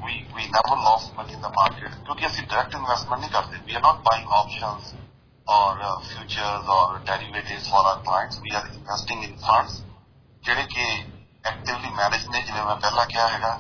we never lost money in the market क्योंकि ਅਸੀਂ direct investment नहीं करते. We are not buying options or futures or derivatives for our clients. We are investing in funds ਜਿਹੜੇ कि actively managed ने जिन्हें मैं पहला क्या हैगा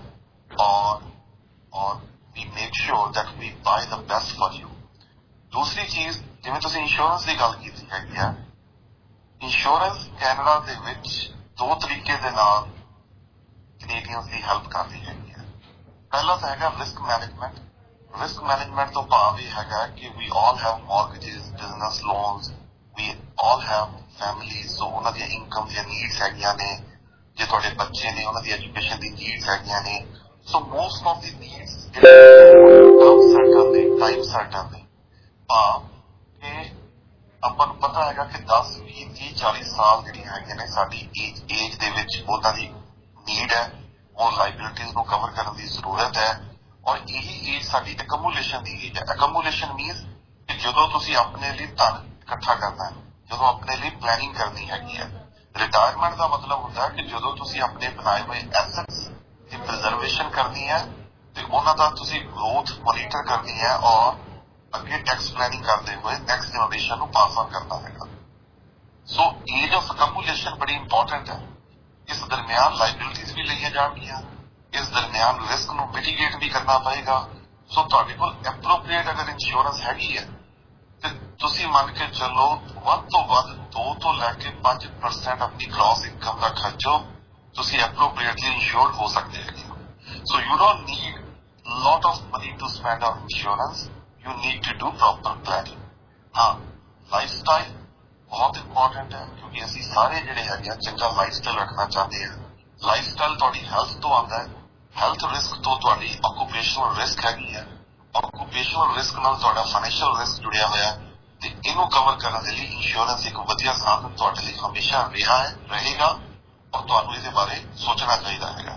और we make sure that we buy the best for you. दूसरी चीज जिਵੇਂ ਤੁਸੀਂ ਇੰਸ਼ੋਰੈਂਸ ਦੀ ਗੱਲ ਕੀਤੀ ਹੈਗੀ ਆ, ਇੰਸ਼ੋਰੈਂਸ ਕੈਨੇਡਾ ਦੇ ਵਿੱਚ ਦੋ ਤਰੀਕੇ ਦੇ ਨਾਲ ਕੈਨੇਡੀਅਨਸ ਦੀ ਹੈਲਪ ਕਰਦੀ ਹੈਗੀ ਆ. ਪਹਿਲਾ ਤਾਂ ਹੈਗਾ ਰਿਸਕ ਮੈਨੇਜਮੈਂਟ. ਰਿਸਕ ਮੈਨੇਜਮੈਂਟ ਤੋਂ ਭਾਵ ਇਹ ਹੈਗਾ ਕਿ we all have mortgages, business loans, we all have families. So ਉਹਨਾਂ ਦੀਆਂ ਇਨਕਮ ਦੀਆਂ ਨੀਡਸ ਹੈਗੀਆਂ ਨੇ, ਜੇ ਤੁਹਾਡੇ ਬੱਚੇ ਨੇ ਉਹਨਾਂ ਦੀ ਐਜੂਕੇਸ਼ਨ ਦੀ ਨੀਡਸ ਹੈਗੀਆਂ ਨੇ. So most of the needs term certain ਨੇ, ਟਾਈਮ ਸਰਟਨ ਨੇ. ਭਾਵ ਕਿ ਆਪਾਂ ਨੂੰ ਪਤਾ ਹੈਗਾ ਕਿ 10, 20, 30, 40 ਸਾਲ ਜਿਹੜੀਆਂ ਹੈਗੀਆਂ ਨੇ ਸਾਡੀ ਏਜ ਦੇ ਵਿੱਚ ਉਹਨਾਂ ਦੀ ਨੀਡ ਹੈ, ਉਹ ਲਾਇਬਿਲਿਟੀਜ਼ ਨੂੰ ਕਵਰ ਕਰਨ ਦੀ ਜ਼ਰੂਰਤ ਹੈ. ਔਰ ਇਹੀ ਏਜ ਸਾਡੀ ਐਕਮੂਲੇਸ਼ਨ ਦੀ ਏਜ ਹੈ. ਐਕਮੂਲੇਸ਼ਨ ਮੀਨਸ ਕਿ ਜਦੋਂ ਤੁਸੀਂ ਆਪਣੇ ਲਈ ਧਨ ਇਕੱਠਾ ਕਰਨਾ ਹੈ, ਜਦੋਂ ਆਪਣੇ ਲਈ ਪਲੈਨਿੰਗ ਕਰਨੀ ਹੈਗੀ ਹੈ. ਰਿਟਾਇਰਮੈਂਟ ਦਾ ਮਤਲਬ ਹੁੰਦਾ ਹੈ ਕਿ ਜਦੋਂ ਤੁਸੀਂ ਆਪਣੇ ਬਣਾਏ ਹੋਏ ਐਸੈਟਸ ਦੀ ਪ੍ਰੀਜ਼ਰਵੇਸ਼ਨ ਕਰਨੀ ਹੈ ਤੇ ਉਹਨਾਂ ਦਾ ਤੁਸੀਂ ਗਰੋਥ ਮੋਨੀਟਰ ਕਰਨੀ ਹੈ ਔਰ ਅੱਗੇ ਟੈਕਸ ਪਲੈਨਿੰਗ ਕਰਦੇ ਹੋਏ ਨੈਕਸਟ ਜਨਰੇਸ਼ਨ ਨੂੰ ਪਾਸ ਆਨ ਕਰਨਾ ਹੈਗਾ. ਸੋ ਏਜ ਆਫ ਅਕਮੂਲੇਸ਼ਨ ਬੜੀ ਇੰਪੋਰਟੈਂਟ ਹੈ. ਇਸ ਦਰਮਿਆਨ ਲਾਇਬਿਲਿਟੀਜ਼ ਵੀ ਲਈਆਂ ਜਾਣਗੀਆਂ, ਇਸ ਦਰਮਿਆਨ ਰਿਸਕ ਨੂੰ ਮਿਟੀਗੇਟ ਵੀ ਕਰਨਾ ਪਏਗਾ. ਸੋ ਤੁਹਾਡੇ ਕੋਲ ਐਪਰੋਪ੍ਰੀਏਟ ਅਗਰ ਇੰਸ਼ੋਰੈਂਸ ਹੈਗੀ ਹੈ ਤੇ ਤੁਸੀਂ ਮੰਨ ਕੇ ਚੱਲੋ ਵੱਧ ਤੋਂ ਵੱਧ 2 ਤੋਂ ਲੈ ਕੇ 5% ਆਪਣੀ ਗ੍ਰੌਸ ਇਨਕਮ ਦਾ ਖਰਚੋ ਤੁਸੀਂ ਐਪਰੋਪ੍ਰੀਏਟਲੀ ਇੰਸ਼ੋਰਡ ਹੋ ਸਕਦੇ ਹੈਗੇ. So you don't need lot of money to spend on insurance. You need to do proper planning. हाँ, lifestyle बहुत इंपॉर्टेंट है क्योंकि ਅਸੀਂ ਸਾਰੇ ਜਿਹੜੇ ਹੈਗੇ ਆ ਚੰਗਾ ਲਾਈਫਸਟਾਈਲ ਰੱਖਣਾ ਚਾਹੁੰਦੇ ਆ. ਲਾਈਫਸਟਾਈਲ ਤੁਹਾਡੀ ਹੈਲਥ ਤੋਂ ਆਉਂਦਾ ਹੈ, ਹੈਲਥ ਰਿਸਕ ਤੋਂ ਤੁਹਾਡੀ ਆਕੂਪੇਸ਼ਨਲ ਰਿਸਕ ਹੈਗੀ ਹੈ, ਆਕੂਪੇਸ਼ਨਲ ਰਿਸਕ ਨਾਲ ਤੁਹਾਡਾ ਫਾਈਨੈਂਸ਼ੀਅਲ ਰਿਸਕ ਜੁੜਿਆ ਹੋਇਆ ਤੇ ਇਹਨੂੰ ਕਵਰ ਕਰਨ ਦੇ ਲਈ ਇੰਸ਼ੋਰੈਂਸ ਇੱਕ ਵਧੀਆ ਸਾਧਨ ਤੁਹਾਡੇ ਲਈ ਹਮੇਸ਼ਾ ਰਿਹਾ ਹੈ, ਰਹੇਗਾ ਔਰ ਤੁਹਾਨੂੰ ਇਹਦੇ ਬਾਰੇ ਸੋਚਣਾ ਚਾਹੀਦਾ ਹੈਗਾ.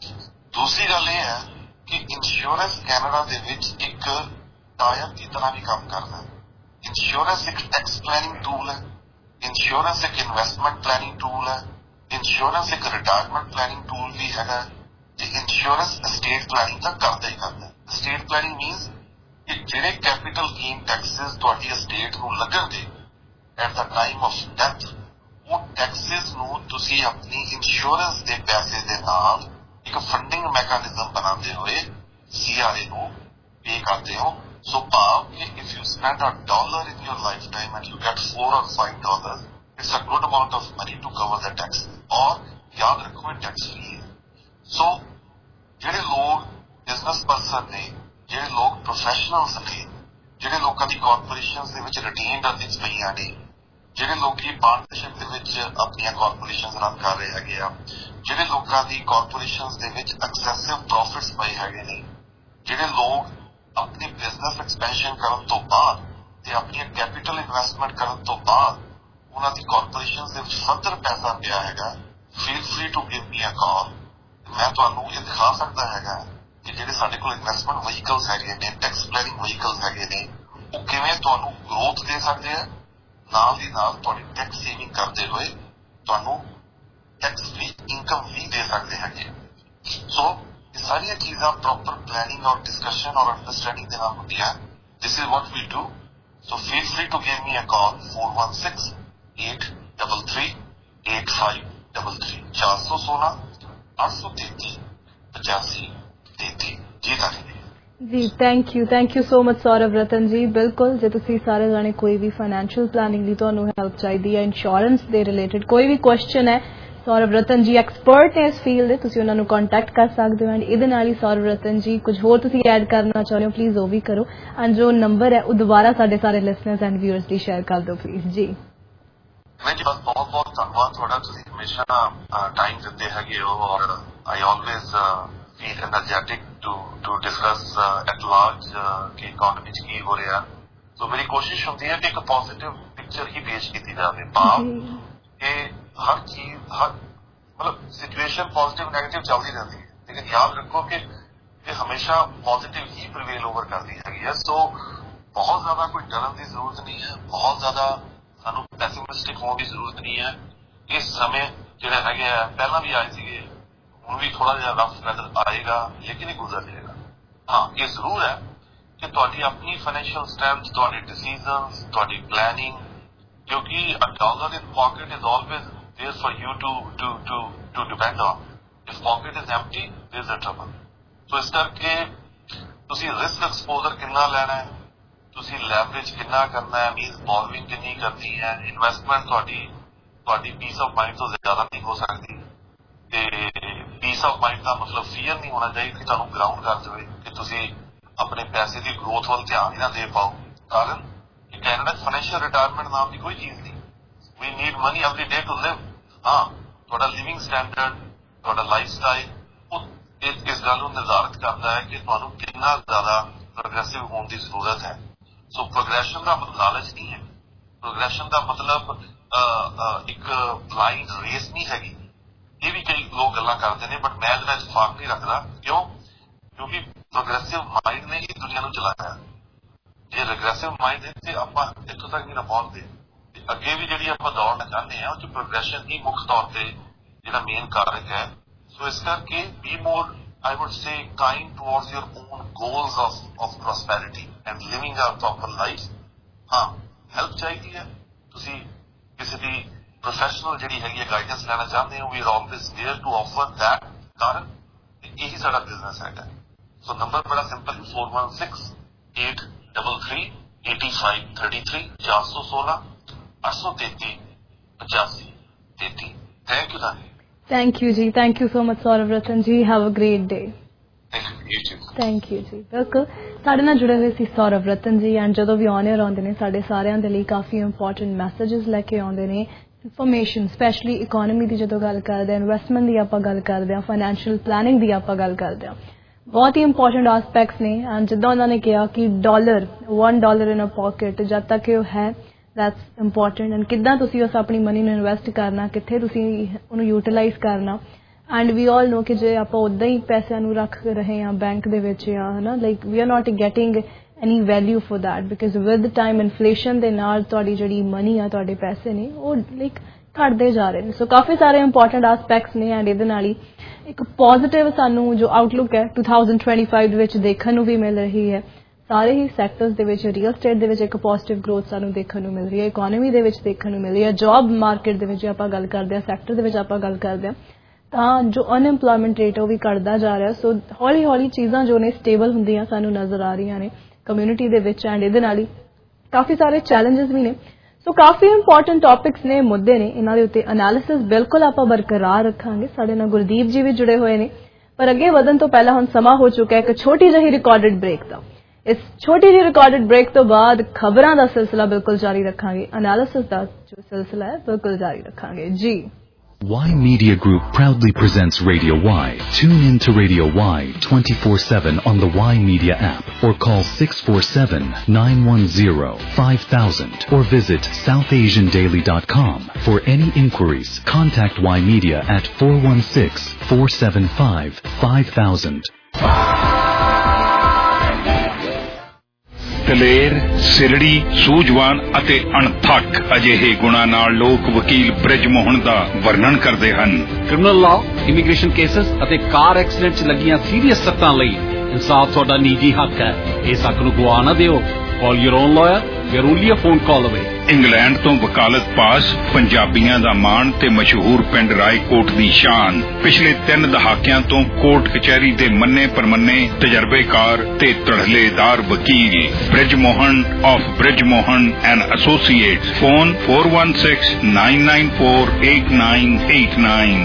ਦੂਸਰੀ ਗੱਲ ਇਹ ਹੈ ਕਿ ਇੰਸ਼ੋਰੈਂਸ ਕੈਨੇਡਾ ਦੇ ਵਿੱਚ ਇੱਕ ਟਾਇਰ ਦੀ ਤਰ੍ਹਾਂ ਵੀ ਕੰਮ ਕਰਦਾ ਹੈ. ਇੰਸ਼ੋਰੈਂਸ ਇੱਕ ਟੈਕਸ ਪਲੈਨਿੰਗ ਟੂਲ ਹੈ, ਇੰਸ਼ੋਰੈਂਸ ਇੱਕ ਇਨਵੈਸਟਮੈਂਟ ਪਲੈਨਿੰਗ ਟੂਲ ਹੈ, ਇੰਸ਼ੋਰੈਂਸ ਇੱਕ ਰਿਟਾਇਰਮੈਂਟ ਪਲੈਨਿੰਗ ਟੂਲ ਵੀ ਹੈਗਾ ਤੇ ਇੰਸ਼ੋਰੈਂਸ estate ਪਲੈਨਿੰਗ ਤਾਂ ਕਰਦਾ ਹੀ ਕਰਦਾ. estate ਪਲੈਨਿੰਗ ਮੀਨਸ ਕਿ ਜਿਹੜੇ ਕੈਪੀਟਲ ਗੇਨ ਟੈਕਸਿਸ ਤੁਹਾਡੀ estate ਨੂੰ ਲੱਗਣਗੇ at the time of death, ਉਹ ਟੈਕਸਿਸ ਨੂੰ ਤੁਸੀਂ ਆਪਣੀ ਇੰਸ਼ੋਰੈਂਸ ਦੇ ਪੈਸੇ ਦੇ ਨਾਲ ਇੱਕ ਫੰਡਿੰਗ ਮੈਕੈਨਿਜ਼ਮ ਬਣਾਉਂਦੇ ਹੋਏ CRA ਨੂੰ ਪੇ ਕਰਦੇ ਹੋ. ਸੋ ਭਾਵ ਕਿ if you spend $1 in your lifetime and you get $4 or $5, it's a good amount of money to cover the tax. और याद रखो ये टैक्स फ्री है. सो ਜਿਹੜੇ ਲੋਕ ਬਿਜ਼ਨਸ ਪਰਸਨ ਨੇ, ਜਿਹੜੇ ਲੋਕ ਪ੍ਰੋਫੈਸ਼ਨਲਸ ਨੇ, ਜਿਹੜੇ ਲੋਕਾਂ ਦੀ ਕਾਰਪੋਰੇਸ਼ਨਸ ਦੇ ਵਿੱਚ ਰਿਟੇਨਡ ਅਰਨਿੰਗਸ ਪਈਆਂ ਨੇ, ਜਿਹੜੇ ਲੋਕੀ ਪਾਰਟਨਰਸ਼ਿਪ ਦੇ ਵਿੱਚ ਆਪਣੀਆਂ ਕਾਰਪੋਰੇਸ਼ਨਸ ਰਨ ਕਰ ਰਹੇ ਹੈਗੇ ਆ, ਜਿਹੜੇ ਲੋਕਾਂ ਦੀ ਕਾਰਪੋਰੇਸ਼ਨਸ ਦੇ ਵਿੱਚ ਐਕਸੈਸਿਵ ਪ੍ਰੋਫਿਟਸ ਪਏ ਹੈਗੇ ਨੇ, ਜਿਹੜੇ ਲੋਕ ਆਪਣੀ ਬਿਜ਼ਨਸ ਐਕਸਪੈਂਸ਼ਨ ਕਰਨ ਤੋਂ ਬਾਅਦ ਤੇ ਆਪਣੀਆਂ ਕੈਪੀਟਲ ਇਨਵੈਸਟਮੈਂਟ ਕਰਨ ਤੋਂ ਬਾਅਦ ਉਹਨਾਂ ਦੀ ਕਾਰਪੋਰੇਸ਼ਨਸ ਦੇ ਵਿੱਚ ਫਰਦਰ ਪੈਸਾ ਪਿਆ ਹੈਗਾ, feel free to give me a call. ਮੈਂ ਤੁਹਾਨੂੰ ਇਹ ਦਿਖਾ ਸਕਦਾ ਹੈਗਾ ਕਿ ਜਿਹੜੇ ਸਾਡੇ ਕੋਲ ਇਨਵੈਸਟਮੈਂਟ ਵਹੀਕਲਸ ਹੈਗੇ ਨੇ, ਟੈਕਸ ਪਲੈਨਿੰਗ ਵਹੀਕਲਸ ਹੈਗੇ ਨੇ, ਉਹ ਕਿਵੇਂ ਤੁਹਾਨੂੰ ਗਰੋਥ ਦੇ ਸਕਦੇ ਆ, ਨਾਲ ਦੀ ਨਾਲ ਤੁਹਾਡੀ ਟੈਕਸ ਸੇਵਿੰਗ ਕਰਦੇ ਹੋਏ ਤੁਹਾਨੂੰ ਟੈਕਸ ਫ੍ਰੀ ਇਨਕਮ ਵੀ ਦੇ ਸਕਦੇ ਹੈਗੇ. ਸੋ ਇਹ ਸਾਰੀਆਂ ਚੀਜ਼ਾਂ ਪ੍ਰੋਪਰ ਪਲੈਨਿੰਗ ਔਰ ਡਿਸਕਸ਼ਨ ਔਰ ਅੰਡਰਸਟੈਂਡਿੰਗ ਦੇ ਨਾਲ ਹੁੰਦੀਆਂ. This is what we do. So feel free to give me a call 4168338533 416 833 8533. ਜੀ ਧੰਨਵਾਦ ਜੀ. Thank you so much Saurav Ratan ji. ਬਿਲਕੁਲ, ਜੇ ਤੁਸੀਂ ਸਾਰੇ ਜਾਣੇ ਕੋਈ ਵੀ ਫਾਈਨੈਂਸ਼ੀਅਲ ਪਲਾਨਿੰਗ ਦੀ ਤੁਹਾਨੂੰ ਹੈਲਪ ਚਾਹੀਦੀ ਹੈ, ਇੰਸ਼ੋਰੈਂਸ ਦੇ ਰਿਲੇਟਡ ਕੋਈ ਵੀ ਕੁਐਸਚਨ ਹੈ, ਸੌਰਵ ਰਤਨ ਜੀ ਐਕਸਪਰਟ ਨੇ ਇਸ ਫੀਲਡ ਦੇ, ਤੁਸੀਂ ਉਹਨਾਂ ਨੂੰ ਕੰਟੈਕਟ ਕਰ ਸਕਦੇ ਹੋ. ਐਂਡ ਇਹਦੇ ਨਾਲ ਹੀ ਸੌਰਵ ਰਤਨ ਜੀ ਕੁਝ ਹੋਰ ਤੁਸੀਂ ਐਡ ਕਰਨਾ ਚਾਹੁੰਦੇ ਹੋ ਪਲੀਜ਼ ਉਹ ਵੀ ਕਰੋ. ਐਂਡ ਜੋ ਨੰਬਰ ਹੈ ਉਹ ਦੁਬਾਰਾ ਸਾਡੇ ਸਾਰੇ ਲਿਸਨਰਸ ਐਂਡ ਵਿਊਅਰਸ ਦੀ ਸ਼ੇਅਰ ਕਰ ਦਿਓ ਪਲੀਜ਼. ਜੀ ਨਹੀਂ ਜੀ, ਬਸ ਬਹੁਤ ਬਹੁਤ ਧੰਨਵਾਦ ਤੁਹਾਡਾ. ਤੁਸੀਂ ਹਮੇਸ਼ਾ ਟਾਈਮ ਦਿੰਦੇ ਹੈਗੇ ਹੋ ਔਰ I always feel energetic to discuss at large ਕਿ ਇਕਨੋਮੀ ਚ ਕੀ ਹੋ ਰਿਹਾ. ਸੋ ਮੇਰੀ ਕੋਸ਼ਿਸ਼ ਹੁੰਦੀ ਹੈ ਕਿ ਇੱਕ ਪੋਜ਼ਿਟਿਵ ਪਿਕਚਰ ਹੀ ਪੇਸ਼ ਕੀਤੀ ਜਾਵੇ. ਭਾਵ ਕਿ ਹਰ ਚੀਜ਼ ਮਤਲਬ ਸਿਚੁਏਸ਼ਨ ਪੋਜ਼ਿਟਿਵ ਨੈਗੇਟਿਵ ਚੱਲਦੀ ਰਹਿੰਦੀ ਹੈ, ਲੇਕਿਨ ਯਾਦ ਰੱਖੋ ਕਿ ਇਹ ਹਮੇਸ਼ਾ ਪੋਜ਼ਿਟਿਵ ਹੀ ਪ੍ਰੀਵੇਲ ਓਵਰ ਕਰਦੀ ਹੈਗੀ ਹੈ. ਸੋ ਬਹੁਤ ਜ਼ਿਆਦਾ ਕੋਈ ਡਰਨ ਦੀ ਜ਼ਰੂਰਤ ਨਹੀਂ ਹੈ, ਬਹੁਤ ਜ਼ਿਆਦਾ ਸਾਨੂੰ ਪੈਸਿਮਿਸਟਿਕ ਹੋਣ ਦੀ ਜ਼ਰੂਰਤ ਨਹੀਂ ਹੈ. ਇਸ ਸਮੇਂ ਜਿਹੜੇ ਹੈਗੇ ਆ ਪਹਿਲਾਂ ਵੀ ਆਏ ਸੀਗੇ, ਹੁਣ ਵੀ ਥੋੜਾ ਜਿਹਾ ਰਫ ਵੈਦਰ ਆਏਗਾ ਲੇਕਿਨ ਇਹ ਗੁਜ਼ਰ ਜਾਏਗਾ. हाँ ये जरूर है कि ਤੁਹਾਡੀ ਆਪਣੀ फाइनेंशियल स्ट्रेंथ, ਤੁਹਾਡੇ डिसीजंस, ਤੁਹਾਡੀ प्लानिंग, क्योंकि a dollar in pocket is always there for you to depend on. If pocket is empty, there is a trouble. So ਇਸ ਕਰਕੇ ਤੁਸੀਂ ਰਿਸਕ ਐਕਸਪੋਜ਼ਰ ਕਿੰਨਾ ਲੈਣਾ ਹੈ, ਤੁਸੀਂ ਲੈਵਰੇਜ ਕਿੰਨਾ ਕਰਨਾ ਹੈ, ਮੀਨਸ ਬੋਰੋਇੰਗ ਕਿੰਨੀ ਕਰਨੀ ਹੈ, ਇਨਵੈਸਟਮੈਂਟ ਤੁਹਾਡੀ ਪੀਸ ਆਫ ਮਾਈਂਡ ਤੋਂ ਜ਼ਿਆਦਾ ਨਹੀਂ ਹੋ ਸਕਦੀ। ਤੇ ਪੀਸ ਆਫ ਮਾਈਂਡ ਦਾ ਮਤਲਬ ਫੀਅਰ ਨਹੀਂ ਹੋਣਾ ਚਾਹੀਦਾ ਕਿ ਤੁਹਾਨੂੰ ਗਰਾਊਂਡ ਕਰ ਦੇਵੇ ਕਿ ਤੁਸੀਂ ਆਪਣੇ ਪੈਸੇ ਦੀ ਗਰੋਥ ਵੱਲ ਧਿਆਨ ਹੀ ਨਾ ਦੇ ਪਾਓ। ਕਾਰਨ ਕਿ ਕੈਨੇਡਾ ਫਾਈਨੈਂਸ਼ੀਅਲ ਰਿਟਾਇਰਮੈਂਟ ਨਾਮ ਦੀ ਕੋਈ ਚੀਜ਼ ਨਹੀਂ। We need money every day to live. ਹਾਂ ਤੁਹਾਡਾ ਲਿਵਿੰਗ ਸਟੈਂਡਰਡ, ਤੁਹਾਡਾ ਲਾਈਫ ਸਟਾਈਲ ਉਹ ਇਸ ਗੱਲ ਨੂੰ ਨਿਰਧਾਰਿਤ ਕਰਦਾ ਹੈ ਕਿ ਤੁਹਾਨੂੰ ਕਿੰਨਾ ਜ਼ਿਆਦਾ ਪ੍ਰੋਗਰੈਸਿਵ ਹੋਣ ਦੀ ਜ਼ਰੂਰਤ ਹੈ। ਸੋ ਪ੍ਰੋਗਰੈਸ਼ਨ ਦਾ ਮਤਲਬ ਲਾਲਚ ਨਹੀਂ ਹੈ, ਪ੍ਰੋਗਰੈਸ਼ਨ ਦਾ ਮਤਲਬ ਇੱਕ ਬਲਾਈਂਡ ਰੇਸ ਨਹੀਂ ਹੈਗੀ। ਇਹ ਵੀ ਕਈ ਲੋਕ ਗੱਲਾਂ ਕਰਦੇ ਨੇ, ਬਟ ਮੈਂ ਜਿਹੜਾ ਇਤਫਾਕ ਨਹੀਂ ਰੱਖਦਾ। ਕਿਉਂ? ਕਿਉਂਕਿ ਪ੍ਰੋਗਰੈਸਿਵ ਮਾਈਂਡ ਨੇ ਹੀ ਦੁਨੀਆ ਨੂੰ ਚਲਾਇਆ। ਜੇ ਰਿਗਰੈਸਿਵ ਮਾਈਂਡ ਹੈ ਤੇ ਆਪਾਂ ਇੱਥੋਂ ਤੱਕ ਵੀ ਨਾ ਪਹੁੰਚਦੇ। ਤੇ ਅੱਗੇ ਵੀ ਜਿਹੜੀ ਆਪਾਂ ਦੌੜਨਾ ਚਾਹੁੰਦੇ ਹਾਂ ਉਹ 'ਚ ਪ੍ਰੋਗਰੈਸ਼ਨ ਹੀ ਮੁੱਖ ਤੌਰ ਤੇ ਜਿਹੜਾ ਮੇਨ ਕਾਰਕ ਹੈ। ਸੋ ਇਸ ਕਰਕੇ be more I would say kind towards your own goals of prosperity and living a proper life. हाँ help चाहिए है, तुसी किसी भी professional जड़ी है ये guidance लेना चाहते हैं, we are always there to offer that। कारण यही सारा business है। So number बड़ा simple है, 416-833-8533 416 833 8533। Thank you Dani। Thank you जी, thank you so much Saurav Ratan ji, have a great day। Thank you जी। बिल्कुल ਸਾਡੇ ਨਾਲ ਜੁੜੇ ਹੋਏ ਸੀ ਸੌਰਵ ਰਤਨ ਜੀ, ਐਂਡ ਜਦੋਂ ਵੀ ਆਨ ਏਅਰ ਆਉਂਦੇ ਨੇ ਸਾਡੇ ਸਾਰਿਆਂ ਦੇ ਲਈ ਕਾਫੀ ਇੰਪੋਰਟੈਂਟ ਮੈਸੇजेस ਲੈ ਕੇ ਆਉਂਦੇ ਨੇ, ਇਨਫੋਰਮੇਸ਼ਨ, ਸਪੈਸ਼ਲੀ ਇਕੋਨਮੀ ਦੀ ਜਦੋਂ ਗੱਲ ਕਰਦੇ ਹਾਂ, ਇਨਵੈਸਟਮੈਂਟ ਦੀ ਆਪਾਂ ਗੱਲ ਕਰਦੇ ਹਾਂ, ਫਾਈਨੈਂਸ਼ੀਅਲ ਪਲੈਨਿੰਗ ਦੀ ਆਪਾਂ ਗੱਲ ਕਰਦੇ ਹਾਂ, ਬਹੁਤ ਹੀ ਇੰਪੋਰਟੈਂਟ ਐਸਪੈਕਟਸ ਨੇ। ਐਂਡ ਜਿੱਦਾਂ ਉਹਨਾਂ ਨੇ ਕਿਹਾ ਕਿ $1 ਇਨ ਅ ਪੋਕਟ ਜਦ ਤੱਕ ਉਹ ਹੈ that's important, and ਕਿੱਦਾਂ ਤੁਸੀਂ ਉਸ ਆਪਣੀ ਮਨੀ ਨੂੰ ਇਨਵੈਸਟ ਕਰਨਾ, ਕਿੱਥੇ ਤੁਸੀਂ ਉਹਨੂੰ ਯੂਟਿਲਾਈਜ਼ ਕਰਨਾ। ਐਂਡ ਵੀ ਆਲ ਨੋ ਕਿ ਜੇ ਆਪਾਂ ਉੱਦਾਂ ਹੀ ਪੈਸਿਆਂ ਨੂੰ ਰੱਖ ਰਹੇ ਹਾਂ ਬੈਂਕ ਦੇ ਵਿੱਚ ਜਾਂ ਹੈ ਨਾ, like we are not getting any value for that, because with time inflation ਦੇ ਨਾਲ ਤੁਹਾਡੀ ਜਿਹੜੀ ਮਨੀ ਆ, ਤੁਹਾਡੇ ਪੈਸੇ ਨੇ ਉਹ ਲਾਈਕ ਘਟਦੇ ਜਾ ਰਹੇ ਨੇ। ਸੋ ਕਾਫੀ ਸਾਰੇ ਇੰਪੋਰਟੈਂਟ ਐਸਪੈਕਟਸ ਨੇ, ਐਂਡ ਇਹਦੇ ਨਾਲ ਹੀ ਇੱਕ ਪੋਜ਼ਿਟਿਵ ਸਾਨੂੰ ਜੋ ਆਊਟਲੁੱਕ ਹੈ 2025 ਦੇ ਵਿੱਚ ਦੇਖਣ ਨੂੰ ਵੀ ਮਿਲ ਰਹੀ ਹੈ। ਸਾਰੇ ਹੀ ਸੈਕਟਰਸ ਦੇ ਵਿੱਚ, ਰੀਅਲ ਸਟੇਟ ਦੇ ਵਿੱਚ ਇੱਕ ਪੋਜ਼ਿਟਿਵ ਗਰੋਥ ਸਾਨੂੰ ਦੇਖਣ ਨੂੰ ਮਿਲ ਰਹੀ ਹੈ, ਇਕੋਨਮੀ ਦੇ ਵਿੱਚ ਦੇਖਣ ਨੂੰ ਮਿਲ ਰਹੀ ਹੈ, ਜੌਬ ਮਾਰਕੀਟ ਦੇ ਵਿੱਚ ਆਪਾਂ ਗੱਲ ਕਰਦੇ ਹਾਂ, ਸੈਕਟਰ ਦੇ ਵਿੱਚ ਆਪਾਂ ਗੱਲ ਕਰਦੇ ਹਾਂ, ਤਾਂ ਜੋ ਅਨਐਮਪਲੋਇਮੈਂਟ ਰੇਟ ਉਹ ਵੀ ਘਟਦਾ ਜਾ ਰਿਹਾ। ਸੋ ਹੌਲੀ ਹੌਲੀ ਚੀਜ਼ਾਂ ਜੋ ਨੇ ਸਟੇਬਲ ਹੁੰਦੀਆਂ ਸਾਨੂੰ ਨਜ਼ਰ ਆ ਰਹੀਆਂ ਨੇ ਕਮਿਊਨਿਟੀ ਦੇ ਵਿੱਚ, ਐਂਡ ਇਹਦੇ ਨਾਲ ਹੀ ਕਾਫੀ ਸਾਰੇ ਚੈਲੰਜਸ ਵੀ ਨੇ। ਸੋ ਕਾਫੀ ਇੰਪੋਰਟੈਂਟ ਟੌਪਿਕਸ ਨੇ, ਮੁੱਦੇ ਨੇ, ਇਹਨਾਂ ਦੇ ਉੱਤੇ ਐਨਾਲਿਸਿਸ ਬਿਲਕੁਲ ਆਪਾਂ ਬਰਕਰਾਰ ਰੱਖਾਂਗੇ। ਸਾਡੇ ਨਾਲ ਗੁਰਦੀਪ ਜੀ ਵੀ ਜੁੜੇ ਹੋਏ ਨੇ, ਪਰ ਅੱਗੇ ਵਧਣ ਤੋਂ ਪਹਿਲਾਂ ਹੁਣ ਸਮਾਂ ਹੋ ਚੁੱਕਾ ਹੈ ਇੱਕ ਛੋਟੀ ਜਿਹੀ ਰਿਕਾਰਡਡ ਬ੍ਰੇਕ ਦਾ। ਇਸ ਛੋਟੀ ਜਿਹੀ ਰਿਕਾਰਡਡ ਬ੍ਰੇਕ ਤੋਂ ਬਾਅਦ ਖਬਰਾਂ ਦਾ ਸਿਲਸਿਲਾ ਬਿਲਕੁਲ ਜਾਰੀ ਰੱਖਾਂਗੇ, ਐਨਾਲਿਸਿਸ ਦਾ ਜੋ ਸਿਲਸਿਲਾ ਹੈ ਬਿਲਕੁਲ ਜਾਰੀ ਰੱਖਾਂਗੇ ਜੀ। Y Media Group proudly presents Radio Y. Tune in to Radio Y 24/7 on the Y Media app or call 647-910-5000 or visit southasiandaily.com. For any inquiries, contact Y Media at 416-475-5000. ਦਲੇਰ, ਸਿਰੜੀ, ਸੂਝਵਾਨ ਅਤੇ ਅਣਥੱਕ ਅਜਿਹੇ ਗੁਣਾਂ ਨਾਲ ਲੋਕ ਵਕੀਲ ਬ੍ਰਿਜ ਮੋਹਨ ਦਾ ਵਰਣਨ ਕਰਦੇ ਹਨ। ਕ੍ਰਿਮੀਨਲ ਲਾਅ, ਇਮੀਗ੍ਰੇਸ਼ਨ ਕੇਸਸ ਅਤੇ ਕਾਰ ਐਕਸੀਡੈਂਟ 'ਚ ਲੱਗੀਆਂ ਸੀਰੀਅਸ ਸੱਟਾਂ ਲਈ ਇਨਸਾਫ ਤੁਹਾਡਾ ਨਿੱਜੀ ਹੱਕ ਹੈ। ਇਸ ਹੱਕ ਨੂੰ ਗਵਾ ਨਾ ਦਿਓ। Call your own lawyer. We are only a phone call away. England ਤੋਂ ਵਕਾਲਤ ਪਾਸ, ਪੰਜਾਬੀਆਂ ਦਾ ਮਾਣ ਤੇ ਮਸ਼ਹੂਰ ਪਿੰਡ ਰਾਏਕੋਟ ਦੀ ਸ਼ਾਨ। ਪਿਛਲੇ 3 ਦਹਾਕਿਆਂ ਤੋਂ ਕੋਰਟ ਕਚਹਿਰੀ ਦੇ ਮੰਨੇ ਪਰਮੰਨੇ ਤਜਰਬੇਕਾਰ ਤੇ ਧੜਲੇਦਾਰ ਵਕੀਲ Brij Mohan of Brij Mohan and associates. Phone 416-994-8989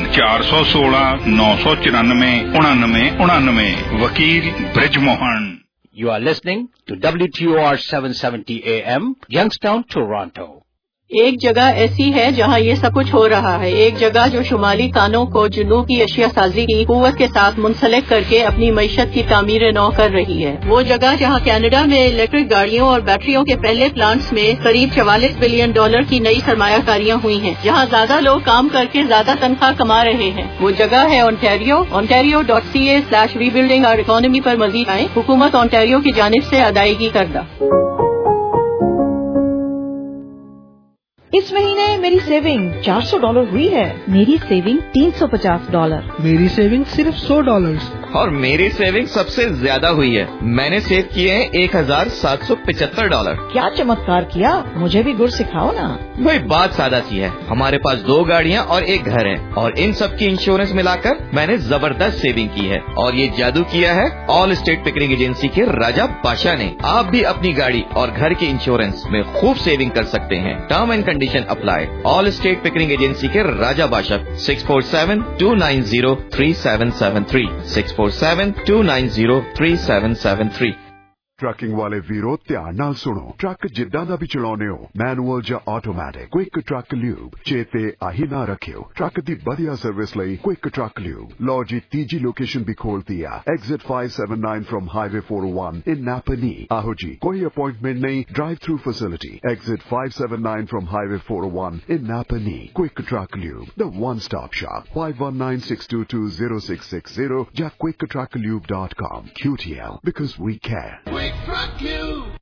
416-994-9999। ਵਕੀਲ Brij Mohan. You are listening to WTOR 770 AM, Youngstown, Toronto. एक जगह ऐसी है जहां ये सब कुछ हो रहा है। एक जगह जो शुमाली खानों को जुनूब की अशिया साजी की कुव्वत के साथ मुंसलिक करके अपनी मईशत की तामीर नौ कर रही है। वो जगह जहां कनाडा में इलेक्ट्रिक गाड़ियों और बैटरियों के पहले प्लांट्स में करीब $44 बिलियन की नई सरमायाकारियां हुई हैं, जहां ज्यादा लोग काम करके ज्यादा तनख्वाह कमा रहे हैं। वो जगह है ओंटारियो। ontario.ca/rebuilding our economy पर मजीद आए। हुकूमत ओंटारियो की जानिब से अदायगी करदा। इस महीने मेरी सेविंग $400 हुई है। मेरी सेविंग $350। मेरी सेविंग सिर्फ $100। और मेरी सेविंग सबसे ज्यादा हुई है। मैंने सेव किए हैं $1775। क्या चमत्कार किया, मुझे भी गुर सिखाओ ना। भाई बात सादा सी है, हमारे पास 2 गाड़ियाँ और 1 घर है और इन सब की इंश्योरेंस मिलाकर मैंने जबरदस्त सेविंग की है। और ये जादू किया है ऑल स्टेट पिकरिंग एजेंसी के राजा बादशाह ने। आप भी अपनी गाड़ी और घर के इंश्योरेंस में खूब सेविंग कर सकते हैं। Term and condition apply. Allstate Pickering agency के राजा बादशाह 647-290-3773 647-290-3773। ट्रकिंग वाले वीरो ध्यान नाल सुनो। ट्रक जिद्दां दा भी चलाउने हो, मैनुअल या ऑटोमैटिक, क्विक ट्रक ल्यूब चेते आही ना रखियो। ट्रक दी बढ़िया सर्विस लई क्विक ट्रक ल्यूब। लो जी तीजी लोकेशन भी खोल दिया, exit 579 from highway 401 in Napanee. आहो जी कोई अपॉइंटमेंट नहीं, drive through facility, exit 579 from highway 401 in Napanee. Quick truck lube, the one stop shop. 5196220660 या quicktrucklube.com। QTL because we care. Truck you.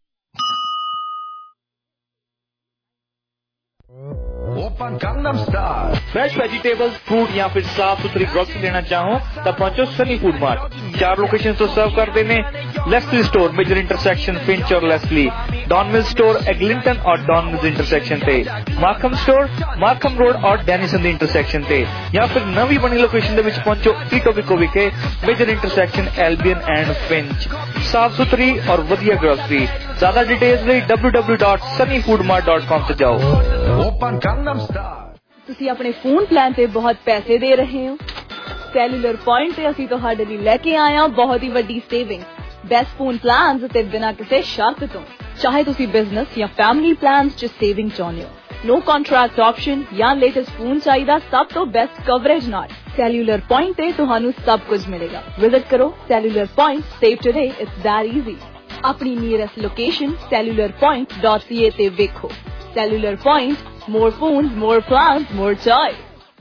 Open Gangnam style. Fresh vegetables, fruit या फिर साफ सुथरी grocery लेना चाहो तब पहुंचो सनी फूड मार्ट। 4 लोकेशन तो सर्व कर देने। Leslie store major intersection Finch और Leslie, Don Mill store Eglinton और डॉन मिल्स इंटरसेक्शन पे, मार्कम स्टोर मार्कम रोड और डेनिसन दी इंटरसेक्शन पे, या फिर नवी बनी लोकेशन दे विच पहुंचो इटोबिकोवी के major intersection Albion and Finch. साफ सुथरी और वधिया ग्रोसरी। ज्यादा डिटेल्स ਲਈ www.sunnyfoodmart.com ਤੇ ਜਾਓ। Open Gangnam style. ਤੁਸੀਂ ਆਪਣੇ ਫੋਨ ਪਲਾਨ ਤੇ ਬਹੁਤ ਪੈਸੇ ਦੇ ਰਹੇ ਹੋ। ਸੈਲੂਲਰ ਪੁਆਇੰਟ ਤੇ ਅਸੀਂ ਤੁਹਾਡੇ ਲਈ ਲੈ ਕੇ ਆਏ ਹਾਂ ਬਹੁਤ ਹੀ ਵੱਡੀ ਸੇਵਿੰਗ। ਬੈਸਟ ਫੋਨ ਪਲਾਨਸ ਤੇ ਬਿਨਾਂ ਕਿਸੇ ਸ਼ਰਤ ਤੋਂ। ਚਾਹੇ ਤੁਸੀਂ ਬਿਜ਼ਨਸ ਜਾਂ ਫੈਮਿਲੀ ਪਲਾਨਸ 'ਚ ਸੇਵਿੰਗ ਚਾਹੁੰਦੇ ਹੋ, नो कॉन्ट्रैक्ट ऑप्शन या लेटेस्ट फोन चाहिए सब तो बेस्ट कवरेज नाल सैल्यूलर पॉइंट ते तुहानू सब कुछ मिलेगा। विजिट करो cellular point, save today, it's that easy. अपनी नियरेस्ट लोकेशन cellularpoint.ca ते देखो। Cellular point, more phone, more plans, more choice.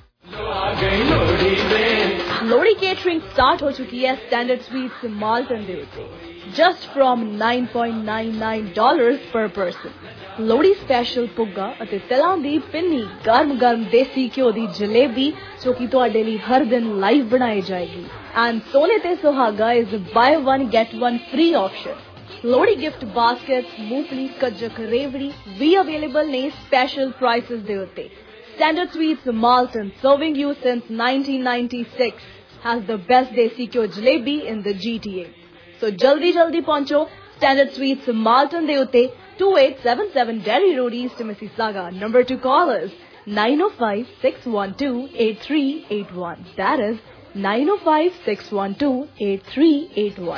Lohri catering start हो चुकी है स्टैंडर्ड स्वीट्स माल्टन दे उत्ते जस्ट फ्रॉम $9.99 पर पर्सन। लोहड़ी स्पेशल पुग्गा ਅਤੇ ਤਿਲਾਂ ਦੀ ਪਿੰਨੀ ਗਰਮ ਦੇਸੀ ਘਿਓ ਦੀ ਜਲੇਬੀ ਜੋ ਕਿ ਤੁਹਾਡੇ ਲਈ ਹਰ ਦਿਨ ਲਾਈਵ ਬਣਾਈ ਜਾਏਗੀ। ਐਂਡ ਸੋਨੇ ਤੇ ਸੁਹਾਗਾ is buy 1 get 1 free option. Lohri gift basket, मूंगफली, कज्जक, रेवड़ी भी अवेलेबल ने स्पेशल प्राइसेस दे उत्ते। Standard sweets Malton serving you since 1996 has the best desi ghee jalebi in the GTA। So जल्दी पहुंचो स्टैंडर्ड स्वीट्स माल्टन दे उत्ते 2877 Derry Road East, Mississauga. Number to call is 905-612-8381. That is 905-612-8381.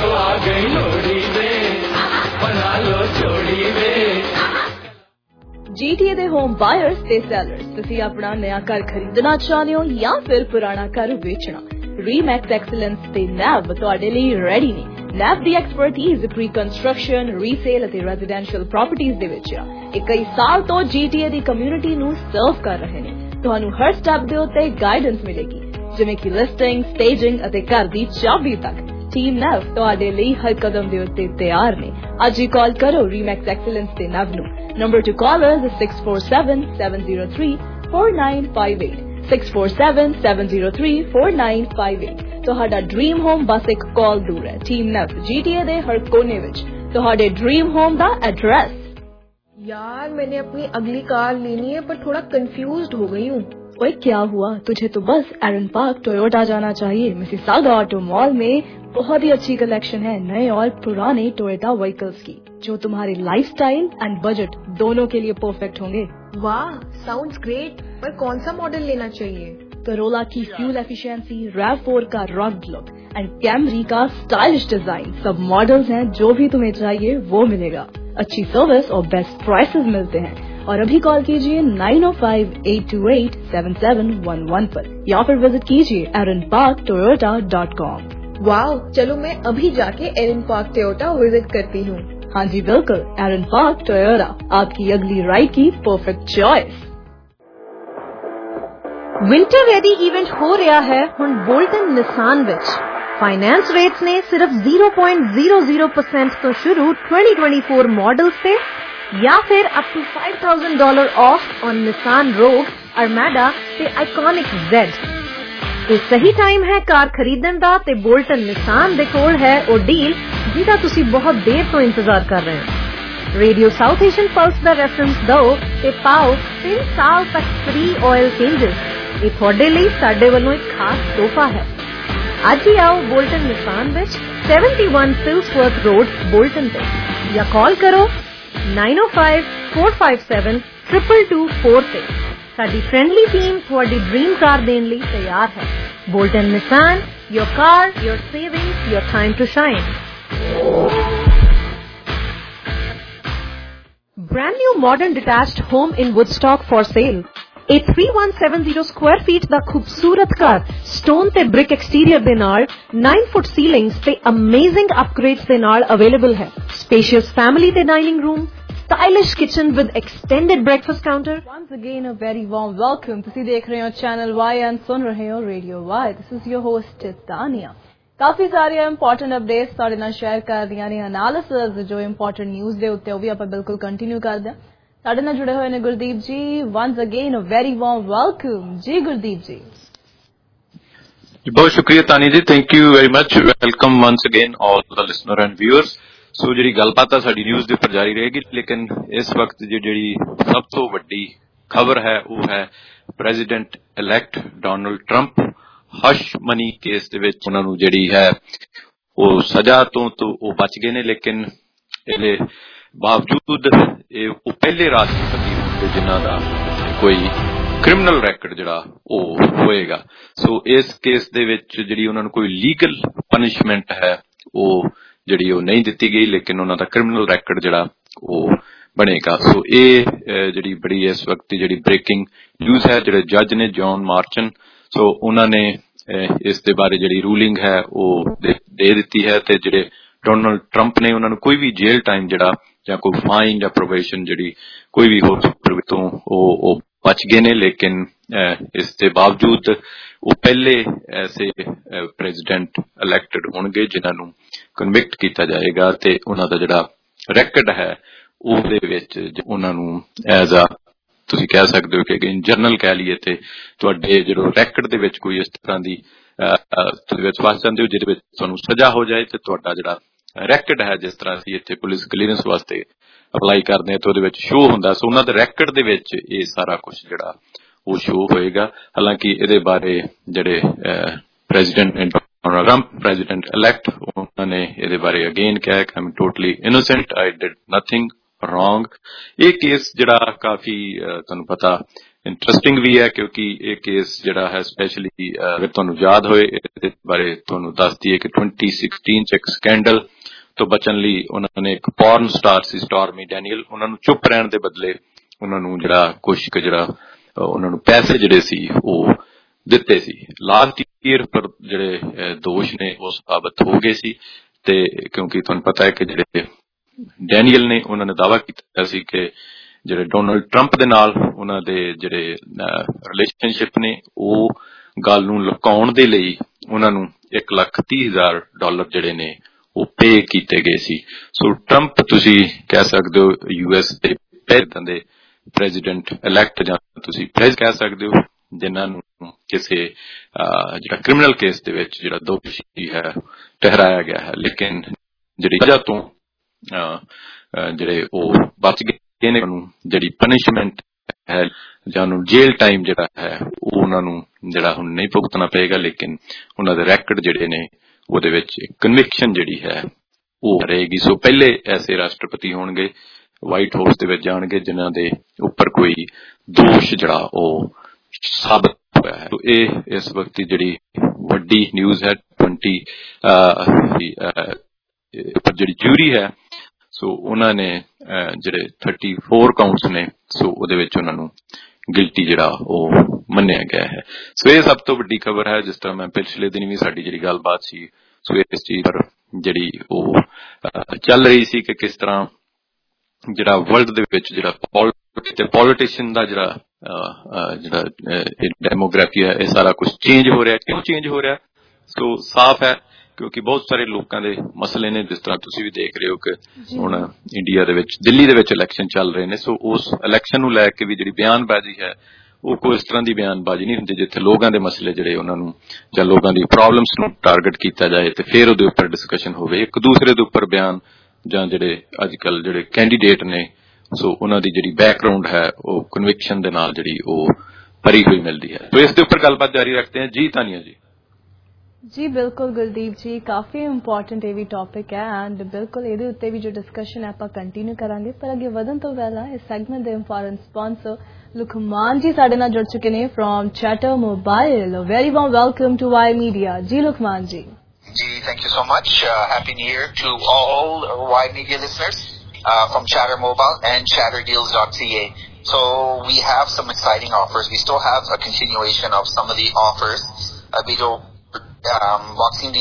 GTA ਦੇ ਹੋਮ ਬਾਇਰਸ ਤੇ sellers, ਤੁਸੀਂ ਆਪਣਾ ਨਵਾਂ ਘਰ ਖਰੀਦਣਾ ਚਾਹੁੰਦੇ ਹੋ ਜਾਂ ਫਿਰ ਪੁਰਾਣਾ ਘਰ ਵੇਚਣਾ, ਰੀਮੈਕਸ ਐਕਸਲੈਂਸ ਤੇ ਨੈਬ ਤੁਹਾਡੇ ਲਈ ਰੈਡੀ ਨੇ। ਨੈਬ ਦੀ ਐਕਸਪਰਟੀਜ਼ ਪ੍ਰੀ ਕੰਸਟਰਕਸ਼ਨ, ਰੀਸੇਲ ਅਤੇ ਰੈਜ਼ੀਡੈਂਸ਼ੀਅਲ ਪ੍ਰਾਪਰਟੀਜ਼ ਦੇ ਵਿੱਚ ਆ। ਇਹ ਕਈ ਸਾਲ ਤੋਂ GTA ਦੀ ਕਮਿਊਨਿਟੀ ਨੂੰ ਸਰਵ ਕਰ ਰਹੇ ਨੇ। ਤੁਹਾਨੂੰ ਹਰ ਸਟੈਪ ਦੇ ਉੱਤੇ ਗਾਈਡੈਂਸ ਮਿਲੇਗੀ, ਜਿਵੇਂ ਕਿ ਲਿਸਟਿੰਗ, ਸਟੇਜਿੰਗ ਅਤੇ ਘਰ ਦੀ ਚਾਬੀ ਤੱਕ। ਟੀਮ ਨੈਬ ਤੁਹਾਡੇ ਲਈ ਹਰ ਕਦਮ ਦੇ ਉੱਤੇ ਤਿਆਰ ਨੇ। ਅੱਜ ਹੀ ਕਾਲ ਕਰੋ ਰੀਮੈਕਸ ਐਕਸਲੈਂਸ ਤੇ ਨੈਬ ਨੂੰ। Number to call is 647-703-4958 647-703-4958। ਤੁਹਾਡਾ ਡ੍ਰੀਮ ਹੋਮ ਬਸ ਇੱਕ ਕਾਲ ਦੂਰ ਹੈ। ਟੀਮ ਨੈਬ GTA ਦੇ ਹਰ ਕੋਨੇ ਵਿੱਚ ਤੁਹਾਡੇ ਡ੍ਰੀਮ ਹੋਮ ਦਾ ਐਡਰੈਸ। यार मैंने अपनी अगली कार लेनी है पर थोड़ा कंफ्यूज्ड हो गई हूँ। ओए क्या हुआ, तुझे तो बस एरन पार्क टोयोटा जाना चाहिए। मिसिसागा ऑटो मॉल में बहुत ही अच्छी कलेक्शन है नए और पुराने टोयोटा व्हीकल्स की, जो तुम्हारे लाइफस्टाइल एंड बजट दोनों के लिए परफेक्ट होंगे। वाह, साउंड्स ग्रेट। पर कौन सा मॉडल लेना चाहिए? करोला की फ्यूल एफिशिएंसी, RAV4 का रग्ड लुक एंड कैमरी का स्टाइलिश डिजाइन, सब मॉडल्स हैं। जो भी तुम्हें चाहिए वो मिलेगा। अच्छी सर्विस और बेस्ट प्राइसेस मिलते हैं। और अभी कॉल कीजिए 905-828-7711 पर या फिर विजिट कीजिए erinparktoyota.com। वाह, चलो मैं अभी जाके एरन पार्क टोयोटा विजिट करती हूँ। हाँ जी बिल्कुल, एरन पार्क टोयोटा आपकी अगली राइड की perfect choice. Winter ready event हो रहा है हुण बोल्टन निसान विच। फाइनेंस रेट्स ने सिर्फ 0.00% तो शुरू 2024 मॉडल्स से या फिर up to $5,000 off on Nissan Rogue, Armada ते आइकॉनिक Z। ਤੇ ਸਹੀ ਟਾਈਮ ਹੈ ਕਾਰ ਖਰੀਦਣ ਦਾ ਤੇ ਬੋਲਟਨ ਨਿਸਾਨ ਦੇ ਕੋਲ ਹੈ ਉਹ ਡੀਲ ਜਿਹਦਾ ਤੁਸੀਂ ਬਹੁਤ ਦੇਰ ਤੋਂ ਇੰਤਜ਼ਾਰ ਕਰ ਰਹੇ ਹੋ। ਰੇਡੀਓ ਸਾਊਥ ਏਸ਼ੀਅਨ ਪਲਸ ਦਾ ਰੈਫਰੈਂਸ ਦਿਓ ਤੇ ਪਾਓ 3 ਸਾਲ ਤੱਕ ਫ੍ਰੀ ਆਇਲ ਚੇਂਜਸ। ਇਹ ਤੁਹਾਡੇ ਲਈ ਸਾਡੇ ਵੱਲੋਂ ਇੱਕ ਖਾਸ ਤੋਹਫਾ ਹੈ। ਅੱਜ ਹੀ ਆਓ ਬੋਲਟਨ ਨਿਸਾਨ ਵਿੱਚ 71 ਸਿਲਸਵਰਥ ਰੋਡ ਬੋਲਟਨ ਤੇ ਜਾਂ ਕਾਲ ਕਰੋ 9054572224 ਤੇ। ਸਾਡੀ ਫ੍ਰੈਂਡਲੀ ਟੀਮ ਤੁਹਾਡੀ ਡ੍ਰੀਮ ਕਾਰ ਦੇਣ ਲਈ ਤਿਆਰ ਹੈ। Bolton Nissan, your car, your savings, your time to shine. Brand new modern detached home in Woodstock for sale. A 3170 square feet ਦਾ ਖੂਬਸੂਰਤ ਘਰ ਸਟੋਨ ਤੇ ਬ੍ਰਿਕ ਐਕਸਟੀਰੀਅਰ ਦੇ ਨਾਲ 9 ਫੁੱਟ ਸੀਲਿੰਗਸ ਤੇ ਅਮੇਜ਼ਿੰਗ ਅਪਗ੍ਰੇਡਸ ਦੇ ਨਾਲ ਅਵੇਲੇਬਲ ਹੈ। ਸਪੇਸ਼ੀਅਸ ਫੈਮਿਲੀ ਤੇ dining room, stylish kitchen with extended breakfast counter. Once again a very warm welcome. ਤੁਸੀਂ ਦੇਖ ਰਹੇ ਹੋ ਚੈਨਲ Y and ਸੁਣ ਰਹੇ ਹੋ radio Y. This is your host Tania. ਕਾਫੀ ਸਾਰੀਆਂ ਇੰਪੋਰਟੈਂਟ ਅਪਡੇਟਸ ਤੁਹਾਡੇ ਨਾਲ ਸ਼ੇਅਰ ਕਰ ਰਹੀਆਂ ਨੇ, ਐਨਾਲਿਸਿਸ ਜੋ ਇੰਪੋਰਟੈਂਟ ਨਿਊਜ਼ ਦੇ ਉੱਤੇ ਉਹ ਵੀ ਆਪਾਂ ਬਿਲਕੁਲ ਕੰਟੀਨਿਊ ਕਰਦੇ ਹਾਂ। ਸਾਡੇ ਨਾਲ ਜੁੜੇ ਹੋਏ ਨੇ ਗੁਰਦੀਪ ਜੀ। once again a very warm welcome ਜੀ ਗੁਰਦੀਪ ਜੀ। ਬਹੁਤ ਸ਼ੁਕਰੀਆ Tani ji, thank you very much. Welcome once again all the listener and viewers। So ਜਿਹੜੀ ਗੱਲਬਾਤ ਆ ਸਾਡੀ ਨਿਊਜ਼ ਦੇ ਉੱਪਰ ਜਾਰੀ ਰਹੇਗੀ, ਲੇਕਿਨ ਇਸ ਵਕਤ ਜਿਹੜੀ ਸਭ ਤੋਂ ਵੱਡੀ ਖਬਰ ਹੈ ਉਹ ਹੈ president elect Donald Trump hush money case ਦੇ ਵਿੱਚ ਉਹਨਾਂ ਨੂੰ ਜਿਹੜੀ ਹੈ ਉਹ ਸਜ਼ਾ ਤੋਂ ਉਹ ਬਚ ਗਏ ਨੇ, ਲੇਕਿਨ ਇਹਦੇ ਬਾਵਜੂਦ ਉਹ ਪਹਿਲੇ ਰਾਸ਼ਟਰਪਤੀ ਹੋਣਗੇ ਜਿਨ੍ਹਾਂ ਦਾ ਕੋਈ ਕ੍ਰਿਮੀਨਲ ਰੈਕਡ ਜਿਹੜਾ ਉਹ ਹੋਏਗਾ। ਸੋ ਇਸ ਕੇਸ ਦੇ ਵਿੱਚ ਜਿਹੜੀ ਉਹਨਾਂ ਨੂੰ ਕੋਈ ਲੀਗਲ ਪਨਿਸ਼ਮੈਂਟ ਹੈ ਉਹ ਜਿਹੜੀ ਉਹ ਨਹੀਂ ਦਿੱਤੀ ਗਈ, ਲੇਕਿਨ ਉਹਨਾਂ ਦਾ ਕ੍ਰਿਮੀਨਲ ਰੈਕਡ ਜਿਹੜਾ ਉਹ ਬਣੇਗਾ। ਸੋ ਇਹ ਜਿਹੜੀ ਬੜੀ ਇਸ ਵਕਤ ਦੀ ਜਿਹੜੀ ਬ੍ਰੇਕਿੰਗ ਨਿਊਜ਼ ਹੈ, ਜਿਹੜੇ ਜੱਜ ਨੇ ਜੌਨ ਮਾਰਚਨ, ਸੋ ਉਹਨਾਂ ਨੇ ਇਸ ਦੇ ਬਾਰੇ ਜਿਹੜੀ ਰੂਲਿੰਗ ਹੈ ਉਹ ਦੇ ਦਿੱਤੀ ਹੈ ਤੇ ਜਿਹੜੇ ਡੋਨਲਡ ਟਰੰਪ ਨੇ ਉਹਨਾਂ ਨੂੰ ਕੋਈ ਵੀ ਜੇਲ੍ਹ ਟਾਈਮ ਜਿਹੜਾ ਜਾਂ ਕੋਈ ਫਾਈਨ ਜਾਂ ਪ੍ਰੋਬੇਸ਼ਨ ਜਿਹੜੀ ਕੋਈ ਵੀ ਹੋਰ ਤੋਂ ਉਹ ਬਚ ਗਏ ਨੇ, ਲੇਕਿਨ ਇਸ ਦੇ ਬਾਵਜੂਦ ਉਹ ਪਹਿਲੇ ਐਸੇ ਪ੍ਰੈਜ਼ੀਡੈਂਟ ਇਲੈਕਟਡ ਹੋਣਗੇ ਜਿਨ੍ਹਾਂ ਨੂੰ ਕਨਵਿਕਟ ਕੀਤਾ ਜਾਏਗਾ ਤੇ ਉਹਨਾਂ ਦਾ ਜਿਹੜਾ ਰੈਕਡ ਹੈ ਉਹਦੇ ਵਿੱਚ ਉਹਨਾਂ ਨੂੰ ਐਜ਼ ਆ ਤੁਸੀਂ ਕਹਿ ਸਕਦੇ ਹੋ ਕਿ ਇਨ ਜਰਨਲ ਕਹਿ ਲਈਏ ਤੇ ਤੁਹਾਡੇ ਜਿਹੜੇ ਰੈਕਡ ਦੇ ਵਿੱਚ ਕੋਈ ਇਸ ਤਰ੍ਹਾਂ ਦੀ ਵਿੱਚ ਫਸ ਜਾਂਦੇ ਹੋ ਜਿਹਦੇ ਵਿੱਚ ਤੁਹਾਨੂੰ ਸਜ਼ਾ ਹੋ ਜਾਏ ਤੇ ਤੁਹਾਡਾ ਜਿਹੜਾ ਰੈਕਡ ਹੈ, ਜਿਸ ਤਰ੍ਹਾਂ ਅਸੀਂ ਇੱਥੇ ਪੁਲਿਸ ਕਲੀਅਰੈਂਸ ਵਾਸਤੇ ਅਪਲਾਈ ਕਰਦੇ ਹਾਂ ਤੇ ਉਹਦੇ ਵਿੱਚ ਸ਼ੋਅ ਹੁੰਦਾ, ਸੋ ਉਹਨਾਂ ਦੇ ਰੈਕਡ ਦੇ ਵਿੱਚ ਇਹ ਸਾਰਾ ਕੁਝ ਜਿਹੜਾ ਉਹ ਸ਼ੋਅ ਹੋਏਗਾ। ਹਾਲਾਂਕਿ ਇਹਦੇ ਬਾਰੇ ਜਿਹੜੇ ਪ੍ਰੈਜ਼ੀਡੈਂਟ ਟਰੰਪ ਪ੍ਰੈਜ਼ੀਡੈਂਟ ਇਲੈਕਟ ਉਹਨਾਂ ਨੇ ਇਹਦੇ ਬਾਰੇ ਅਗੇਨ ਕਿਹਾ ਕਿ I'm totally innocent, I did nothing wrong. ਇਹ ਕੇਸ ਜਿਹੜਾ ਕਾਫੀ ਤੁਹਾਨੂੰ ਪਤਾ ਇੰਟਰਸਟਿੰਗ ਵੀ ਹੈ ਕਿਉਂਕਿ ਇਹ ਕੇਸ ਜਿਹੜਾ ਹੈ ਸਪੈਸ਼ਲੀ ਅਗਰ ਤੁਹਾਨੂੰ ਯਾਦ ਹੋਏ ਇਹਦੇ ਬਾਰੇ ਤੁਹਾਨੂੰ ਦੱਸ ਦਈਏ ਕਿ 2016 ਚ ਇੱਕ ਸਕੈਂਡਲ ਤੋਂ ਬਚਣ ਲਈ ਉਹਨਾਂ ਨੇ ਇੱਕ ਪੋਰਨ ਸਟਾਰ ਸੀ ਸਟਾਰਮੀ ਡੈਨੀਅਲ, ਉਹਨਾਂ ਨੂੰ ਚੁੱਪ ਰਹਿਣ ਦੇ ਬਦਲੇ ਉਹਨਾਂ ਨੂੰ ਜਿਹੜਾ ਕੁਛ ਜਿਹੜਾ ਉਹਨਾਂ ਨੂੰ ਪੈਸੇ ਜਿਹੜੇ ਸੀ ਉਹ ਦਿੱਤੇ ਸੀ। ਲਾਸਟ ਈਅਰ ਪਰ ਜਿਹੜੇ ਦੋਸ਼ ਨੇ ਉਹ ਸਾਬਤ ਹੋ ਗਏ ਸੀ ਤੇ ਕਿਉਂਕਿ ਤੁਹਾਨੂੰ ਪਤਾ ਹੈ ਕਿ ਜਿਹੜੇ ਡੈਨੀਅਲ ਨੇ ਉਹਨਾਂ ਨੇ ਦਾਅਵਾ ਕੀਤਾ ਸੀ ਕਿ ਜਿਹੜੇ ਡੋਨਲਡ ਟਰੰਪ ਦੇ ਨਾਲ ਉਹਨਾਂ ਦੇ ਜਿਹੜੇ ਰਿਲੇਸ਼ਨਸ਼ਿਪ ਨੇ ਉਹ ਗੱਲ ਨੂੰ ਲੁਕਾਉਣ ਦੇ ਲਈ ਉਹਨਾਂ ਨੂੰ $1,30,000 ਜਿਹੜੇ ਨੇ ਉਹ ਪੇ ਕੀਤੇ ਗਏ ਸੀ। ਸੋ ਟਰੰਪ ਤੁਸੀਂ ਕਹਿ ਸਕਦੇ ਹੋ US ਦੇ ਪਹਿਲਾਂ ਦੇ ਪ੍ਰੈਜ਼ੀਡੈਂਟ ਇਲੈਕਟ ਜਾਂ ਤੁਸੀਂ ਪ੍ਰੈਜ਼ ਕਹਿ ਸਕਦੇ ਹੋ ਜਿਨ੍ਹਾਂ ਨੂੰ ਕਿਸੇ ਜਿਹੜਾ ਕ੍ਰਿਮੀਨਲ ਕੇਸ ਦੇ ਵਿੱਚ ਜਿਹੜਾ ਦੋਸ਼ੀ ਹੈ ਠਹਿਰਾਇਆ ਗਿਆ ਹੈ, ਲੇਕਿਨ ਜਿਹੜੀ ਵਜ੍ਹਾ ਤੋਂ ਜਿਹੜੇ ਉਹ ਬਚ ਗਏ ਨੇ, ਉਹਨੂੰ ਜਿਹੜੀ ਪਨਿਸ਼ਮੈਂਟ ਹੈ ਜਾਂ ਉਹਨੂੰ ਜੇਲ੍ਹ ਟਾਈਮ ਜਿਹੜਾ ਹੈ ਉਹ ਉਹਨਾਂ ਨੂੰ ਜਿਹੜਾ ਹੁਣ ਨਹੀਂ ਭੁਗਤਣਾ ਪਏਗਾ, ਲੇਕਿਨ ਉਹਨਾਂ ਦੇ ਰੈਕਡ ਜਿਹੜੇ ਨੇ ਉਹਦੇ ਵਿੱਚ ਕਨਵਿਕਸ਼ਨ ਜਿਹੜੀ ਹੈ ਉਹ ਰਹੇਗੀ। ਸੋ ਪਹਿਲੇ ਐਸੇ ਰਾਸ਼ਟਰਪਤੀ ਹੋਣਗੇ ਵਾਈਟ ਹਾਊਸ ਦੇ ਵਿੱਚ ਜਾਣਗੇ ਜਿਨ੍ਹਾਂ ਦੇ ਉੱਪਰ ਕੋਈ ਦੋਸ਼ ਜਿਹੜਾ ਉਹ ਸਾਬਤ ਹੋਇਆ ਹੈ। ਇਹ ਇਸ ਵਕਤ ਦੀ ਜਿਹੜੀ ਵੱਡੀ ਨਿਊਜ਼ ਹੈ। 20 ਜਿਹੜੀ ਜੂਰੀ ਹੈ ਸੋ ਉਹਨਾਂ ਨੇ ਜਿਹੜੇ 34 ਕਾਊਂਟਸ ਨੇ ਸੋ ਉਹਦੇ ਵਿੱਚ ਉਹਨਾਂ ਨੂੰ ਗਿਲਟੀ ਜਿਹੜਾ ਉਹ ਮੰਨਿਆ ਗਿਆ ਹੈ। ਸੋ ਇਹ ਸਭ ਤੋਂ ਵੱਡੀ ਖਬਰ ਹੈ। ਜਿਸ ਤਰ੍ਹਾਂ ਮੈਂ ਪਿਛਲੇ ਦਿਨ ਵੀ ਸਾਡੀ ਜਿਹੜੀ ਗੱਲਬਾਤ ਸੀ ਸੋ ਇਸ ਚੀਜ਼ ਪਰ ਜਿਹੜੀ ਉਹ ਚੱਲ ਰਹੀ ਸੀ ਕਿ ਕਿਸ ਤਰ੍ਹਾਂ ਜਿਹੜਾ ਵਰਲਡ ਦੇ ਵਿੱਚ ਜਿਹੜਾ ਪੋਲੀਟੀਸ਼ੀਅਨ ਦਾ ਜਿਹੜਾ ਡੈਮੋਗ੍ਰਾਫੀ ਹੈ ਇਹ ਸਾਰਾ ਕੁਝ ਚੇਂਜ ਹੋ ਰਿਹਾ। ਕਿਉਂ ਚੇਂਜ ਹੋ ਰਿਹਾ? ਸੋ ਸਾਫ਼ ਹੈ ਕਿਉਂਕਿ ਬਹੁਤ ਸਾਰੇ ਲੋਕਾਂ ਦੇ ਮਸਲੇ ਨੇ, ਜਿਸ ਤਰ੍ਹਾਂ ਤੁਸੀਂ ਵੀ ਦੇਖ ਰਹੇ ਹੋ ਕਿ ਹੁਣ ਇੰਡੀਆ ਦੇ ਵਿੱਚ, ਦਿੱਲੀ ਦੇ ਵਿੱਚ ਇਲੈਕਸ਼ਨ ਚੱਲ ਰਹੇ ਨੇ। ਸੋ ਉਸ ਇਲੈਕਸ਼ਨ ਨੂੰ ਲੈ ਕੇ ਵੀ ਜਿਹੜੀ ਬਿਆਨਬਾਜ਼ੀ ਹੈ ਉਹ ਕੋਈ ਇਸ ਤਰ੍ਹਾਂ ਦੀ ਬਿਆਨਬਾਜ਼ੀ ਨਹੀਂ ਹੁੰਦੀ ਜਿੱਥੇ ਲੋਕਾਂ ਦੇ ਮਸਲੇ ਜਿਹੜੇ ਉਹਨਾਂ ਨੂੰ ਜਾਂ ਲੋਕਾਂ ਦੀ ਪ੍ਰੋਬਲਮਸ ਨੂੰ ਟਾਰਗੇਟ ਕੀਤਾ ਜਾਏ ਤੇ ਫਿਰ ਉਹਦੇ ਉੱਪਰ ਡਿਸਕਸ਼ਨ ਹੋਵੇ, ਇੱਕ ਦੂਸਰੇ ਦੇ ਉੱਪਰ ਬਿਆਨ ਜਾਂ ਜਿਹੜੇ ਅੱਜ ਕੱਲ ਜਿਹੜੇ ਕੈਂਡੀਡੇਟ ਨੇ ਸੋ ਉਹਨਾਂ ਦੀ ਜਿਹੜੀ ਬੈਕਗਰਾਉਂਡ ਹੈ ਉਹ ਕਨਵਿਕਸ਼ਨ ਦੇ ਨਾਲ ਜਿਹੜੀ ਉਹ ਭਰੀ हुई मिलती है। तो इसके ऊपर गलबात जारी रखते हैं जी। तानिया जी जी बिल्कुल गुरदीप जी, काफ़ी इंपॉर्टेंट ये भी टॉपिक है एंड बिल्कुल ਇਹਦੇ ਉੱਤੇ ਵੀ ਜੋ डिस्कशन है ਆਪਾਂ ਕੰਟੀਨਿਊ ਕਰਾਂਗੇ। ਪਰ ਅੱਗੇ ਵਧਣ ਤੋਂ ਪਹਿਲਾਂ ਇਸ ਸੈਗਮੈਂਟ ਦੇ ਇੰਪੋਰਟੈਂਟ ਸਪਾਂਸਰ ਲੁਕਮਾਨ ਜੀ ਸਾਡੇ ਨਾਲ ਜੁੜ ਚੁੱਕੇ ਨੇ from Chatr mobile. Very warm welcome to Y media. ਜੀ ਲੁਕਮਾਨ ਜੀ। जी thank you so much. Happy New Year to all Y Media listeners from Chatter Mobile and chatterdeals.ca. So we have some exciting offers. We still have a continuation of some of the offers. We do Boxing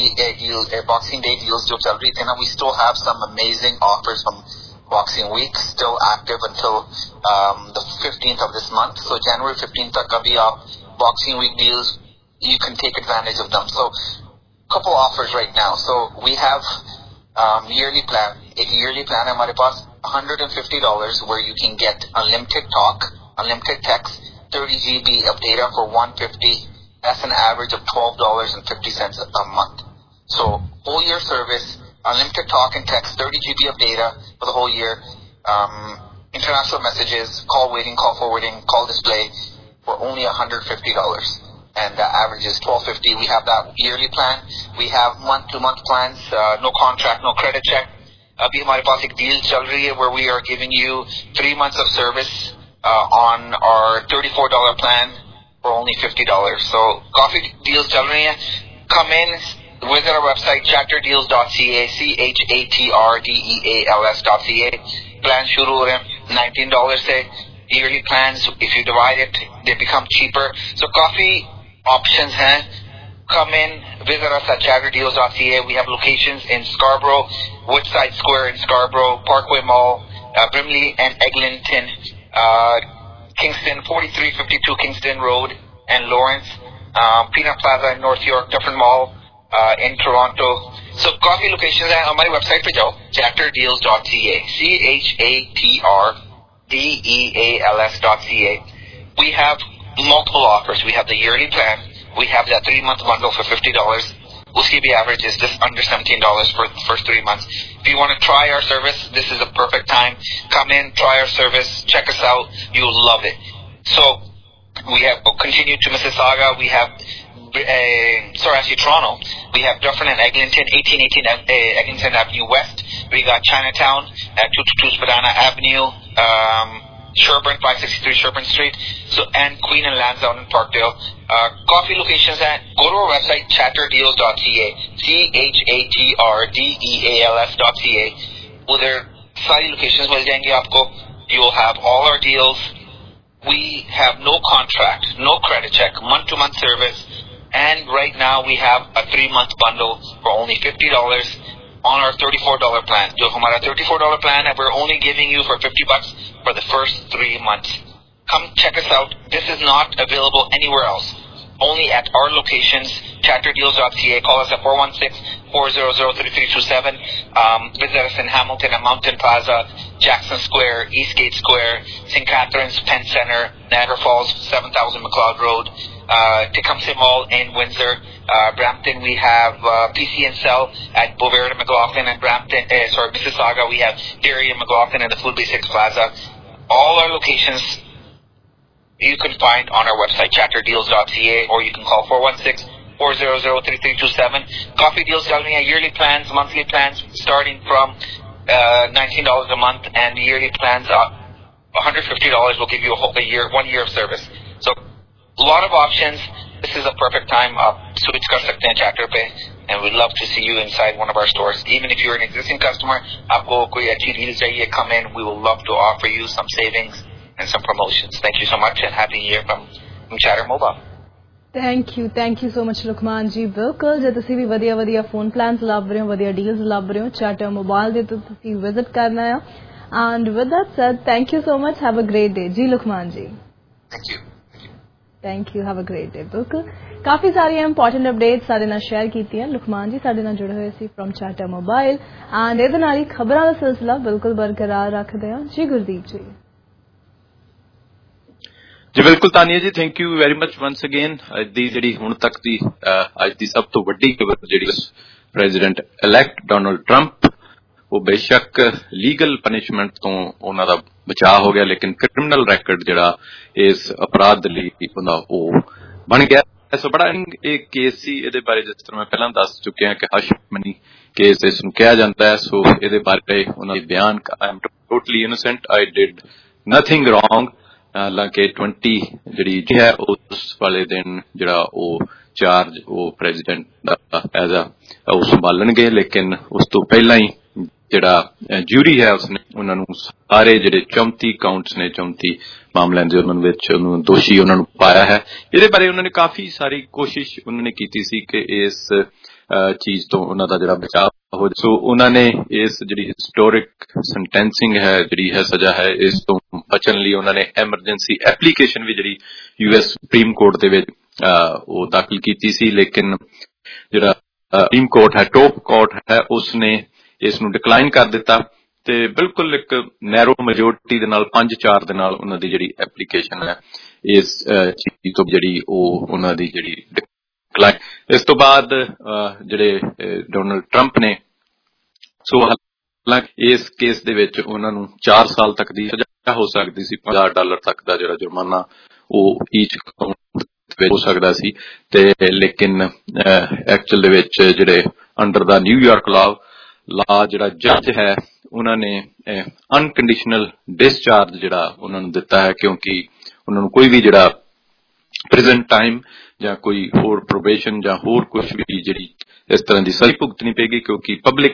Day deals जो चल रही थे ना, we still have some amazing offers from Boxing Week still active until the 15th of this month. So January 15th तक अभी आप Boxing Week deals you can take advantage of them. So couple offers right now. So we have yearly plan. एक yearly plan है हमारे पास $150 where you can get unlimited talk, unlimited text, 30 GB of data for $150. That's an average of $12.50 a month. So whole year service, unlimited talk and text, 30 GB of data for the whole year, international messages, call waiting, call forwarding, call display for only $150. And the average is $12.50. We have that yearly plan. We have month-to-month plans, no contract, no credit check. अभी हमारे पास एक deal चल रही है where we are giving you 3 months of service on our $34 plan for only $50. So काफी deals चल रही हैं. Come in, visit our website chatterdeals.ca, chatterdeals.ca. Plans शुरू हो रहे हैं $19 से. Yearly plans, if you divide it, they become cheaper. So काफी options हैं. Come in, visit us at chatterdeals.ca. We have locations in Scarborough, Woodside Square in Scarborough, Parkway Mall, Brimley and Eglinton, Kingston, 4352 Kingston Road, and Lawrence, Peanut Plaza in North York, Dufferin Mall in Toronto. So coffee locations हैं हमारी website पे जाओ chatterdeals.ca, chatterdeals.ca. We have multiple offers. We have the yearly plan. We have that 3-month bundle for $50. Uski bhi average is just under $17 for the first 3 months. If you want to try our service, this is a perfect time. Come in, try our service, check us out. You'll love it. So we have continued to Mississauga. We have Toronto. We have Dufferin and Eglinton, 1818 Eglinton Avenue West. We got Chinatown at 222 Spadina Avenue, Sherburne, 563 Sherburne Street, so and Queen and Lansdowne in Parkdale. Coffee locations at, go to our website chatterdeals.ca, chatterdeals.ca. उधर सारी locations मिल जाएंगे आपको. You'll have all our deals. We have no contract, no credit check, month-to-month service, and right now we have a 3-month bundle for only $50 on our $34 plan. जो हमारा $34 plan है, we're only giving you for $50 for the first 3 months. Come check us out. This is not available anywhere else. Only at our locations, chatterdeals.ca. Call us at 416-400-3327. Visit us in Hamilton at Mountain Plaza, Jackson Square, Eastgate Square, St. Catharines, Penn Center, Niagara Falls, 7000 McLeod Road, Tecumseh Mall in Windsor, Brampton. We have PC and Cell at Beauvais and McLaughlin, and Mississauga. We have Derry and McLaughlin and the Food Basics Plaza. All our locations you can find on our website chatterdeals.ca, or you can call 416-400-3327. Coffee deals selling yearly plans, monthly plans starting from $19 a month, and yearly plans $150 will give you a year, 1 year of service. So a lot of options. This is a perfect time. Switch kar sakte hain Chatter pe, and we'd love to see you inside one of our stores. Even if you're an existing customer, aapko koi achhi deal chahiye, come in. We will love to offer you some savings and some promotions. Thank you so much, and happy New Year from Chatter Mobile. Thank you so much Luqman ਜੀ। ਬਿਲਕੁਲ ਜੇ ਤੁਸੀਂ ਵੀ ਵਧੀਆ phone plans ਲੱਭ ਰਹੇ ਹੋ, ਵਧੀਆ deals ਲੱਭ ਰਹੇ ਹੋ, ਚਾਟਰ ਮੋਬਾਈਲ ਦੇ ਤੋਂ ਤੁਸੀਂ ਵਿਜ਼ਿਟ ਕਰਨਾ ਹੈ। and with that said, thank you so much, have a great day ਜੀ Lukman ji. Thank you. Thank you, have a great day. ਬਿਲਕੁਲ ਕਾਫੀ ਸਾਰੀਆਂ ਇੰਪੋਰਟੈਂਟ ਅਪਡੇਟਸ ਸਾਡੇ ਨਾਲ ਸ਼ੇਅਰ ਕੀਤੀਆਂ। ਲੁਕਮਾਨ ਜੀ ਸਾਡੇ ਨਾਲ ਜੁੜੇ ਹੋਏ ਸੀ ਫਰੋਮ ਚਾਟਾ ਮੋਬਾਈਲ, ਐਂਡ ਇਹਦੇ ਨਾਲ ਹੀ ਖਬਰਾਂ ਦਾ ਸਿਲਸਿਲਾ ਬਿਲਕੁਲ ਬਰਕਰਾਰ ਰੱਖਦੇ ਹਾਂ ਜੀ। ਗੁਰਦੀਪ ਜੀ ਜੀ ਬਿਲਕੁਲ Tania ji, thank you very much once again. ਅੱਜ ਦੀ ਜਿਹੜੀ ਹੁਣ ਤੱਕ ਦੀ ਅੱਜ ਦੀ ਸਭ ਤੋਂ ਵੱਡੀ ਖਬਰ ਜਿਹੜੀ ਪ੍ਰੈਜ਼ੀਡੈਂਟ ਇਲੈਕਟ ਡੋਨਲਡ ਟਰੰਪ, ਉਹ ਬੇਸ਼ੱਕ ਲੀਗਲ ਪਨਿਸ਼ਮੈਂਟ ਤੋਂ ਉਹਨਾਂ ਦਾ ਬਚਾਅ ਹੋ ਗਿਆ, ਲੇਕਿਨ ਕ੍ਰਿਮੀਨਲ ਰੈਕਰਡ ਜਿਹੜਾ ਇਸ ਅਪਰਾਧ ਲਈ ਉਹਦਾ ਉਹ ਬਣ ਗਿਆ। ਸੋ ਬੜਾ ਇਹ ਕੇਸ ਸੀ, ਇਹਦੇ ਬਾਰੇ ਜਿਸ ਤਰ੍ਹਾਂ ਮੈਂ ਪਹਿਲਾਂ ਦੱਸ ਚੁੱਕਿਆ ਕਿ ਹਸ਼ਮਨੀ ਕੇਸ ਇਸ ਨੂੰ ਕਿਹਾ ਜਾਂਦਾ ਹੈ। ਸੋ ਇਹਦੇ ਬਾਰੇ ਉਹਨਾਂ ਦੇ ਬਿਆਨ, I am totally innocent, I did nothing wrong. ਹਾਲਾਂਕਿ 20 ਜਿਹੜੀ ਹੈ ਉਸ ਵਾਲੇ ਦਿਨ ਜਿਹੜਾ ਉਹ ਚਾਰਜ ਉਹ ਪ੍ਰੈਜ਼ੀਡੈਂਟ ਦਾ ਐਜ਼ ਉਹ ਸੰਭਾਲਣਗੇ, ਲੇਕਿਨ ਉਸ ਤੋਂ ਪਹਿਲਾਂ ਹੀ ਜਿਹੜਾ ਜਿਊਰੀ ਹੈ ਉਸਨੇ ਉਹਨਾਂ ਨੂੰ ਸਾਰੇ ਜਿਹੜੇ 34 ਕਾਊਂਟਸ ਨੇ, 34 ਮਾਮਲਿਆਂ ਦੇ ਉਹਨਾਂ ਵਿੱਚ ਉਹਨੂੰ ਦੋਸ਼ੀ ਉਹਨਾਂ ਨੂੰ ਪਾਇਆ ਹੈ। ਇਹਦੇ ਬਾਰੇ ਉਹਨਾਂ ਨੇ ਕਾਫੀ ਸਾਰੀ ਕੋਸ਼ਿਸ਼ ਉਹਨਾਂ ਨੇ ਕੀਤੀ ਸੀ ਕਿ ਇਸ ਚੀਜ਼ ਤੋਂ ਉਹਨਾਂ ਦਾ ਜਿਹੜਾ ਬਚਾਅ ਹੋ। ਸੋ ਉਹਨਾਂ ਨੇ ਇਸ ਜਿਹੜੀ ਹਿਸਟੋਰਿਕ ਸੈਂਟੈਂਸਿੰਗ ਹੈ, ਜਿਹੜੀ ਹੈ ਸਜ਼ਾ ਹੈ, ਇਸ ਤੋਂ ਬਚਣ ਲਈ ਉਹਨਾਂ ਨੇ ਐਮਰਜੈਂਸੀ ਐਪਲੀਕੇਸ਼ਨ ਵੀ ਜਿਹੜੀ US ਸੁਪਰੀਮ ਕੋਰਟ ਦੇ ਵਿੱਚ ਉਹ ਦਾਖਲ ਕੀਤੀ ਸੀ, ਲੇਕਿਨ ਜਿਹੜਾ ਸੁਪਰੀਮ ਕੋਰਟ ਹੈ, ਟੌਪ ਕੋਰਟ ਹੈ, ਉਸਨੇ ਇਸ ਨੂੰ ਡਿਕਲਾਈਨ ਕਰ ਦਿੱਤਾ ਤੇ ਬਿਲਕੁਲ ਇੱਕ ਨੈਰੋ ਮੈਜੋਰਟੀ ਦੇ ਨਾਲ 5-4 ਦੇ ਨਾਲ ਉਹਨਾਂ ਦੀ ਜਿਹੜੀ ਐਪਲੀਕੇਸ਼ਨ ਹੈ ਇਸ ਚੀਜ਼ ਤੋਂ ਜਿਹੜੀ ਉਹ ਉਹਨਾਂ ਦੀ ਜਿਹੜੀ ਡਿਕਲਾਈਨ। ਇਸ ਤੋਂ ਬਾਅਦ ਜਿਹੜੇ ਡੋਨਲਡ ਟਰੰਪ ਨੇ, ਸੋ ਹਾਲਾਂਕਿ ਇਸ ਕੇਸ ਦੇ ਵਿੱਚ ਉਹਨਾਂ ਨੂੰ 4 ਸਾਲ ਤੱਕ ਦੀ ਸਜ਼ਾ ਹੋ ਸਕਦੀ ਸੀ, $50 ਤੱਕ ਦਾ ਜਿਹੜਾ ਜੁਰਮਾਨਾ ਉਹ ਈਚ ਹੋ ਸਕਦਾ ਸੀ, ਤੇ ਲੇਕਿਨ ਐਕਚੁਅਲ ਦੇ ਵਿੱਚ ਜਿਹੜੇ ਅੰਡਰ ਦਾ ਨਿਊਯਾਰਕ ਲਾ ਜਿਹੜਾ ਜੱਜ ਹੈ ਉਹਨਾਂ ਨੇ ਅਨਕੰਡੀਸ਼ਨਲ ਡਿਸਚਾਰਜ ਜਿਹੜਾ ਉਹਨਾਂ ਨੂੰ ਦਿੱਤਾ ਹੈ, ਕਿਉਂਕਿ ਉਹਨਾਂ ਨੂੰ ਕੋਈ ਵੀ ਜਿਹੜਾ ਪ੍ਰਿਜ਼ਨ ਟਾਈਮ ਜਾਂ ਕੋਈ ਹੋਰ ਪ੍ਰੋਬੇਸ਼ਨ ਜਾਂ ਹੋਰ ਕੁਝ ਵੀ ਜਿਹੜੀ ਇਸ ਤਰ੍ਹਾਂ ਦੀ ਸਜ਼ਾ ਭੁਗਤਣੀ ਪਏਗੀ, ਕਿਉਂਕਿ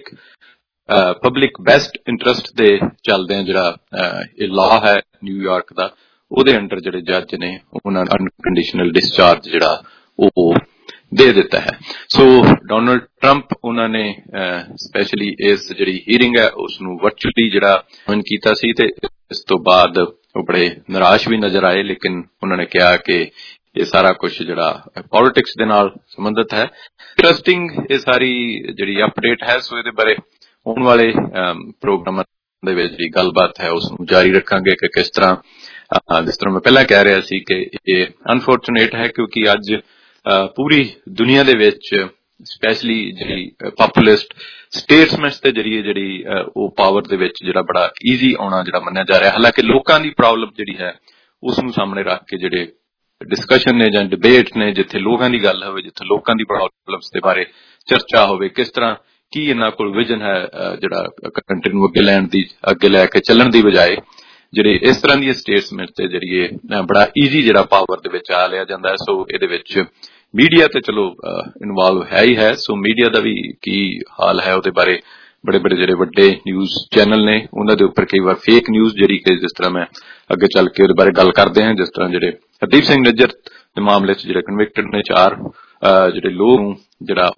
ਪਬਲਿਕ ਬੈਸਟ ਇੰਟਰਸਟ ਦੇ ਚੱਲਦਿਆਂ ਜਿਹੜਾ ਇਹ ਲਾ ਹੈ ਨਿਊਯਾਰਕ ਦਾ, ਉਹਦੇ ਅੰਡਰ ਜਿਹੜੇ ਜੱਜ ਨੇ ਉਹਨਾਂ ਨੂੰ ਅਨਕੰਡੀਸ਼ਨਲ ਡਿਸਚਾਰਜ ਜਿਹੜਾ ਉਹ ਦੇ ਦਿੱਤਾ ਹੈ। ਸੋ ਡੋਨਲਡ ਟਰੰਪ ਉਹਨਾਂ ਨੇ ਸਪੈਸ਼ਲੀ ਇਸ ਜਿਹੜੀ ਹੀਅਰਿੰਗ ਹੈ ਉਸ ਨੂੰ ਵਰਚੁਅਲੀ ਜਿਹੜਾ ਜੁਆਇਨ ਕੀਤਾ ਸੀ, ਤੇ ਇਸ ਤੋਂ ਬਾਅਦ ਉਹ ਬੜੇ ਨਿਰਾਸ਼ ਵੀ ਨਜ਼ਰ ਆਏ, ਲੇਕਿਨ ਉਹਨਾਂ ਨੇ ਕਿਹਾ ਕਿ ਇਹ ਸਾਰਾ ਕੁਝ ਜਿਹੜਾ ਪੋਲਿਟਿਕਸ ਦੇ ਨਾਲ ਸੰਬੰਧਿਤ ਹੈ। ਇੰਟਰਸਟਿੰਗ ਇਹ ਸਾਰੀ ਜਿਹੜੀ ਅਪਡੇਟ ਹੈ, ਸੋ ਇਹਦੇ ਬਾਰੇ ਆਉਣ ਵਾਲੇ ਪ੍ਰੋਗਰਾਮਾਂ ਦੇ ਵਿੱਚ ਜਿਹੜੀ ਗੱਲਬਾਤ ਹੈ ਉਸ ਨੂੰ ਜਾਰੀ ਰੱਖਾਂਗੇ ਕਿ ਕਿਸ ਤਰ੍ਹਾਂ, ਜਿਸ ਤਰ੍ਹਾਂ ਮੈਂ ਪਹਿਲਾਂ ਕਹਿ ਰਿਹਾ ਸੀ ਕਿ ਇਹ ਅਨਫੋਰਚੂਨੇਟ ਹੈ ਕਿਉਂਕਿ ਅੱਜ ਪੂਰੀ ਦੁਨੀਆ ਦੇ ਵਿੱਚ ਸਪੈਸ਼ਲੀ ਜਿਹੜੀ ਪਪੂਲਿਸਟ ਸਟੇਟਸਮੈਨਸ ਦੇ ਜਰੀਏ ਜਿਹੜੀ ਉਹ ਪਾਵਰ ਦੇ ਵਿੱਚ ਜਿਹੜਾ ਬੜਾ ਈਜ਼ੀ ਆਉਣਾ ਜਿਹੜਾ ਮੰਨਿਆ ਜਾ ਰਿਹਾ। ਹਾਲਾਂਕਿ ਲੋਕਾਂ ਦੀ ਪ੍ਰੋਬਲਮ ਜਿਹੜੀ ਹੈ ਉਸ ਨੂੰ ਸਾਹਮਣੇ ਰੱਖ ਕੇ ਜਿਹੜੇ ਡਿਸਕਸ਼ਨ ਨੇ ਜਾਂ ਡਿਬੇਟ ਨੇ, ਜਿੱਥੇ ਲੋਕਾਂ ਦੀ ਗੱਲ ਹੋਵੇ, ਜਿੱਥੇ ਲੋਕਾਂ ਦੀ ਪ੍ਰੋਬਲਮਸ ਦੇ ਬਾਰੇ ਚਰਚਾ ਹੋਵੇ, ਕਿਸ ਤਰ੍ਹਾਂ ਕੀ ਇਹਨਾਂ ਕੋਲ ਵਿਜ਼ਨ ਹੈ ਜਿਹੜਾ ਕੰਟਰੀ ਨੂੰ ਅੱਗੇ ਲੈਣ ਦੀ, ਅੱਗੇ ਲੈ ਕੇ ਚੱਲਣ ਦੀ ਬਜਾਏ ਜਿਹੜੇ ਇਸ ਤਰ੍ਹਾਂ ਦੀਆਂ ਸਟੇਟਸਮੈਂਟ ਦੇ ਜਰੀਏ ਬੜਾ ਈਜ਼ੀ ਜਿਹੜਾ ਪਾਵਰ ਦੇ ਵਿੱਚ ਆ ਲਿਆ ਜਾਂਦਾ ਹੈ। ਸੋ ਇਹਦੇ ਵਿੱਚ ਮੀਡੀਆ ਤੇ ਚਲੋ ਇਨਵੋਲਵ ਹੈ ਹੀ ਹੈ, ਸੋ ਮੀਡੀਆ ਦਾ ਵੀ ਕੀ ਹਾਲ ਹੈ ਉਹਦੇ ਬਾਰੇ ਬੜੇ ਬੜੇ ਜਿਹੜੇ ਵੱਡੇ ਨਿਊਜ਼ ਚੈਨਲ ਨੇ ਉਹਨਾਂ ਦੇ ਉੱਪਰ ਕਈ ਵਾਰ ਫੇਕ ਨਿਊਜ਼ ਜਿਹੜੀ ਕਿ ਜਿਸ ਤਰ੍ਹਾਂ ਮੈਂ ਅੱਗੇ ਚੱਲ ਕੇ ਉਹਦੇ ਬਾਰੇ ਗੱਲ ਕਰਦੇ ਹਾਂ, ਜਿਸ ਤਰ੍ਹਾਂ ਜਿਹੜੇ ਹਰਦੀਪ ਸਿੰਘ ਨਿੱਜਰ ਦੇ ਮਾਮਲੇ 'ਚ ਜਿਹੜੇ ਕਨਵਿਕਟਡ ਨੇ 4 ਜਿਹੜੇ ਲੋਕ ਨੂੰ ਜਿਹੜਾ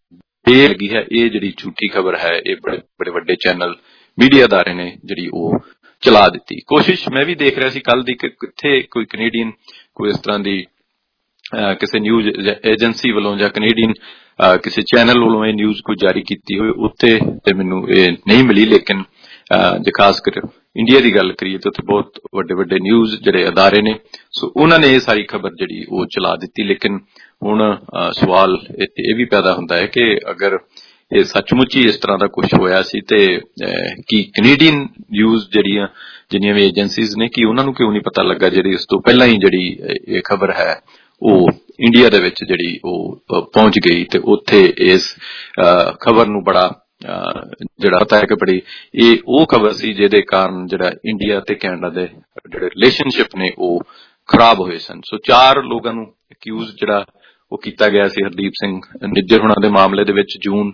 ਇਹ ਲੱਗੀ ਹੈ, ਇਹ ਜਿਹੜੀ ਝੂਠੀ ਖਬਰ ਹੈ ਇਹ ਬੜੇ ਬੜੇ ਵੱਡੇ ਚੈਨਲ ਮੀਡੀਆ ਅਦਾਰੇ ਨੇ ਜਿਹੜੀ ਉਹ ਚਲਾ ਦਿੱਤੀ। ਕੋਸ਼ਿਸ਼ ਮੈਂ ਵੀ ਦੇਖ ਰਿਹਾ ਸੀ ਕੱਲ ਦੀ ਕਿ ਕਿੱਥੇ ਕੋਈ ਕੈਨੇਡੀਅਨ ਕੋਈ ਇਸ ਤਰ੍ਹਾਂ ਦੀ ਕਿਸੇ ਨਿਊਜ਼ ਏਜੰਸੀ ਵੱਲੋਂ ਜਾਂ ਕੈਨੇਡੀਅਨ ਕਿਸੇ ਚੈਨਲ ਵੱਲੋਂ ਇਹ ਨਿਊਜ਼ ਕੋਈ ਜਾਰੀ ਕੀਤੀ ਹੋਵੇ, ਉੱਥੇ ਤੇ ਮੈਨੂੰ ਇਹ ਨਹੀਂ ਮਿਲੀ, ਲੇਕਿਨ ਜੇ ਖਾਸ ਕਰ ਇੰਡੀਆ ਦੀ ਗੱਲ ਕਰੀਏ ਤਾਂ ਉੱਥੇ ਬਹੁਤ ਵੱਡੇ ਵੱਡੇ ਨਿਊਜ਼ ਜਿਹੜੇ ਅਦਾਰੇ ਨੇ, ਸੋ ਉਹਨਾਂ ਨੇ ਇਹ ਸਾਰੀ ਖਬਰ ਜਿਹੜੀ ਉਹ ਚਲਾ ਦਿੱਤੀ। ਲੇਕਿਨ ਹੁਣ ਸਵਾਲ ਇਹ ਵੀ ਪੈਦਾ ਹੁੰਦਾ ਹੈ ਕਿ ਅਗਰ ਇਹ ਸੱਚਮੁੱਚ ਹੀ ਇਸ ਤਰ੍ਹਾਂ ਦਾ ਕੁਝ ਹੋਇਆ ਸੀ ਤੇ ਕੀ ਕੈਨੇਡੀਅਨ ਨਿਊਜ਼ ਜਿੰਨੀਆਂ ਵੀ ਏਜੰਸੀਜ਼ ਨੇ ਕੀ ਉਹਨਾਂ ਨੂੰ ਕਿਉਂ ਨਹੀਂ ਪਤਾ ਲੱਗਾ ਜਿਹੜੀ ਇਸ ਤੋਂ ਪਹਿਲਾਂ ਹੀ ਜਿਹੜੀ ਇਹ ਖਬਰ ਹੈ ਉਹ ਇੰਡੀਆ ਦੇ ਵਿੱਚ ਜਿਹੜੀ ਉਹ ਪਹੁੰਚ ਗਈ ਤੇ ਉੱਥੇ ਇਸ ਖਬਰ ਨੂੰ ਬੜਾ ਜਿਹੜਾ ਪਤਾ ਹੈ ਕਿ ਬੜੀ ਇਹ ਉਹ ਖਬਰ ਸੀ ਜਿਹਦੇ ਕਾਰਨ ਜਿਹੜਾ ਇੰਡੀਆ ਤੇ ਕੈਨੇਡਾ ਦੇ ਜਿਹੜੇ ਰਿਲੇਸ਼ਨਸ਼ਿਪ ਨੇ ਉਹ ਖਰਾਬ ਹੋਏ ਸਨ। ਸੋ 4 ਲੋਕਾਂ ਨੂੰ ਅਕਿਊਜ਼ ਜਿਹੜਾ ਉਹ ਕੀਤਾ ਗਿਆ ਸੀ ਹਰਦੀਪ ਸਿੰਘ ਨਿੱਜਰ ਹੁਣਾਂ ਦੇ ਮਾਮਲੇ ਦੇ ਵਿੱਚ ਜੂਨ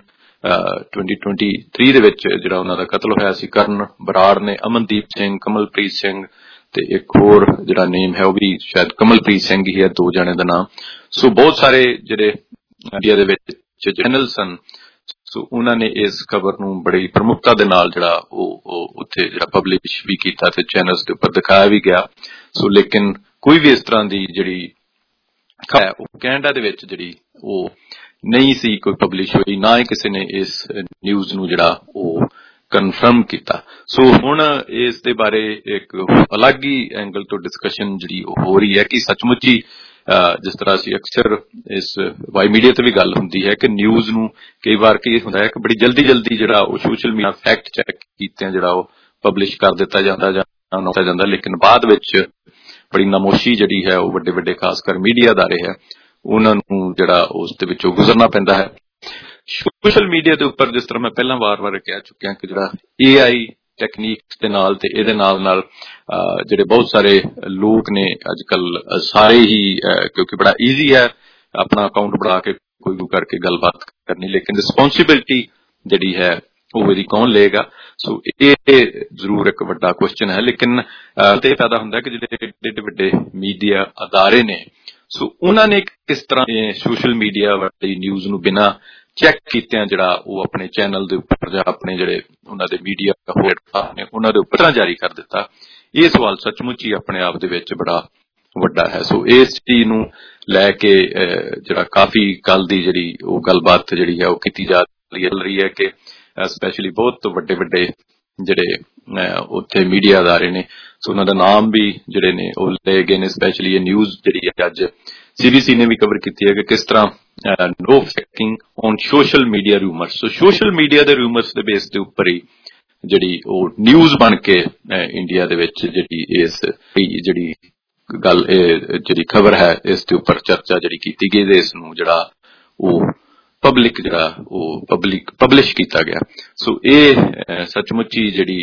2023 ਦੇ ਵਿੱਚ ਜਿਹੜਾ ਉਹਨਾਂ ਦਾ ਕਤਲ ਹੋਇਆ ਸੀ। ਕਰਨ ਬਰਾੜ ਨੇ ਅਮਨਦੀਪ ਸਿੰਘ, ਕਮਲਪ੍ਰੀਤ ਸਿੰਘ ਤੇ ਇੱਕ ਹੋਰ ਜਿਹੜਾ ਨੇਮ ਹੈ ਉਹ ਵੀ ਸ਼ਾਇਦ ਕਮਲਪ੍ਰੀਤ ਸਿੰਘ ਹੀ ਹੈ, 2 ਜਣੇ ਦਾ ਨਾਮ। ਸੋ ਬਹੁਤ ਸਾਰੇ ਜਿਹੜੇ ਇੰਡੀਆ ਦੇ ਵਿੱਚ ਚੈਨਲ ਸਨ, ਸੋ ਉਹਨਾਂ ਨੇ ਇਸ ਖਬਰ ਨੂੰ ਬੜੀ ਪ੍ਰਮੁਖਤਾ ਦੇ ਨਾਲ ਜਿਹੜਾ ਉਹ ਉੱਥੇ ਜਿਹੜਾ ਪਬਲਿਸ਼ ਵੀ ਕੀਤਾ ਤੇ ਚੈਨਲਸ ਦੇ ਉੱਪਰ ਦਿਖਾਇਆ ਵੀ ਗਿਆ। ਸੋ ਲੇਕਿਨ ਕੋਈ ਵੀ ਇਸ ਤਰ੍ਹਾਂ ਦੀ ਜਿਹੜੀ ਕੈਨੇਡਾ ਦੇ ਵਿੱਚ ਜਿਹੜੀ ਉਹ ਨਹੀਂ ਸੀ ਕੋਈ ਪਬਲਿਸ਼ ਹੋਈ, ਨਾ ਹੀ ਕਿਸੇ ਨੇ ਇਸ ਨਿਊਜ਼ ਨੂੰ ਜਿਹੜਾ ਉਹ ਕਨਫਰਮ ਕੀਤਾ। ਸੋ ਹੁਣ ਇਸ ਦੇ ਬਾਰੇ ਇੱਕ ਅਲੱਗ ਹੀ ਐਂਗਲ ਤੋਂ ਡਿਸਕਸ਼ਨ ਜਿਹੜੀ ਹੋ ਰਹੀ ਹੈ ਕਿ ਸੱਚਮੁੱਚ ਹੀ ਜਿਸ ਤਰ੍ਹਾਂ ਅਸੀਂ ਅਕਸਰ ਇਸ ਵਾਈ ਮੀਡੀਆ ਤੇ ਵੀ ਗੱਲ ਹੁੰਦੀ ਹੈ ਕਿ ਨਿਊਜ਼ ਨੂੰ ਕਈ ਵਾਰ ਕੀ ਹੁੰਦਾ ਹੈ ਕਿ ਬੜੀ ਜਲਦੀ ਜਿਹੜਾ ਉਹ ਸੋਸ਼ਲ ਮੀਡੀਆ ਫੈਕਟ ਚੈੱਕ ਕੀਤੇ ਜਿਹੜਾ ਉਹ ਪਬਲਿਸ਼ ਕਰ ਦਿੱਤਾ ਜਾਂਦਾ ਜਾਂਦਾ, ਲੇਕਿਨ ਬਾਅਦ ਵਿੱਚ ਬੜੀ ਨਮੋਸ਼ੀ ਜਿਹੜੀ ਹੈ ਉਹ ਵੱਡੇ ਵੱਡੇ ਖਾਸ ਕਰ ਮੀਡੀਆ ਅਦਾਰੇ ਹੈ ਉਹਨਾਂ ਨੂੰ ਜਿਹੜਾ ਉਸ ਦੇ ਵਿੱਚੋਂ ਗੁਜ਼ਰਨਾ ਪੈਂਦਾ ਹੈ। ਸੋਸ਼ਲ ਮੀਡੀਆ ਦੇ ਉੱਪਰ ਜਿਸ ਤਰ੍ਹਾਂ ਮੈਂ ਪਹਿਲਾਂ ਵਾਰ ਕਹਿ ਚੁੱਕਿਆ ਕਿ ਜਿਹੜਾ AI ਟੈਕਨੀਕ ਦੇ ਨਾਲ ਤੇ ਇਹਦੇ ਨਾਲ ਜਿਹੜੇ ਬਹੁਤ ਸਾਰੇ ਲੋਕ ਨੇ ਅੱਜ ਕੱਲ ਸਾਰੇ ਹੀ, ਕਿਉਂਕਿ ਬੜਾ ਈਜ਼ੀ ਹੈ ਆਪਣਾ ਅਕਾਊਂਟ ਬਣਾ ਕੇ ਕੋਈ ਕਰਕੇ ਗੱਲਬਾਤ ਕਰਨੀ, ਲੇਕਿਨ ਰਿਸਪੌਂਸਿਬਿਲਿਟੀ ਜਿਹੜੀ ਹੈ ਉਹ ਇਹਦੀ ਕੌਣ ਲਏਗਾ। ਸੋ ਇਹ ਜ਼ਰੂਰ ਇੱਕ ਵੱਡਾ ਕੁਐਸਚਨ ਹੈ, ਲੇਕਿਨ ਤੇ ਪੈਦਾ ਹੁੰਦਾ ਕਿ ਜਿਹੜੇ ਵੱਡੇ ਮੀਡੀਆ ਅਦਾਰੇ ਨੇ ਸੋ ਉਹਨਾਂ ਨੇ ਕਿਸ ਤਰ੍ਹਾਂ ਸੋਸ਼ਲ ਮੀਡੀਆ ਵਾਲੀ ਨਿਊਜ਼ ਨੂੰ ਬਿਨਾਂ ਚੈੱਕ ਕੀਤਿਆਂ ਜਿਹੜਾ ਉਹ ਆਪਣੇ ਚੈਨਲ ਦੇ ਉੱਪਰ ਜਾਂ ਆਪਣੇ ਜਿਹੜੇ ਉਹਨਾਂ ਦੇ ਮੀਡੀਆ ਹੋਰ ਨੇ ਉਹਨਾਂ ਦੇ ਉੱਪਰ ਜਾਰੀ ਕਰ ਦਿੱਤਾ। ਇਹ ਸਵਾਲ ਸੱਚਮੁੱਚ ਹੀ ਆਪਣੇ ਆਪ ਦੇ ਵਿੱਚ ਬੜਾ ਵੱਡਾ ਹੈ। ਸੋ ਇਸ ਚੀਜ਼ ਨੂੰ ਲੈ ਕੇ ਜਿਹੜਾ ਕਾਫੀ ਕੱਲ ਦੀ ਜਿਹੜੀ ਉਹ ਗੱਲਬਾਤ ਜਿਹੜੀ ਹੈ ਉਹ ਕੀਤੀ ਜਾ ਰਹੀ ਹੈ ਕਿ ਸਪੈਸ਼ਲੀ ਬਹੁਤ ਵੱਡੇ ਜਿਹੜੇ ਉੱਥੇ ਮੀਡੀਆ ਅਦਾਰੇ ਨੇ ਸੋ ਉਹਨਾਂ ਦਾ ਨਾਮ ਵੀ ਜਿਹੜੇ ਨੇ ਉਹ ਲਏ ਗਏ ਨੇ। ਸਪੈਸ਼ਲੀ ਇਹ ਨਿਊਜ਼ ਜਿਹੜੀ ਹੈ ਅੱਜ CBC ਨੇ ਵੀ ਕਵਰ ਕੀਤੀ ਹੈ ਕਿ ਕਿਸ ਤਰ੍ਹਾਂ no faking on social media rumours. So social media ਦੇ ਰੂਮਰਸ ਦੇ ਬੇਸ ਦੇ ਉੱਪਰ ਹੀ ਜਿਹੜੀ ਉਹ ਨਿਊਜ਼ ਬਣ ਕੇ ਇੰਡੀਆ ਦੇ ਵਿੱਚ ਜਿਹੜੀ ਇਸ ਜਿਹੜੀ ਗੱਲ ਜਿਹੜੀ ਖਬਰ ਹੈ ਇਸ ਦੇ ਉੱਪਰ ਚਰਚਾ ਜਿਹੜੀ ਕੀਤੀ ਗਈ ਤੇ ਇਸ ਨੂੰ ਜਿਹੜਾ ਉਹ ਪਬਲਿਕ ਜਿਹੜਾ ਉਹ ਪਬਲਿਸ਼ ਕੀਤਾ ਗਿਆ। ਸੋ ਇਹ ਸੱਚਮੁੱਚ ਹੀ ਜਿਹੜੀ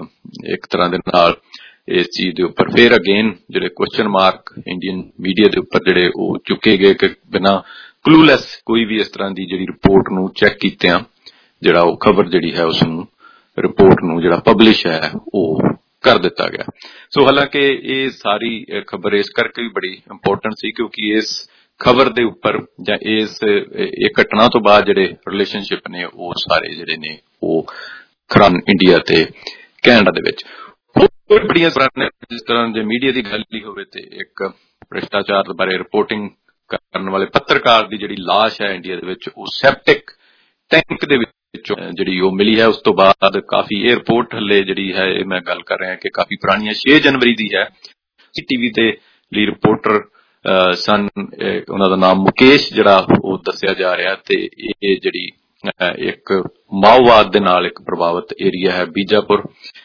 ਇੱਕ ਤਰ੍ਹਾਂ ਦੇ ਨਾਲ ਇਸ ਚੀਜ਼ ਦੇ ਉੱਪਰ ਫਿਰ ਅਗੇਨ ਜਿਹੜੇ ਕੁਐਸਚਨ ਮਾਰਕ ਇੰਡੀਅਨ ਮੀਡੀਆ ਦੇ ਉੱਪਰ ਜਿਹੜੇ ਉਹ ਚੁੱਕੇ ਗਏ ਕਿ ਬਿਨਾਂ ਕਲੂਲੈਸ ਕੋਈ ਵੀ ਇਸ ਤਰ੍ਹਾਂ ਦੀ ਜਿਹੜੀ ਰਿਪੋਰਟ ਨੂੰ ਚੈੱਕ ਕੀਤਿਆਂ ਜਿਹੜਾ ਉਹ ਖਬਰ ਜਿਹੜੀ ਹੈ ਉਸ ਨੂੰ ਰਿਪੋਰਟ ਨੂੰ ਜਿਹੜਾ ਪਬਲਿਸ਼ ਹੈ ਉਹ ਕਰ ਦਿੱਤਾ ਗਿਆ। ਸੋ ਹਾਲਾਂਕਿ ਇਹ ਸਾਰੀ ਖਬਰ ਇਸ ਕਰਕੇ ਵੀ ਬੜੀ ਇੰਪੋਰਟੈਂਟ ਸੀ ਕਿਉਂਕਿ ਇਸ ਖਬਰ ਦੇ ਉੱਪਰ ਜਾਂ ਇਸ ਘਟਨਾ ਤੋਂ ਬਾਅਦ ਜਿਹੜੇ ਰਿਲੇਸ਼ਨਸ਼ਿਪ ਨੇ ਉਹ ਸਾਰੇ ਜਿਹੜੇ ਨੇ ਉਹ ਖਰਾਨ ਇੰਡੀਆ ਤੇ ਕੈਨੇਡਾ ਦੇ ਵਿੱਚ ਹੋਰ ਬੜੀਆਂ ਜਿਸ ਤਰ੍ਹਾਂ ਜੇ ਮੀਡੀਆ ਦੀ ਗੱਲ ਹੀ ਹੋਵੇ ਤੇ ਇੱਕ ਭ੍ਰਿਸ਼ਟਾਚਾਰ ਬਾਰੇ ਰਿਪੋਰਟਿੰਗ ਕਰਨ ਵਾਲੇ ਪੱਤਰਕਾਰ ਦੀ ਜਿਹੜੀ ਲਾਸ਼ ਹੈ ਇੰਡੀਆ ਦੇ ਵਿੱਚ ਉਹ ਸੈਪਟਿਕ ਟੈਂਕ ਦੇ ਵਿੱਚੋਂ ਜਿਹੜੀ ਉਹ ਮਿਲੀ ਹੈ। ਉਸ ਤੋਂ ਬਾਅਦ ਕਾਫੀ ਇਹ ਰਿਪੋਰਟ ਹਲੇ ਜਿਹੜੀ ਹੈ ਇਹ ਮੈਂ ਗੱਲ ਕਰ ਰਿਹਾ ਕਿ ਕਾਫੀ ਪੁਰਾਣੀ ਹੈ, 6 ਜਨਵਰੀ ਦੀ ਹੈ। TV ਦੇ ਲਈ ਰਿਪੋਰਟਰ ਸਨ, ਉਹਨਾਂ ਦਾ ਨਾਮ ਮੁਕੇਸ਼ ਜਿਹੜਾ ਉਹ ਦੱਸਿਆ ਜਾ ਰਿਹਾ ਤੇ ਇਹ ਜਿਹੜੀ ਇੱਕ ਮਾਓਵਾਦ ਦੇ ਨਾਲ ਇੱਕ ਪ੍ਰਭਾਵਿਤ ਏਰੀਆ ਹੈ ਬੀਜਾਪੁਰ,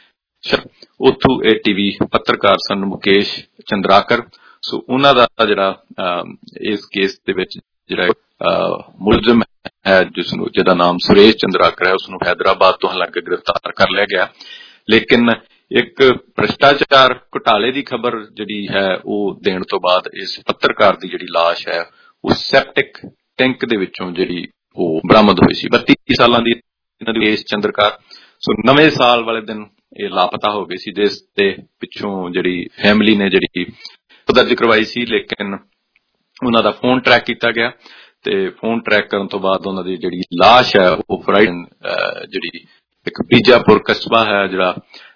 ਉੱਥੋਂ ਇਹ TV ਪੱਤਰਕਾਰ ਸਨ ਮੁਕੇਸ਼ ਚੰਦਰਾਕਰ। ਸੋ ਉਹਨਾਂ ਦਾ ਜਿਹੜਾ ਇਸ ਕੇਸ ਦੇ ਵਿੱਚ ਜਿਹੜਾ ਮੁਲਜ਼ਮ ਹੈ ਜਿਹਦਾ ਨਾਮ ਸੁਰੇਸ਼ ਚੰਦਰਾਕਰ ਹੈ ਉਸਨੂੰ ਹੈਦਰਾਬਾਦ ਤੋਂ ਹਾਲਾਂਕਿ ਗ੍ਰਿਫਤਾਰ ਕਰ ਲਿਆ ਗਿਆ, ਲੇਕਿਨ ਇੱਕ ਭ੍ਰਿਸ਼ਟਾਚਾਰ ਘੁਟਾਲੇ ਦੀ ਖਬਰ ਜਿਹੜੀ ਹੈ ਉਹ ਦੇਣ ਤੋਂ ਬਾਅਦ ਇਸ ਪੱਤਰਕਾਰ ਦੀ ਜਿਹੜੀ ਲਾਸ਼ ਹੈ ਉਹ ਸੈਪਟਿਕ ਟੈਂਕ ਦੇ ਵਿੱਚੋਂ ਜਿਹੜੀ ਉਹ ਬਰਾਮਦ ਹੋਈ ਸੀ। 32 ਸਾਲਾਂ ਦੀ ਇਹਨਾਂ ਦੀ ਮੁਕੇਸ਼ ਚੰਦਰਾਕਰ। ਸੋ ਨਵੇਂ ਸਾਲ ਵਾਲੇ ਦਿਨ ਇਹ ਲਾਪਤਾ ਹੋ ਗਈ ਸੀ, ਜਿਸ ਦੇ ਪਿੱਛੋਂ ਜਿਹੜੀ ਫੈਮਿਲੀ ਨੇ ਜਿਹੜੀ ਦਰਜ ਕਰਵਾਈ ਸੀ, ਲੇਕਿਨ ਉਹਨਾਂ ਦਾ ਫੋਨ ਟਰੈਕ ਕੀਤਾ ਗਿਆ ਤੇ ਫੋਨ ਟਰੈਕ ਕਰਨ ਤੋਂ ਬਾਅਦ ਉਹਨਾਂ ਦੀ ਜਿਹੜੀ ਲਾਸ਼ ਹੈ ਉਹ ਫਰਾਈਡਨ ਜਿਹੜੀ ਇੱਕ ਬੀਜਾਪੁਰ ਕਸਬਾ ਹੈ ਜਿਹੜਾ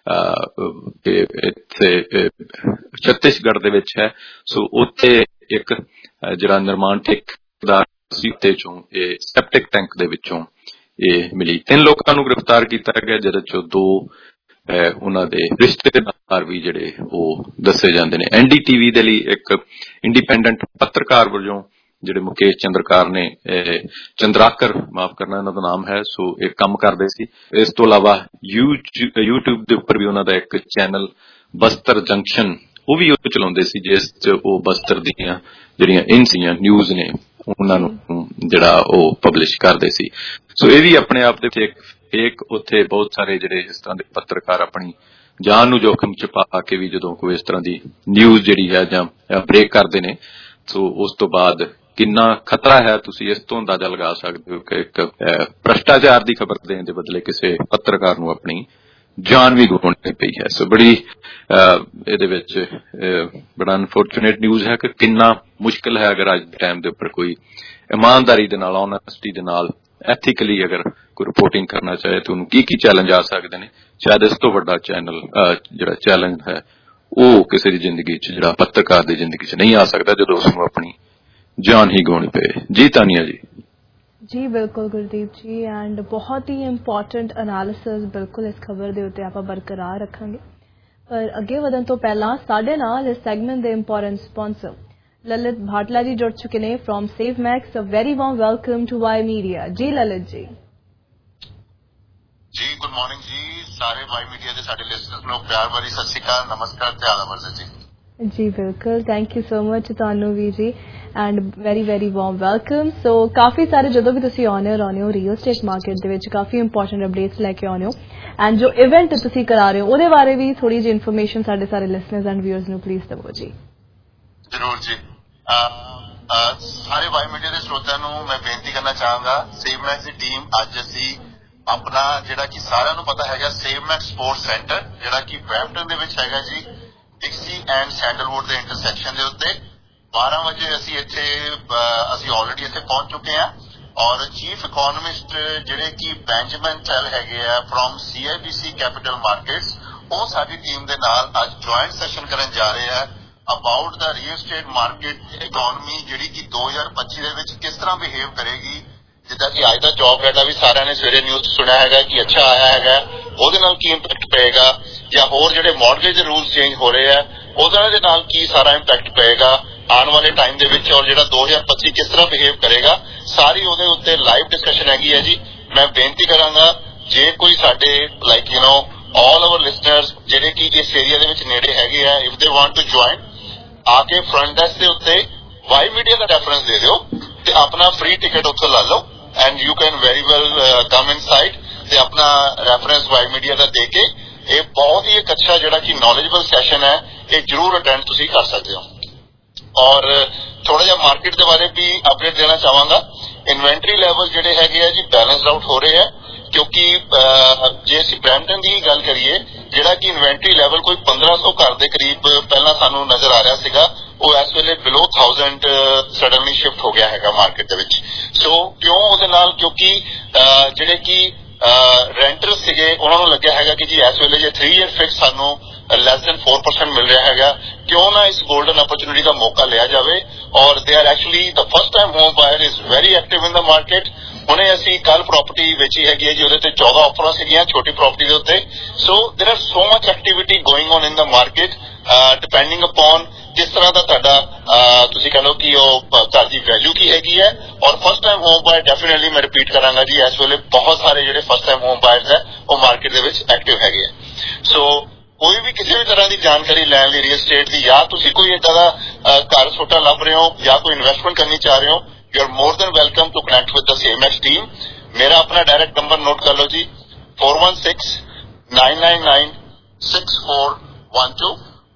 ਇੱਥੇ ਛੱਤੀਸਗੜ੍ਹ ਦੇ ਵਿੱਚ ਹੈ। ਸੋ ਉੱਥੇ ਇੱਕ ਜਿਹੜਾ ਨਿਰਮਾਣ ਠੇਕੇਦਾਰ ਸੀ ਉੱਤੇ ਚੋਂ ਇਹ ਸੈਪਟਿਕ ਟੈਂਕ ਦੇ ਵਿੱਚੋਂ ਇਹ ਮਿਲੀ। 3 ਲੋਕਾਂ ਨੂੰ ਗ੍ਰਿਫਤਾਰ ਕੀਤਾ ਗਿਆ ਜਿਹਦੇ ਚੋਂ 2 ਉਹਨਾਂ ਦੇ ਰਿਸ਼ਤੇਦਾਰ ਵੀ ਜਿਹੜੇ ਉਹ ਦੱਸੇ ਜਾਂਦੇ ਨੇ। NDTV ਦੇ ਲਈ ਇੱਕ ਇੰਡੀਪੈਂਡੈਂਟ ਪੱਤਰਕਾਰ ਵਜੋਂ ਜਿਹੜੇ ਮੁਕੇਸ਼ ਚੰਦਰਕਾਰ ਨੇ ਚੰਦਰਾਕਰ ਮਾਫ ਕਰਨਾ ਇਹਨਾਂ ਦਾ ਨਾਮ ਹੈ, ਸੋ ਇਹ ਕੰਮ ਕਰਦੇ ਸੀ। ਇਸ ਤੋਂ ਇਲਾਵਾ YouTube ਦੇ ਉੱਪਰ ਵੀ ਉਹਨਾਂ ਦਾ ਇੱਕ ਚੈਨਲ ਬਸਤਰ ਜੰਕਸ਼ਨ ਉਹ ਵੀ ਉਹ ਚਲਾਉਂਦੇ ਸੀ ਜਿਸ ਚ ਉਹ ਬਸਤਰ ਦੀਆਂ ਜਿਹੜੀਆਂ ਇਨਸੀਆਂ ਨਿਊਜ਼ ਨੇ ਉਹਨਾਂ ਨੂੰ ਜਿਹੜਾ ਉਹ ਪਬਲਿਸ਼ ਕਰਦੇ ਸੀ। ਸੋ ਇਹ ਵੀ ਆਪਣੇ ਆਪ ਦੇ ਵਿੱਚ ਇੱਕ ਉੱਥੇ ਬਹੁਤ ਸਾਰੇ ਜਿਹੜੇ ਇਸ ਤਰ੍ਹਾਂ ਦੇ ਪੱਤਰਕਾਰ ਆਪਣੀ ਜਾਨ ਨੂੰ ਜੋਖਮ ਚ ਪਾ ਕੇ ਵੀ ਜਦੋਂ ਕੋਈ ਇਸ ਤਰ੍ਹਾਂ ਦੀ ਨਿਊਜ਼ ਜਿਹੜੀ ਹੈ ਜਾਂ ਬ੍ਰੇਕ ਕਰਦੇ ਨੇ ਸੋ ਉਸ ਤੋਂ ਬਾਅਦ ਕਿੰਨਾ ਖਤਰਾ ਹੈ ਤੁਸੀਂ ਇਸ ਤੋਂ ਅੰਦਾਜ਼ਾ ਲਗਾ ਸਕਦੇ ਹੋ ਕਿ ਇੱਕ ਭ੍ਰਿਸ਼ਟਾਚਾਰ ਦੀ ਖਬਰ ਦੇਣ ਦੇ ਬਦਲੇ ਕਿਸੇ ਪੱਤਰਕਾਰ ਨੂੰ ਆਪਣੀ ਜਾਨ ਵੀ ਗਵਾਉਣੀ ਪਈ ਹੈ। ਸੋ ਬੜੀ ਇਹਦੇ ਵਿੱਚ ਬੜਾ ਅਨਫੋਰਚੂਨੇਟ ਨਿਊਜ਼ ਹੈ ਕਿ ਕਿੰਨਾ ਮੁਸ਼ਕਿਲ ਹੈ ਅਗਰ ਅੱਜ ਦੇ ਟਾਈਮ ਦੇ ਉੱਪਰ ਕੋਈ ਇਮਾਨਦਾਰੀ ਦੇ ਨਾਲ ਓਨੈਸਟੀ ਦੇ ਨਾਲ ਐਥੀਕਲੀ ਅਗਰ ਕੋਈ ਰਿਪੋਰਟਿੰਗ ਕਰਨਾ ਚਾਹੇ ਤਾਂ ਉਹਨੂੰ ਕੀ ਚੈਲੰਜ ਆ ਸਕਦੇ ਨੇ। ਸ਼ਾਇਦ ਇਸ ਤੋਂ ਵੱਡਾ ਜਿਹੜਾ ਚੈਲੰਜ ਹੈ ਉਹ ਕਿਸੇ ਦੀ ਜ਼ਿੰਦਗੀ 'ਚ ਜਿਹੜਾ ਪੱਤਰਕਾਰ ਦੀ ਜ਼ਿੰਦਗੀ 'ਚ ਨਹੀਂ ਆ ਸਕਦਾ ਜਦੋਂ ਉਸਨੂੰ ਆਪਣੀ ਜਾਨ ਹੀ ਗਵਾਉਣੀ ਪਏ। ਜੀ ਤਾਨੀਆ ਜੀ। ਜੀ ਬਿਲਕੁਲ ਗੁਰਦੀਪ ਜੀ, ਐਂਡ ਬਹੁਤ ਹੀ ਇੰਪੋਰਟੈਂਟ ਐਨਾਲਿਸਿਸ ਬਿਲਕੁਲ ਇਸ ਖਬਰ ਦੇ ਉੱਤੇ ਆਪਾਂ ਬਰਕਰਾਰ ਰੱਖਾਂਗੇ। ਪਰ ਅੱਗੇ ਵਧਣ ਤੋਂ ਪਹਿਲਾਂ ਸਾਡੇ ਨਾਲ ਇਸ ਸੈਗਮੈਂਟ ਦੇ ਇੰਪੋਰਟੈਂਟ ਸਪਾਂਸਰ ਲਲਿਤ ਭਾਟਲਾ ਜੀ ਜੁੜ ਚੁੱਕੇ ਨੇ from Save Max. A very warm welcome to Y media. ਜੀ ਲਲਿਤ ਜੀ। ਜੀ ਗੁੱਡ ਮਾਰਨਿੰਗ ਜੀ, ਸਾਰੇ ਵਾਈ ਮੀਡੀਆ ਦੇ ਸਾਡੇ ਲਿਸਨਰਸ ਨੂੰ ਪਿਆਰ ਭਰੀ ਸਤਿ ਸ਼੍ਰੀ ਅਕਾਲ, ਨਮਸਕਾਰ ਤੇ ਆਦਾਬ ਜੀ। ਜੀ ਬਿਲਕੁਲ, ਥੈਂਕ ਯੂ ਸੋ ਮਚ ਤੁਹਾਨੂੰ ਵੀ ਜੀ, and very warm welcome. So ਕਾਫੀ ਸਾਰੇ ਜਦੋਂ ਵੀ ਤੁਸੀਂ ਆਉਂਦੇ ਹੋ ਰੀਅਲ ਸਟੇਟ ਮਾਰਕੀਟ ਦੇ ਵਿੱਚ ਕਾਫੀ ਇੰਪੋਰਟੈਂਟ ਅਪਡੇਟਸ ਲੈ ਕੇ ਆਉਂਦੇ ਹੋ, ਐਂਡ ਜੋ ਇਵੈਂਟ ਤੁਸੀਂ ਕਰਾ ਰਹੇ ਹੋ ਉਹਦੇ ਬਾਰੇ ਵੀ ਥੋੜੀ ਜਿਹੀ ਇਨਫੋਰਮੇਸ਼ਨ ਸਾਡੇ ਸਾਰੇ ਲਿਸਨਰਸ ਐਂਡ ਵਿਊਅਰਸ ਨੂੰ ਪਲੀਜ਼ ਦਿਵੋ ਜੀ। ਜ਼ਰੂਰ ਜੀ। ਸਾਰੇ ਵਾਈ ਮੀਡੀਆ ਦੇ ਸਰੋਤਿਆਂ ਨੂੰ ਮੈਂ ਬੇਨਤੀ ਕਰਨਾ ਚਾਹਾਂਗਾ, ਸੇਵ ਮੈਕਸ ਦੀ ਟੀਮ ਅੱਜ ਅਸੀਂ ਆਪਣਾ ਜਿਹੜਾ ਕਿ ਸਾਰਿਆਂ ਨੂੰ ਪਤਾ ਹੈਗਾ ਸੇਵ ਮੈਕਸ ਸਪੋਰਟਸ ਸੈਂਟਰ ਜਿਹੜਾ ਕਿ ਬਰੈਂਪਟਨ ਦੇ ਵਿੱਚ ਹੈਗਾ ਜੀ, ਡਿਕਸੀ ਐਂਡ ਸੈਂਡਲਵੁੱਡ ਦੇ ਇੰਟਰਸੈਕਸ਼ਨ ਦੇ ਉੱਤੇ 12 ਵਜੇ ਅਸੀਂ ਆਲਰੇਡੀ ਇੱਥੇ ਪਹੁੰਚ ਚੁੱਕੇ ਹਾਂ। ਔਰ ਚੀਫ ਇਕੋਨੋਮਿਸਟ ਜਿਹੜੇ ਕਿ ਬੈਂਜਾਮਿਨ ਟੈਲ ਹੈਗੇ ਆ ਫਰੋਮ CIBC ਕੈਪੀਟਲ ਮਾਰਕੀਟਸ, ਉਹ ਸਾਡੀ ਟੀਮ ਦੇ ਨਾਲ ਅੱਜ ਜੁਆਇੰਟ ਸੈਸ਼ਨ ਕਰਨ ਜਾ ਰਹੇ ਆ about the real estate market economy ਜਿਹੜੀ ਕਿ 2025 ਦੇ ਵਿੱਚ ਕਿਸ ਤਰ੍ਹਾਂ ਬਿਹੇਵ ਕਰੇਗੀ। ਜਿੱਦਾਂ ਕਿ ਅੱਜ ਦਾ ਜੌਬ ਡਾਟਾ ਵੀ ਸਾਰਿਆਂ ਨੇ ਸਵੇਰੇ ਨਿਊਜ਼ ਸੁਣਿਆ ਹੈਗਾ ਕਿ ਅੱਛਾ ਆਇਆ ਹੈਗਾ, ਉਹਦੇ ਨਾਲ ਕੀ ਇੰਪੈਕਟ ਪਏਗਾ, ਜਾਂ ਹੋਰ ਜਿਹੜੇ ਮੌਰਗੇਜ ਦੇ ਰੂਲਸ ਚੇਂਜ ਹੋ ਰਹੇ ਆ ਉਹਦੇ ਦੇ ਨਾਲ ਕੀ ਸਾਰਾ ਇੰਪੈਕਟ ਪਏਗਾ ਆਉਣ ਵਾਲੇ ਟਾਈਮ ਦੇ ਵਿੱਚ, ਔਰ ਜਿਹੜਾ 2025 ਕਿਸ ਤਰ੍ਹਾਂ ਬਿਹੇਵ ਕਰੇਗਾ, ਸਾਰੀ ਉਹਦੇ ਉੱਤੇ ਲਾਈਵ ਡਿਸਕਸ਼ਨ ਹੈਗੀ ਹੈ ਜੀ। ਮੈਂ ਬੇਨਤੀ ਕਰਾਂਗਾ ਜੇ ਕੋਈ ਸਾਡੇ ਆਲ ਆਵਰ ਲਿਸਨਰਸ ਜਿਹੜੇ ਕਿ ਇਸ ਏਰੀਆ ਦੇ ਵਿੱਚ ਨੇੜੇ ਹੈਗੇ ਆ, if they want to join, ਆ ਕੇ ਫਰੰਟ ਡੈਸਕ ਦੇ ਉੱਤੇ ਵਾਈ ਮੀਡੀਆ ਦਾ ਰੈਫਰੈਂਸ ਦੇ ਦਿਓ ਤੇ ਆਪਣਾ ਫ੍ਰੀ ਟਿਕਟ ਉੱਥੇ ਲਾ ਲਓ and you can very well come inside ਤੇ ਆਪਣਾ ਰੈਫਰੈਂਸ ਵਾਈ ਮੀਡੀਆ ਦਾ ਦੇ ਕੇ ਇਹ ਬਹੁਤ ਹੀ ਇੱਕ ਅੱਛਾ ਜਿਹੜਾ ਕਿ ਨੌਲੇਜਬਲ ਸੈਸ਼ਨ ਹੈ, ਇਹ ਜ਼ਰੂਰ ਅਟੈਂਡ ਤੁਸੀਂ ਕਰ ਸਕਦੇ ਹੋ। ਔਰ ਥੋੜਾ ਜਿਹਾ ਮਾਰਕੀਟ ਦੇ ਬਾਰੇ ਵੀ ਅਪਡੇਟ ਦੇਣਾ ਚਾਹਾਂਗਾ। ਇਨਵੈਂਟਰੀ ਲੈਵਲ ਜਿਹੜੇ ਹੈਗੇ ਆ ਜੀ ਬੈਲੈਂਸਡ ਆਊਟ ਹੋ ਰਹੇ ਆ, ਕਿਉਂਕਿ ਜੇ ਅਸੀਂ ਬਰੈਂਪਟਨ ਦੀ ਗੱਲ ਕਰੀਏ ਜਿਹੜਾ ਕਿ ਇਨਵੈਂਟਰੀ ਲੈਵਲ ਕੋਈ 1500 ਘਰ ਦੇ ਕਰੀਬ ਪਹਿਲਾਂ ਸਾਨੂੰ ਨਜ਼ਰ ਆ ਰਿਹਾ ਸੀਗਾ, ਉਹ ਇਸ ਵੇਲੇ ਬਿਲੋ 1000 ਸਡਨਲੀ ਸ਼ਿਫਟ ਹੋ ਗਿਆ ਹੈਗਾ ਮਾਰਕੀਟ ਦੇ ਵਿੱਚ। ਸੋ ਕਿਉਂ ਉਹਦੇ ਨਾਲ, ਕਿਉਂਕਿ ਜਿਹੜੇ ਕਿ ਰੈਂਟਰ ਸੀਗੇ ਉਹਨਾਂ ਨੂੰ ਲੱਗਿਆ ਹੈਗਾ ਕਿ ਜੀ ਇਸ ਵੇਲੇ ਜੇ 3 year ਫਿਕਸ ਸਾਨੂੰ ਲੈਸ ਦੈਨ 4% ਮਿਲ ਰਿਹਾ ਹੈਗਾ, ਕਿਉਂ ਨਾ ਇਸ ਗੋਲਡਨ ਅਪਰਚੁਨਿਟੀ ਦਾ ਮੌਕਾ ਲਿਆ ਜਾਵੇ। ਔਰ they are actually the first time home buyer is very active in the market. ਹੁਣੇ ਅਸੀਂ ਕੱਲ ਪ੍ਰਾਪਰਟੀ ਵੇਚੀ ਹੈਗੀ ਹੈ ਜੀ, ਉਹਦੇ ਤੇ 14 ਆਫਰਾਂ ਸੀਗੀਆਂ ਛੋਟੀ ਪ੍ਰਾਪਰਟੀ ਦੇ ਉੱਤੇ। So there are so much activity going on in the market depending upon ਕਿਸ ਤਰ੍ਹਾਂ ਦਾ ਤੁਹਾਡਾ ਤੁਸੀਂ ਕਹ ਲਓ ਕਿ ਉਹ ਘਰ ਦੀ ਵੈਲਿਊ ਕੀ ਹੈਗੀ ਹੈ। ਔਰ first time home buyer definitely ਮੈਂ ਰਿਪੀਟ ਕਰਾਂਗਾ ਜੀ, ਇਸ ਵੇਲੇ ਬਹੁਤ ਸਾਰੇ ਜਿਹੜੇ ਫਸਟ ਟਾਈਮ ਹੋਮ ਬਾਇਰਸ ਹੈ ਉਹ ਮਾਰਕੀਟ ਦੇ ਵਿੱਚ ਐਕਟਿਵ ਹੈਗੇ ਆ। ਸੋ ਕੋਈ ਵੀ ਕਿਸੇ ਵੀ ਤਰ੍ਹਾਂ ਦੀ ਜਾਣਕਾਰੀ ਲੈਣ ਲਈ ਰੀਅਲ ਸਟੇਟ ਦੀ, ਜਾਂ ਤੁਸੀਂ ਕੋਈ ਏਦਾਂ ਦਾ ਘਰ ਛੋਟਾ ਲੱਭ ਰਹੇ ਹੋ ਜਾਂ ਕੋਈ ਇਨਵੈਸਟਮੈਂਟ ਕਰਨੀ ਚਾਹ ਰਹੇ ਹੋ, you are more than welcome to connect with the Save Max team. ਮੇਰਾ ਆਪਣਾ ਡਾਇਰੈਕਟ ਨੰਬਰ ਨੋਟ ਕਰ ਲਓ ਜੀ, 416-999-6412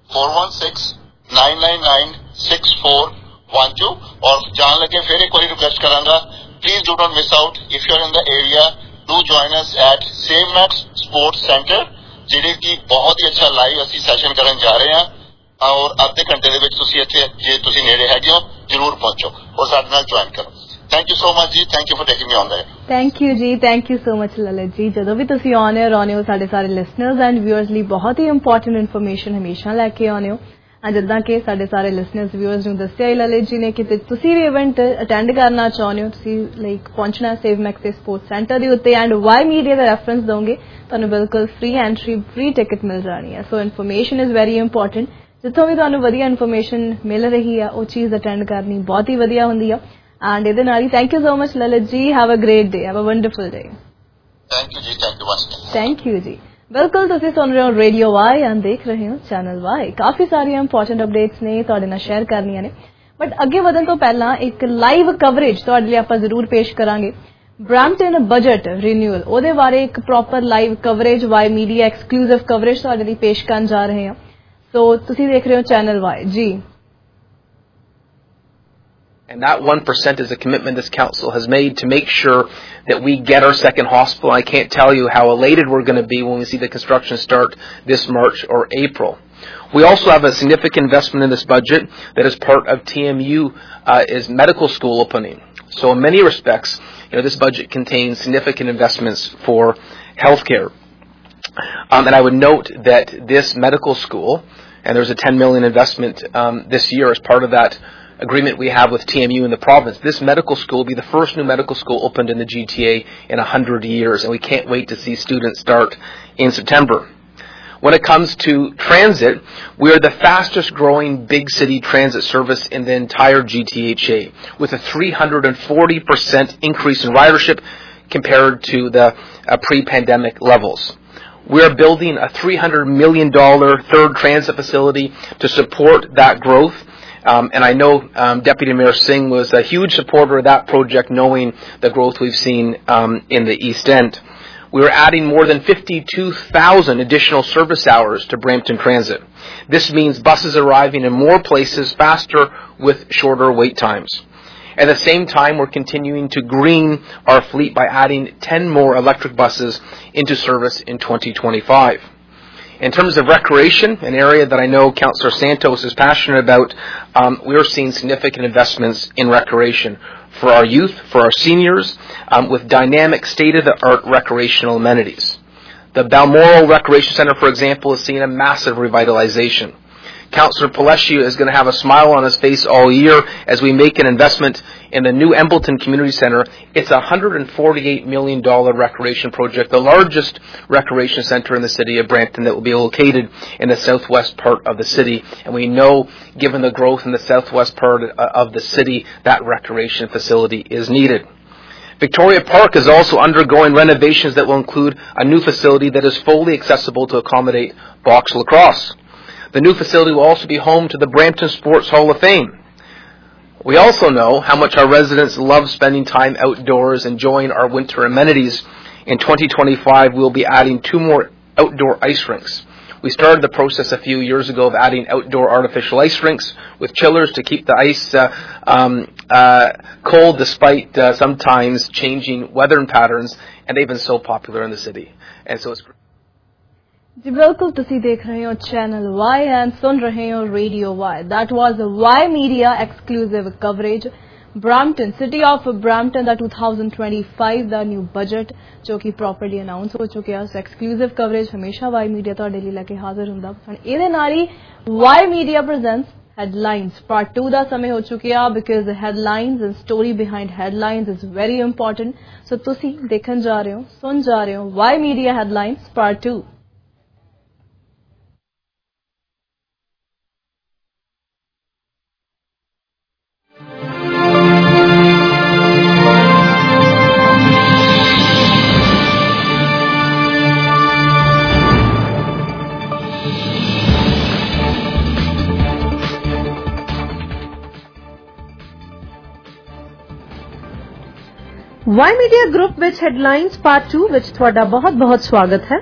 416-999-6412। ਔਰ ਜਾਣ ਲੱਗੇ ਫਿਰ ਇੱਕ ਵਾਰੀ ਰਿਕੁਐਸਟ ਕਰਾਂਗਾ, please do not miss out, if you are in the area do join us at Save Max sports centre, ਜਿਹੜੇ ਕਿ ਬਹੁਤ ਹੀ ਅੱਛਾ ਲਾਈਵ ਅਸੀਂ ਸੈਸ਼ਨ ਕਰਨ ਜਾ ਰਹੇ ਹਾਂ। ਔਰ ਅੱਧੇ ਘੰਟੇ ਦੇ ਵਿੱਚ ਤੁਸੀਂ ਇੱਥੇ ਜੇ ਤੁਸੀਂ ਨੇੜੇ ਹੈਗੇ ਹੋ ਜ਼ਰੂਰ ਪਹੁੰਚੋ ਔਰ ਸਾਡੇ ਨਾਲ ਜੁਆਇਨ ਕਰੋ। ਥੈਂਕ ਯੂ ਸੋ ਮਚ ਜੀ, thank you for taking me on that. Thank you ਜੀ, thank you so much Lalit ji. ਜਦੋਂ ਵੀ ਤੁਸੀਂ ਆਉਂਦੇ ਹੋ ਸਾਡੇ ਸਾਰੇ ਲਿਸਨਰਸ ਐਂਡ ਵਿਊਅਰਸ ਲਈ ਬਹੁਤ ਹੀ ਇੰਪੋਰਟੈਂਟ ਇਨਫੋਰਮੇਸ਼ਨ ਹਮੇਸ਼ਾ ਲੈ ਕੇ ਆਉਂਦੇ ਹੋ। ਜਿੱਦਾਂ ਕਿ ਸਾਡੇ ਸਾਰੇ ਲਿਸਨਰਸ ਵਿਊਅਰਸ ਨੂੰ ਦੱਸਿਆ ਹੀ ਲਲਿਤ ਜੀ ਨੇ ਕਿ ਤੁਸੀਂ ਵੀ ਇਵੈਂਟ ਅਟੈਂਡ ਕਰਨਾ ਚਾਹੁੰਦੇ ਹੋ, ਤੁਸੀਂ ਪਹੁੰਚਣਾ ਸੇਵ ਮੈਕਸ ਦੇ ਸਪੋਰਟਸ ਸੈਂਟਰ ਦੇ ਉੱਤੇ ਐਂਡ ਵਾਈ ਮੀਡੀਆ ਦਾ ਰੈਫਰੈਂਸ ਦੋਗੇ, ਤੁਹਾਨੂੰ ਬਿਲਕੁਲ ਫ੍ਰੀ ਐਂਟਰੀ ਫ੍ਰੀ ਟਿਕਟ ਮਿਲ ਜਾਣੀ ਹੈ। So information is very important. ਜਿੱਥੋਂ ਵੀ ਤੁਹਾਨੂੰ ਵਧੀਆ ਇਨਫੋਰਮੇਸ਼ਨ ਮਿਲ ਰਹੀ ਆ ਉਹ ਚੀਜ਼ ਅਟੈਂਡ ਕਰਨੀ ਬਹੁਤ ਹੀ ਵਧੀਆ ਹੁੰਦੀ ਆ। ਐਂਡ ਇਹਦੇ ਨਾਲ ਹੀ thank you so much Lalit ji, have a great day, have a wonderful day. Thank you ਜੀ, ਥੈਂਕ ਯੂ। ਥੈਂਕ ਯੂ ਜੀ। ਬਿਲਕੁਲ ਤੁਸੀਂ ਸੁਣ ਰਹੇ ਹੋ ਰੇਡੀਓ ਵਾਈ ਐਂਡ ਦੇਖ ਰਹੇ ਹੋ ਚੈਨਲ ਵਾਈ। ਕਾਫੀ ਸਾਰੀਆਂ ਇੰਪੋਰਟੈਂਟ ਅਪਡੇਟਸ ਨੇ ਤੁਹਾਡੇ ਨਾਲ ਸ਼ੇਅਰ ਕਰਨੀਆਂ ਨੇ, ਬਟ ਅੱਗੇ ਵਧਣ ਤੋਂ ਪਹਿਲਾਂ ਇੱਕ ਲਾਈਵ ਕਵਰੇਜ ਤੁਹਾਡੇ ਲਈ ਆਪਾਂ ਜ਼ਰੂਰ ਪੇਸ਼ ਕਰਾਂਗੇ। ਬਰੈਂਪਟਨ ਬਜਟ ਰੀਨਿਊਅਲ, ਉਹਦੇ ਬਾਰੇ ਇੱਕ proper live coverage Y media exclusive coverage ਤੁਹਾਡੇ ਲਈ ਪੇਸ਼ ਕਰਨ ਜਾ ਰਹੇ ਹਾਂ। ਸੋ ਤੁਸੀਂ ਦੇਖ ਰਹੇ ਹੋ ਚੈਨਲ ਵਾਈ ਜੀ। And that 1% is a commitment this council has made to make sure that we get our second hospital. I can't tell you how elated we're going to be when we see the construction start this March or April. We also have a significant investment in this budget that is part of TMU is medical school opening. So in many respects, this budget contains significant investments for healthcare. And I would note that this medical school, and there's a $10 million investment this year as part of that agreement we have with TMU in the province. This medical school will be the first new medical school opened in the GTA in 100 years, and we can't wait to see students start in September. When it comes to transit, we are the fastest growing big city transit service in the entire GTHA, with a 340% increase in ridership compared to the pre-pandemic levels. We are building a $300 million third transit facility to support that growth. And I know Deputy Mayor Singh was a huge supporter of that project, knowing the growth we've seen in the East End. We are adding more than 52,000 additional service hours to Brampton Transit. This means buses arriving in more places faster with shorter wait times. At the same time, we're continuing to green our fleet by adding 10 more electric buses into service in 2025. In terms of recreation, an area that I know Councillor Santos is passionate about, we are seeing significant investments in recreation for our youth, for our seniors, with dynamic state-of-the-art recreational amenities. The Balmoral Recreation Centre, for example, is seeing a massive revitalization. Councillor Pelletier is going to have a smile on his face all year as we make an investment in the new Embleton Community Centre. It's a $148 million recreation project, the largest recreation centre in the city of Brampton that will be located in the southwest part of the city. And we know, given the growth in the southwest part of the city, that recreation facility is needed. Victoria Park is also undergoing renovations that will include a new facility that is fully accessible to accommodate box lacrosse. The new facility will also be home to the Brampton Sports Hall of Fame. We also know how much our residents love spending time outdoors, enjoying our winter amenities. In 2025, we'll be adding 2 more outdoor ice rinks. We started the process a few years ago of adding outdoor artificial ice rinks with chillers to keep the ice cold despite sometimes changing weather patterns, and they've been so popular in the city. And so it's जी बिल्कुल तुसी देख रहे हो channel Y and सुन रहे हो radio Y. That was Y media exclusive coverage Brampton city of Brampton दा 2025 दा न्यू बजट जो कि प्रॉपरली अनाउंस हो चुका है. एक्सक्लूसिव कवरेज हमेशा वाई मीडिया तुहाडे लई लेके हाजिर हुंदा है. इहदे नाल ही Y media presents headlines part 2 दा समय हो चुका है because headlines and story behind headlines is very important. So तुसी देखन जा रहे हो, सुन जा रहे हो Y media headlines part 2. Y media group विच हेडलाइंस पार्ट 2 विच तुहाडा बहुत बहुत स्वागत है.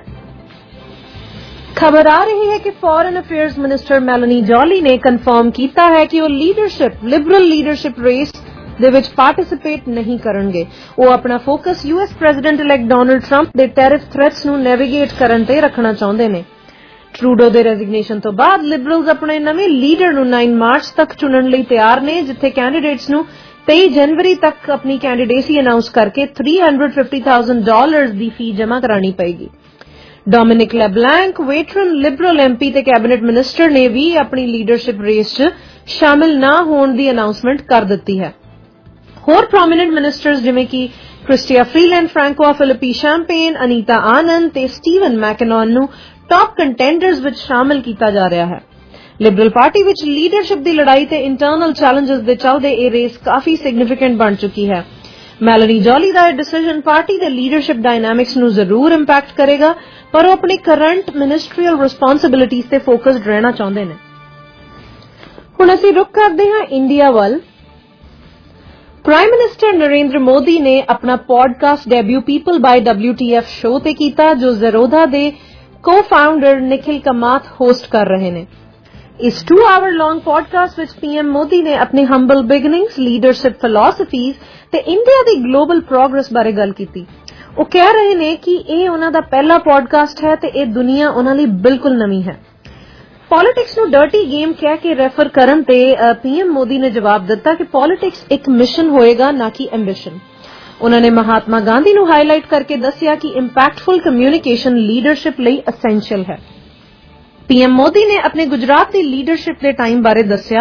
खबर आ रही है कि foreign affairs minister Melanie Joly ने कन्फर्म किया है कि वो लिबरल लीडरशिप रेस दे विच पार्टिसिपेट नहीं करनगे. वो अपना focus US president elect Donald Trump दे टैरिफ थ्रेट्स नूं नेविगेट करन ते रखना चाहुंदे ने. ट्रूडो दे रेजिग्नेशन तो बाद लिबरल्स अपने नवे लीडर नूं 9 मार्च तक चुनण लई तैयार ने, जिथे कैंडिडेट्स नूं 23 जनवरी तक अपनी कैंडिडेसी अनाउंस करके $350,000 दी फी जमा करानी पड़ेगी. Dominic LeBlanc veteran liberal MP ते कैबिनेट मिनिस्टर ने भी अपनी लीडरशिप रेस च शामिल ना होने दी अनाउंसमेंट कर दी है. होर प्रोमिनेंट मिनिस्टर्स जिवें कि Chrystia Freeland Francois Philippe Champagne, Anita Anand ते स्टीवन मैकेनॉन नूं टॉप कंटेंडर्स विच शामिल किया जा रहा है. लिबरल पार्टी विच लीडरशिप की लड़ाई ते इंटरनल चैलेंजेस दे चलदे यह रेस काफी सिग्निफिकेंट बन चुकी है. मेलानी जॉली का यह डिसीजन पार्टी के लीडरशिप डायनामिक्स नूं जरूर इंपैक्ट करेगा, पर वो अपनी करंट मिनिस्ट्रीयल रिस्पॉन्सिबिलिटीज से फोकस्ड रहना चाहते हैं. हुण असीं रुख करते हैं इंडिया वल. प्राइम मिनिस्टर नरेंद्र मोदी ने अपना podcast debut people by WTF show ते कीता, जो ज़ेरोधा दे को-फाउंडर निखिल कामत होस्ट कर रहे हैं. इस 2 आवर लॉन्ग पॉडकास्ट विच पीएम मोदी ने अपने हंबल बिगिनिंग्स, लीडरशिप फिलॉसफीज ते इंडिया दी ग्लोबल प्रोग्रेस बारे गल कीती. वो कह रहे हैं कि यह उन्हां दा पहला पॉडकास्ट है ते यह दुनिया उन्हां लई बिल्कुल नवीं है. पॉलिटिक्स नूं डर्टी गेम कह के रेफर करन ते पीएम मोदी ने जवाब दिता कि पॉलिटिक्स एक मिशन होएगा, ना कि एम्बिशन. उन्होंने महात्मा गांधी नूं हाईलाइट करके दस्सिया कि इंपैक्टफुल कम्युनिकेशन लीडरशिप लई एसेंशियल है. पीएम मोदी ने अपने गुजरात की लीडरशिप के टाइम बारे दस्सिया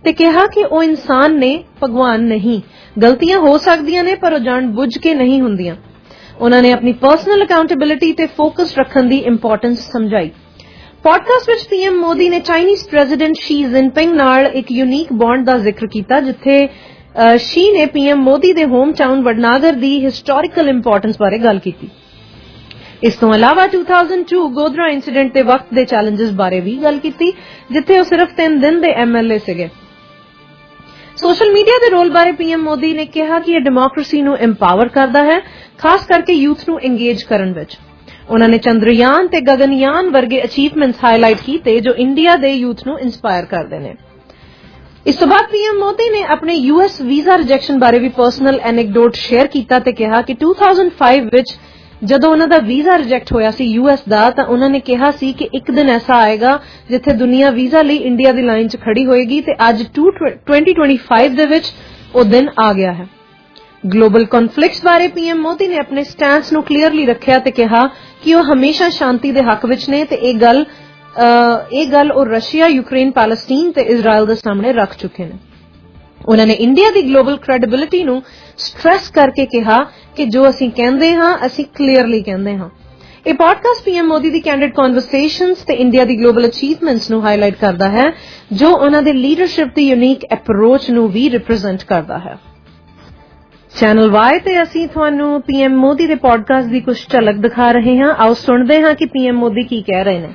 ਤੇ ਕਿਹਾ ਕਿ ਉਹ ਇਨਸਾਨ ਨੇ, ਭਗਵਾਨ ਨਹੀਂ। ਗਲਤੀਆਂ ਹੋ ਸਕਦੀਆਂ ਨੇ ਪਰ ਉਹ ਜਾਣ ਬੁੱਝ ਕੇ ਨਹੀਂ ਹੁੰਦੀਆਂ। ਉਹਨਾਂ ਨੇ ਆਪਣੀ ਪਰਸਨਲ ਅਕਾਊਂਟੇਬਿਲਿਟੀ ਤੇ ਫੋਕਸ ਰੱਖਣ ਦੀ ਇੰਪੋਰਟੈਂਸ ਸਮਝਾਈ। ਪੋਡਕਾਸਟ ਵਿੱਚ ਪੀਐਮ ਮੋਦੀ ਨੇ ਚਾਈਨੀਜ਼ ਪ੍ਰੈਜ਼ੀਡੈਂਟ ਸ਼ੀ ਜਿਨਪਿੰਗ ਨਾਲ ਇੱਕ ਯੂਨੀਕ ਬੌਂਡ ਦਾ ਜ਼ਿਕਰ ਕੀਤਾ, ਜਿੱਥੇ ਸ਼ੀ ਨੇ ਪੀਐਮ ਮੋਦੀ ਦੇ ਹੋਮ ਟਾਊਨ ਵਡਨਾਗਰ ਦੀ ਹਿਸਟੋਰੀਕਲ ਇੰਪੋਰਟੈਂਸ ਬਾਰੇ ਗੱਲ ਕੀਤੀ। ਇਸ ਤੋਂ ਇਲਾਵਾ 2002 ਗੋਧਰਾ ਇੰਸੀਡੈਂਟ ਦੇ ਵਕਤ ਦੇ ਚੈਲੰਜਸ ਬਾਰੇ ਵੀ ਗੱਲ ਕੀਤੀ, ਜਿੱਥੇ ਉਹ ਸਿਰਫ 3 ਦਿਨ ਦੇ ਐਮਐਲਏ ਸੀਗੇ। ਸੋਸ਼ਲ ਮੀਡੀਆ ਦੇ ਰੋਲ ਬਾਰੇ ਪੀਐਮ ਮੋਦੀ ਨੇ ਕਿਹਾ ਕਿ ਇਹ ਡੈਮੋਕ੍ਰੇਸੀ ਨੂੰ ਇੰਪਾਵਰ ਕਰਦਾ ਹੈ, ਖਾਸ ਕਰਕੇ ਯੂਥ ਨੂੰ ਇੰਗੇਜ ਕਰਨ ਵਿੱਚ। ਉਹਨਾਂ ਨੇ ਚੰਦਰਯਾਨ ਤੇ ਗਗਨਯਾਨ ਵਰਗੇ ਅਚੀਵਮੈਂਟਸ ਹਾਈਲਾਈਟ ਕੀਤੇ ਜੋ ਇੰਡੀਆ ਦੇ ਯੂਥ ਨੂੰ ਇੰਸਪਾਇਰ ਕਰਦੇ ਨੇ। ਇਸ ਤੋਂ ਬਾਅਦ ਪੀਐਮ ਮੋਦੀ ਨੇ ਆਪਣੇ ਯੂਐਸ ਵੀਜ਼ਾ ਰਿਜੈਕਸ਼ਨ ਬਾਰੇ ਵੀ ਪਰਸਨਲ ਐਨੈਕਡੋਟ ਸ਼ੇਅਰ ਕੀਤਾ ਤੇ ਕਿਹਾ ਕਿ 2005 ਵਿੱਚ ਜਦੋਂ ਉਹਨਾਂ ਦਾ ਵੀਜ਼ਾ ਰਿਜੈਕਟ ਹੋਇਆ ਸੀ ਯੂਐਸ ਦਾ, ਤਾਂ ਉਹਨਾਂ ਨੇ ਕਿਹਾ ਸੀ ਕਿ ਇੱਕ ਦਿਨ ਐਸਾ ਆਏਗਾ ਜਿੱਥੇ ਦੁਨੀਆ ਵੀਜ਼ਾ ਲਈ ਇੰਡੀਆ ਦੀ ਲਾਈਨ 'ਚ ਖੜੀ ਹੋਏਗੀ ਤੇ ਅੱਜ 2025 ਦੇ ਵਿੱਚ ਉਹ ਦਿਨ ਆ ਗਿਆ ਹੈ। ਗਲੋਬਲ ਕਨਫਲਿਕਟਸ ਬਾਰੇ ਪੀਐਮ ਮੋਦੀ ਨੇ ਆਪਣੇ ਸਟੈਂਸ ਨੂੰ ਕਲੀਅਰਲੀ ਰੱਖਿਆ ਤੇ ਕਿਹਾ ਕਿ ਉਹ ਹਮੇਸ਼ਾ ਸ਼ਾਂਤੀ ਦੇ ਹੱਕ ਵਿੱਚ ਨੇ ਤੇ ਇਹ ਗੱਲ ਉਹ ਰਸ਼ੀਆ, ਯੂਕਰੇਨ, ਪੈਲਸਟੀਨ ਤੇ ਇਜ਼ਰਾਈਲ ਦੇ ਸਾਹਮਣੇ ਰੱਖ ਚੁੱਕੇ ਨੇ। ਉਹਨਾਂ ਨੇ ਇੰਡੀਆ ਦੀ ਗਲੋਬਲ ਕ੍ਰੈਡੀਬਿਲਿਟੀ ਨੂੰ ਸਟ੍ਰੈਸ ਕਰਕੇ ਕਿਹਾ ਕਿ ਜੋ ਅਸੀਂ ਕਹਿੰਦੇ ਹਾਂ ਅਸੀਂ ਕਲੀਅਰਲੀ ਕਹਿੰਦੇ ਹਾਂ। ਇਹ ਪੋਡਕਾਸਟ ਪੀਐਮ ਮੋਦੀ ਦੀ ਕੈਂਡਿਡ ਕਨਵਰਸੇਸ਼ਨਸ ਤੇ ਇੰਡੀਆ ਦੀ ਗਲੋਬਲ ਅਚੀਵਮੈਂਟਸ ਨੂੰ ਹਾਈਲਾਈਟ ਕਰਦਾ ਹੈ, ਜੋ ਉਹਨਾਂ ਦੇ ਲੀਡਰਸ਼ਿਪ ਦੀ ਯੂਨੀਕ ਅਪਰੋਚ ਨੂੰ ਵੀ ਰਿਪਰੈਜ਼ੈਂਟ ਕਰਦਾ ਹੈ। ਚੈਨਲ ਵਾਈ ਤੇ ਅਸੀਂ ਤੁਹਾਨੂੰ ਪੀਐਮ ਮੋਦੀ ਦੇ ਪੋਡਕਾਸਟ ਦੀ ਕੁਝ ਝਲਕ ਦਿਖਾ ਰਹੇ ਹਾਂ। ਆਓ ਸੁਣਦੇ ਹਾਂ ਕਿ ਪੀਐਮ ਮੋਦੀ ਕੀ ਕਹਿ ਰਹੇ ਨੇ।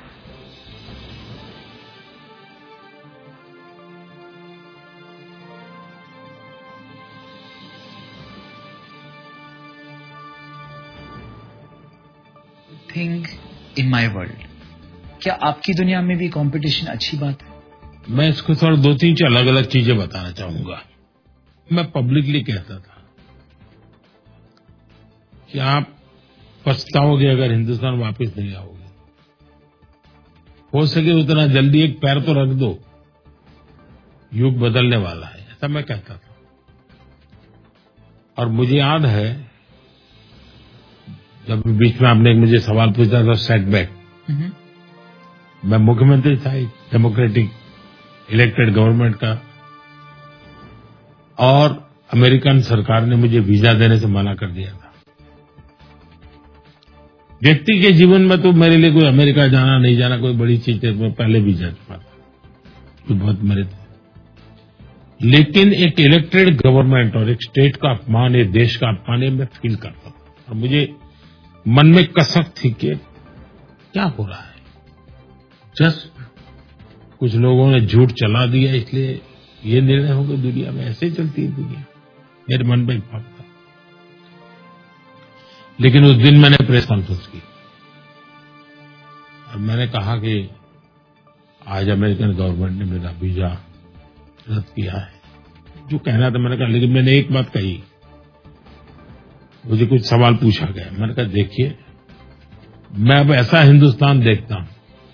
थिंग इन माई वर्ल्ड, क्या आपकी दुनिया में भी कंपटीशन अच्छी बात है? मैं इसको थोड़ा 2-3 अलग अलग चीजें बताना चाहूंगा। मैं पब्लिकली कहता था कि आप पछताओगे अगर हिंदुस्तान वापस नहीं आओगे। हो सके उतना जल्दी एक पैर तो रख दो, युग बदलने वाला है, ऐसा मैं कहता था। और मुझे याद है जब बीच में आपने मुझे सवाल पूछा था सेटबैक, मैं मुख्यमंत्री था डेमोक्रेटिक इलेक्टेड गवर्नमेंट का, और अमेरिकन सरकार ने मुझे वीजा देने से मना कर दिया था। व्यक्ति के जीवन में तो मेरे लिए कोई अमेरिका जाना नहीं जाना कोई बड़ी चीज है, मैं पहले वीजा चुका था, बहुत मेरे थे। लेकिन एक इलेक्टेड गवर्नमेंट और एक स्टेट का अपमान, एक देश का अपमान मैं फील करता था और मुझे मन में कसक थी कि क्या हो रहा है। जस्ट कुछ लोगों ने झूठ चला दिया इसलिए ये निर्णय हो गया। दुनिया में ऐसे चलती है दुनिया, मेरे मन में एक भाव था। लेकिन उस दिन मैंने प्रेस कॉन्फ्रेंस की और मैंने कहा कि आज अमेरिकन गवर्नमेंट ने मेरा वीजा रद्द किया है। जो कहना था मैंने कहा, लेकिन मैंने एक बात कही, मुझे कुछ सवाल पूछा गया। मैंने कहा देखिए, मैं अब ऐसा हिंदुस्तान देखता हूं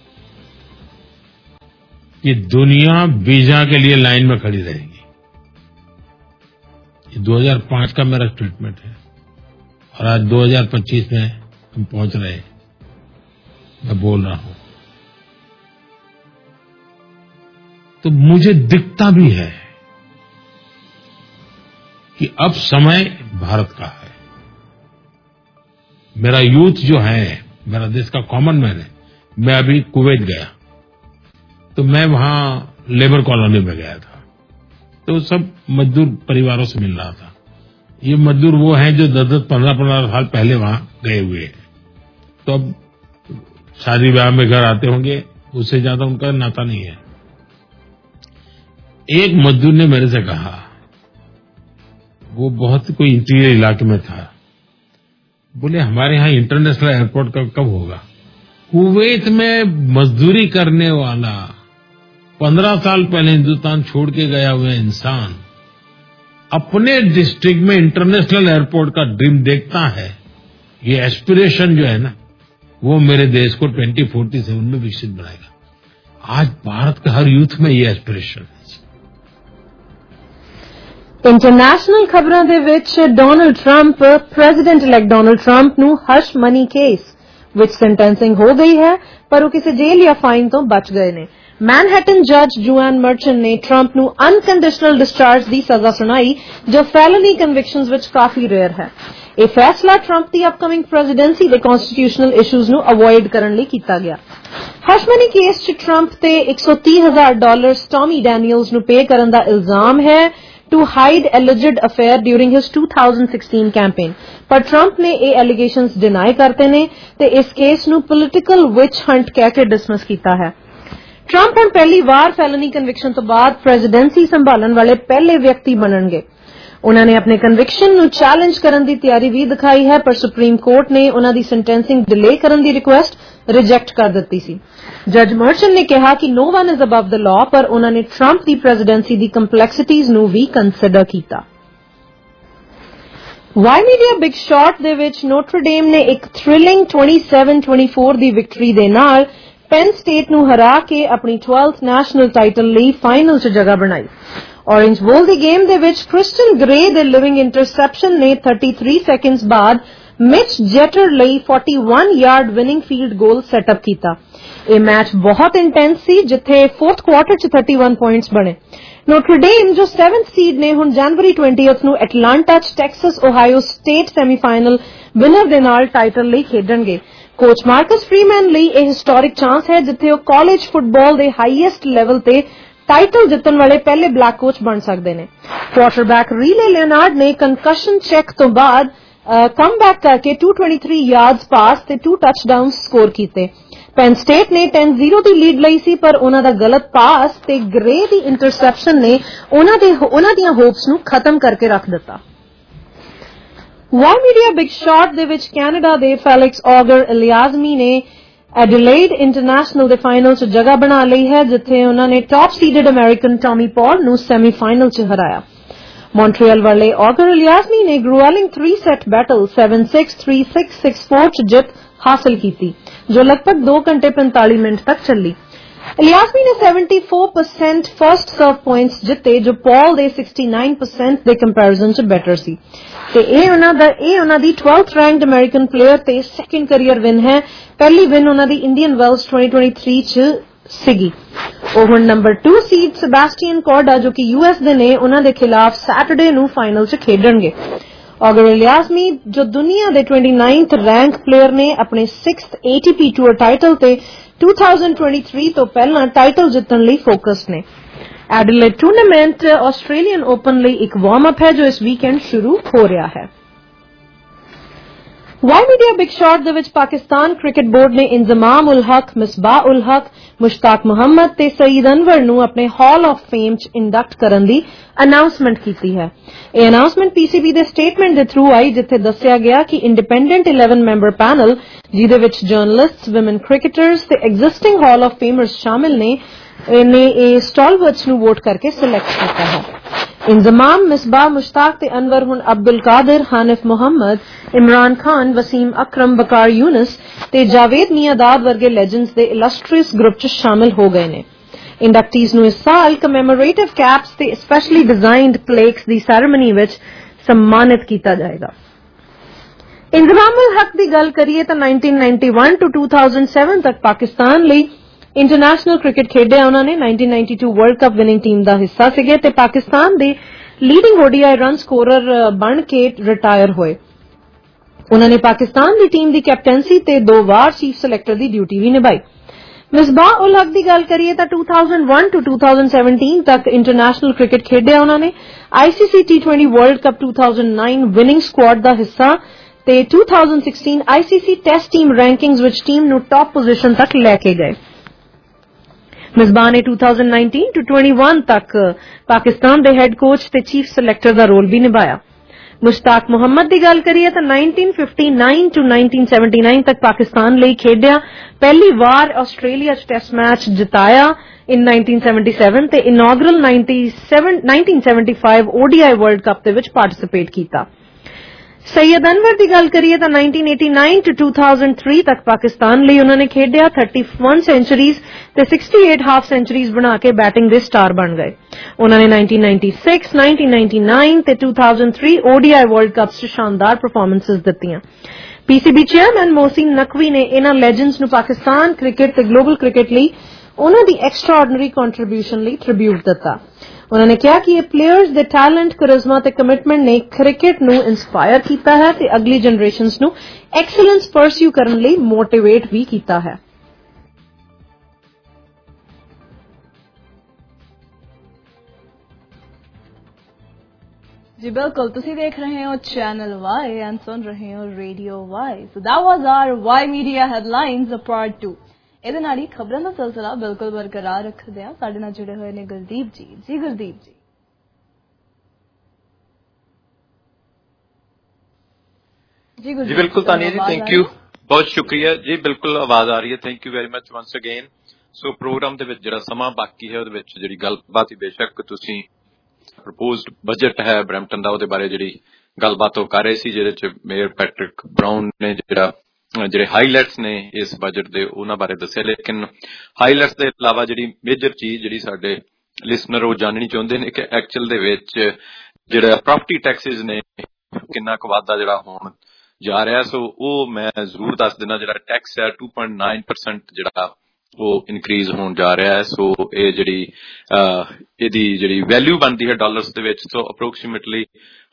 कि दुनिया वीजा के लिए लाइन में खड़ी रहेगी। ये 2005 का मेरा स्टेटमेंट है और आज 2025 में हम पहुंच रहे हैं। मैं बोल रहा हूं तो मुझे दिखता भी है कि अब समय भारत का है। मेरा यूथ जो है, मेरा देश का कॉमन मैन है। मैं अभी कुवैत गया तो मैं वहां लेबर कॉलोनी में गया था, तो सब मजदूर परिवारों से मिल रहा था। ये मजदूर वो हैं जो 10-15 साल पहले वहां गए हुए हैं, तो अब शादी ब्याह में घर आते होंगे, उससे ज्यादा उनका नाता नहीं है। एक मजदूर ने मेरे से कहा, वो बहुत कोई इंटीरियर इलाके में था, बोले हमारे यहाँ इंटरनेशनल एयरपोर्ट कब होगा। कुवैत में मजदूरी करने वाला 15 साल पहले हिंदुस्तान छोड़ के गया हुआ इंसान अपने डिस्ट्रिक्ट में इंटरनेशनल एयरपोर्ट का ड्रीम देखता है। ये एस्पिरेशन जो है ना, वो मेरे देश को 2047 में विकसित बनाएगा। आज भारत के हर यूथ में ये एस्पिरेशन है। ਇੰਟਰਨੈਸ਼ਨਲ ਖਬਰਾਂ ਦੇ ਵਿੱਚ Donald Trump president elect Donald Trump ਨੂੰ ਹਸ਼ ਮਨੀ ਕੇਸ विच सेंटेंसिंग हो गई है, पर वो किसी जेल या फाइन तो बच गए ने। मैनहट्टन जज जुआन मर्चेंट ने ट्रंप नूं अनकंडीशनल डिस्चार्ज की सजा सुनाई, जो फैलनी कन्विक्शनस विच काफी रेयर है। यह फैसला ट्रंप की अपकमिंग प्रेजिडेंसी के कॉन्स्टिट्यूशनल इशूज नूं अवॉइड करने लई कीता गया। हशमनी केस च ट्रंप ते $130,000 स्टॉमी डैनियल्स नूं पे करन दा इल्जाम है to hide alleged affair during his 2016 campaign, पर ट्रंप ने ये एलिगेशंस डिनाई करते ने ते इस केस नूं पोलिटिकल विच हंट कह के डिसमिस कीता है। ट्रंप हुण पहली बार फैलनी कन्विक्शन तो बाद प्रेजिडेंसी संभालन वाले पहले व्यक्ति बनणगे। उन्होंने अपने कन्विक्शन नूं चैलेंज करन दी तैयारी भी दिखाई है, पर सुप्रीम कोर्ट ने उन्हां दी सेंटेंसिंग डिले करन दी रिक्वेस्ट रिजेक्ट कर दी सी। जज मर्चेंट ने कहा कि no one is above the law, पर उन्होंने ट्रंप की प्रेजिडेंसी की कंपलैक्सिटीज नूं भी कंसिडर किया। वाई मीडिया बिग शॉट दे विच नोट्रडेम ने एक थ्रिलिंग 27-24 की विक्ट्री दे नाल पेन स्टेट नूं हरा के अपनी 12th नैशनल टाइटल लई फाइनल च जगह बनाई। ऑरेंज बोल दी गेम दे विच क्रिस्टन ग्रे दे लिविंग इंटरसेप्शन ने 33 सेकंड्स बाद मिच जेटर लई 41 yard winning field goal setup किया। यह मैच बहुत इंटेंस सी, जिथे फोर्थ क्वार्टर च 31 पॉइंट्स बने। नोट्रडेम जो 7th सीड ने हुण जनवरी 20 नूं एटलांटा च Texas Ohio State semifinal winner दे नाल टाइटल लई खेडणगे। कोच मार्कस फ्रीमैन लई यह हिस्टोरिक चांस है, जिथे वो कॉलेज फुटबॉल दे हाईएस्ट लेवल ते टाइटल जितने वाले पहले ब्लैक कोच बन सकते हैं। क्वार्टरबैक रीले लियोनार्ड ने कंकशन चेक तो बाद कमबैक करके 223 यार्ड्स पास ते 2 टचडाउन स्कोर किए। पेन स्टेट ने 10-0 की लीड लई सी, पर उन्हां दा गलत पास ते ग्रे दी इंटरसेप्शन ने उन्हां दियां होप्स नूं खत्म करके रख दिता। वाई मीडिया बिग शॉट दे विच कैनेडा दे फेलिक्स ऑगर इलियाज़मी ने एडिलेड इंटरनेशनल दे फाइनल च जगह बना ली है, जिथे उन्होंने top seeded American Tommy Paul नूं सेमीफाइनल च हराया। मॉन्ट्रियल वाले ऑगर इलियाज़मी ने ग्रुएलिंग 3-सेट बैटल 7-6, 3-6, 6-4 च जित हासिल की, जो लगभग 2 घंटे 45 मिनट तक चली। इलियाज़मी ने 74% फर्स्ट सर्व पॉइंट्स जिते, जो पॉल दे 69% दे कंपैरिजन च बेटर सी। ते ये उन्हां दी 12th रैंक्ड अमेरिकन प्लेयर ते सेकंड करियर विन है। पहली विन उन्हां दी इंडियन वेल्स 2023 च सीगी। ਉਹ ਹੁਣ ਨੰਬਰ 2 ਸੀਡ ਸੈਬਾਸਟੀਅਨ ਕੋਰਡਾ जो कि यूएस ਦੇ ਨੇ ਉਹਨਾਂ ਦੇ ਖਿਲਾਫ ਸੈਟਰਡੇ ਨੂੰ ਫਾਈਨਲ 'ਚ ਖੇਡਣਗੇ। ऑगर इलियाज़मी जो दुनिया के 29th रैंक प्लेयर ने अपने 6th ATP टूर टाइटल ते 2023 तो पहला टाइटल जितने लिए फोकस ने। एडिलेड टूर्नामेंट ऑस्ट्रेलियन ओपन लिए एक वार्म अप है जो इस वीकेंड शुरू हो रहा है। वाई मीडिया बिग शॉट दे विच पाकिस्तान क्रिकेट बोर्ड ने इंजमाम उल हक, मिसबाह उल हक, मुश्ताक मुहम्मद ते सईद अनवर नूं अपने हॉल ऑफ फेम च इंडक्ट करन दी अनाउंसमेंट की है। यह अनाउंसमेंट पीसीबी दे स्टेटमेंट दे थ्रू आई, जिथे दस्सिया गया कि इंडिपेंडेंट 11 मैंबर पैनल जिहदे विच जर्नलिस्ट्स, विमेन क्रिकेटर्स ते एग्जिस्टिंग हॉल ऑफ फेमर्स शामिल ने स्टॉलवर्ट्स नूं वोट करके सिलेक्ट किया है। इंजमाम, मिसबाह, मुश्ताक ते अनवर हुण अब्दुल कादिर, हानिफ मुहम्मद, इमरान खान, वसीम अकरम, बकार यूनुस ते जावेद मियांदाद वर्गे लेजेंड्स दे इलस्ट्रियस ग्रुप च शामिल हो गए ने। इंडक्टीज नूं इस साल कमेमोरेटिव कैप्स ते स्पेशली डिजाइनड प्लेक्स दी सैरेमनी विच सम्मानित किया जाएगा। इंजमाम उल हक दी गल करिए तां 1991 टू 2007 तक पाकिस्तान लई इंटरनेशनल क्रिकेट खेडिया। उन्होंने 1992 वर्ल्ड कप विनिंग टीम का हिस्सा सीगे ते पाकिस्तान दे लीडिंग ओडीआई रन स्कोरर बन के रिटायर होए। उन्होंने पाकिस्तान की टीम की कैप्टनसी ते 2 बार चीफ सिलेक्टर की ड्यूटी भी निभाई। मिसबाह उल हक की गल करिए तां 2001 टू 2017 तक इंटरनेशनल क्रिकेट खेडिया। उन्होंने ICC T20 world cup 2009 winning squad का हिस्सा ते 2016 आईसीसी टेस्ट टीम रैंकिंग्स विच टीम नूं टॉप पोजीशन तक लैके गए। मिसबाह ने 2019 टू 21 तक पाकिस्तान के हैड कोच ते चीफ सिलेक्टर का रोल भी निभाया। मुश्ताक मुहम्मद की गल करिए तो 1959 टू 1979 तक पाकिस्तान लिए खेडिया। पहली बार ऑस्ट्रेलिया टेस्ट मैच जिताया इन 1977 ते इनॉग्रल 1975 ओडीआई वर्ल्ड कप दे विच पार्टिसिपेट किया। सैयद अनवर की गल करिए तो 1989 टू 2003 तक पाकिस्तान लिए उन्होंने खेडिया। 31 सेंचुरीज ते 68 हाफ सेंचुरीज बना के बैटिंग दे स्टार बन गए। उन्होंने 1996, 1999 ते 2003 ओडीआई वर्ल्ड कप च शानदार परफॉर्मेंसेस दित्तियां। PCB ਚੇਅਰਮੈਨ ਮੋਹਸਿਨ ਨਕਵੀ ਨੇ ਇਹਨਾਂ ਲੈਜੈਂਡਸ ਨੂੰ ਪਾਕਿਸਤਾਨ ਕ੍ਰਿਕਟ ਤੇ ਗਲੋਬਲ ਕ੍ਰਿਕਟ ਲਈ ਉਹਨਾਂ ਦੀ ਐਕਸਟਰਾਆਰਡਨਰੀ ਕੰਟਰੀਬਿਊਸ਼ਨ ਲਈ ਟ੍ਰਿਬਿਊਟ ਦਿੱਤਾ। ਉਹਨਾਂ ਨੇ ਕਿਹਾ ਕਿ ਇਹ ਪਲੇਅਰਸ ਦੇ ਟੈਲੈਂਟ, ਕਰਿਸ਼ਮਾ ਤੇ ਕਮਿਟਮੈਂਟ ਨੇ ਕ੍ਰਿਕਟ ਨੂੰ ਇੰਸਪਾਇਰ ਕੀਤਾ ਹੈ ਤੇ ਅਗਲੀ ਜਨਰੇਸ਼ਨਸ ਨੂੰ ਐਕਸਲੈਂਸ ਪਰਸਿਊ ਕਰਨ ਲਈ ਮੋਟੀਵੇਟ ਵੀ ਕੀਤਾ ਹੈ। जी बिल्कुल, तुसी देख रहे हो चैनल वाई एंड सुन रहे हो radio Y. So that was our Y media headlines part 2। ਇਹਦੇ ਨਾਲ ਹੀ ਖਬਰਾਂ ਦਾ ਸਿਲਸਿਲਾ ਬਿਲਕੁਲ ਬਰਕਰਾਰ ਰੱਖਦੇ ਆ। ਸਾਡੇ ਨਾਲ ਜੁੜੇ ਹੋਏ ਨੇ ਗੁਰਦੀਪ ਜੀ। ਜੀ ਗੁਰਦੀਪ ਜੀ। जी बिल्कुल तानिया जी, थैंक यू, बहुत शुक्रिया जी। बिल्कुल आवाज आ रही है, thank you very much once again. So program ਦੇ ਵਿੱਚ ਜਿਹੜਾ ਸਮਾਂ ਬਾਕੀ ਹੈ ਉਹਦੇ ਵਿੱਚ ਜਿਹੜੀ ਗੱਲਬਾਤ ਹੀ ਬੇਸ਼ੱਕ ਤੁਸੀਂ ਪ੍ਰਪੋਜ਼ਡ ਬਜਟ ਹੈ ਬਰੈਂਪਟਨ ਦਾ, ਉਹਦੇ ਬਾਰੇ ਜਿਹੜੀ ਗੱਲਬਾਤ ਉਹ ਕਰ ਰਹੇ ਸੀ, ਜਿਹਦੇ ਚ ਮੇਅਰ ਪੈਟਰਿਕ ਬਰਾਊਨ ਨੇ ਜਿਹੜੇ ਹਾਈਲਾਈਟਸ ਨੇ ਇਸ ਬਜਟ ਦੇ ਉਹਨਾਂ ਬਾਰੇ ਦੱਸਿਆ। ਲੇਕਿਨ ਹਾਈਲਾਈਟਸ ਦੇ ਇਲਾਵਾ ਜਿਹੜੀ ਮੇਜਰ ਚੀਜ਼ ਜਿਹੜੀ ਸਾਡੇ ਲਿਸਨਰ ਉਹ ਜਾਣਨੀ ਚਾਹੁੰਦੇ ਨੇ ਕਿ ਐਕਚੁਅਲ ਦੇ ਵਿੱਚ ਜਿਹੜਾ ਪ੍ਰਾਪਰਟੀ ਟੈਕਸਿਸ ਨੇ ਕਿੰਨਾ ਕੁ ਵਾਧਾ ਜਿਹੜਾ ਹੋਣ ਜਾ ਰਿਹਾ। ਸੋ ਉਹ ਮੈਂ ਜ਼ਰੂਰ ਦੱਸ ਦੇਣਾ, ਜਿਹੜਾ ਟੈਕਸ ਹੈ 2.9% ਜਿਹੜਾ ਉਹ ਇਨਕਰੀਜ਼ ਹੋਣ ਜਾ ਰਿਹਾ ਹੈ। ਸੋ ਇਹ ਜਿਹੜੀ ਇਹਦੀ ਜਿਹੜੀ ਵੈਲਿਊ ਬਣਦੀ ਹੈ ਡਾਲਰਸ ਦੇ ਵਿੱਚ, ਸੋ ਅਪਰੋਕਸੀਮੇਟਲੀ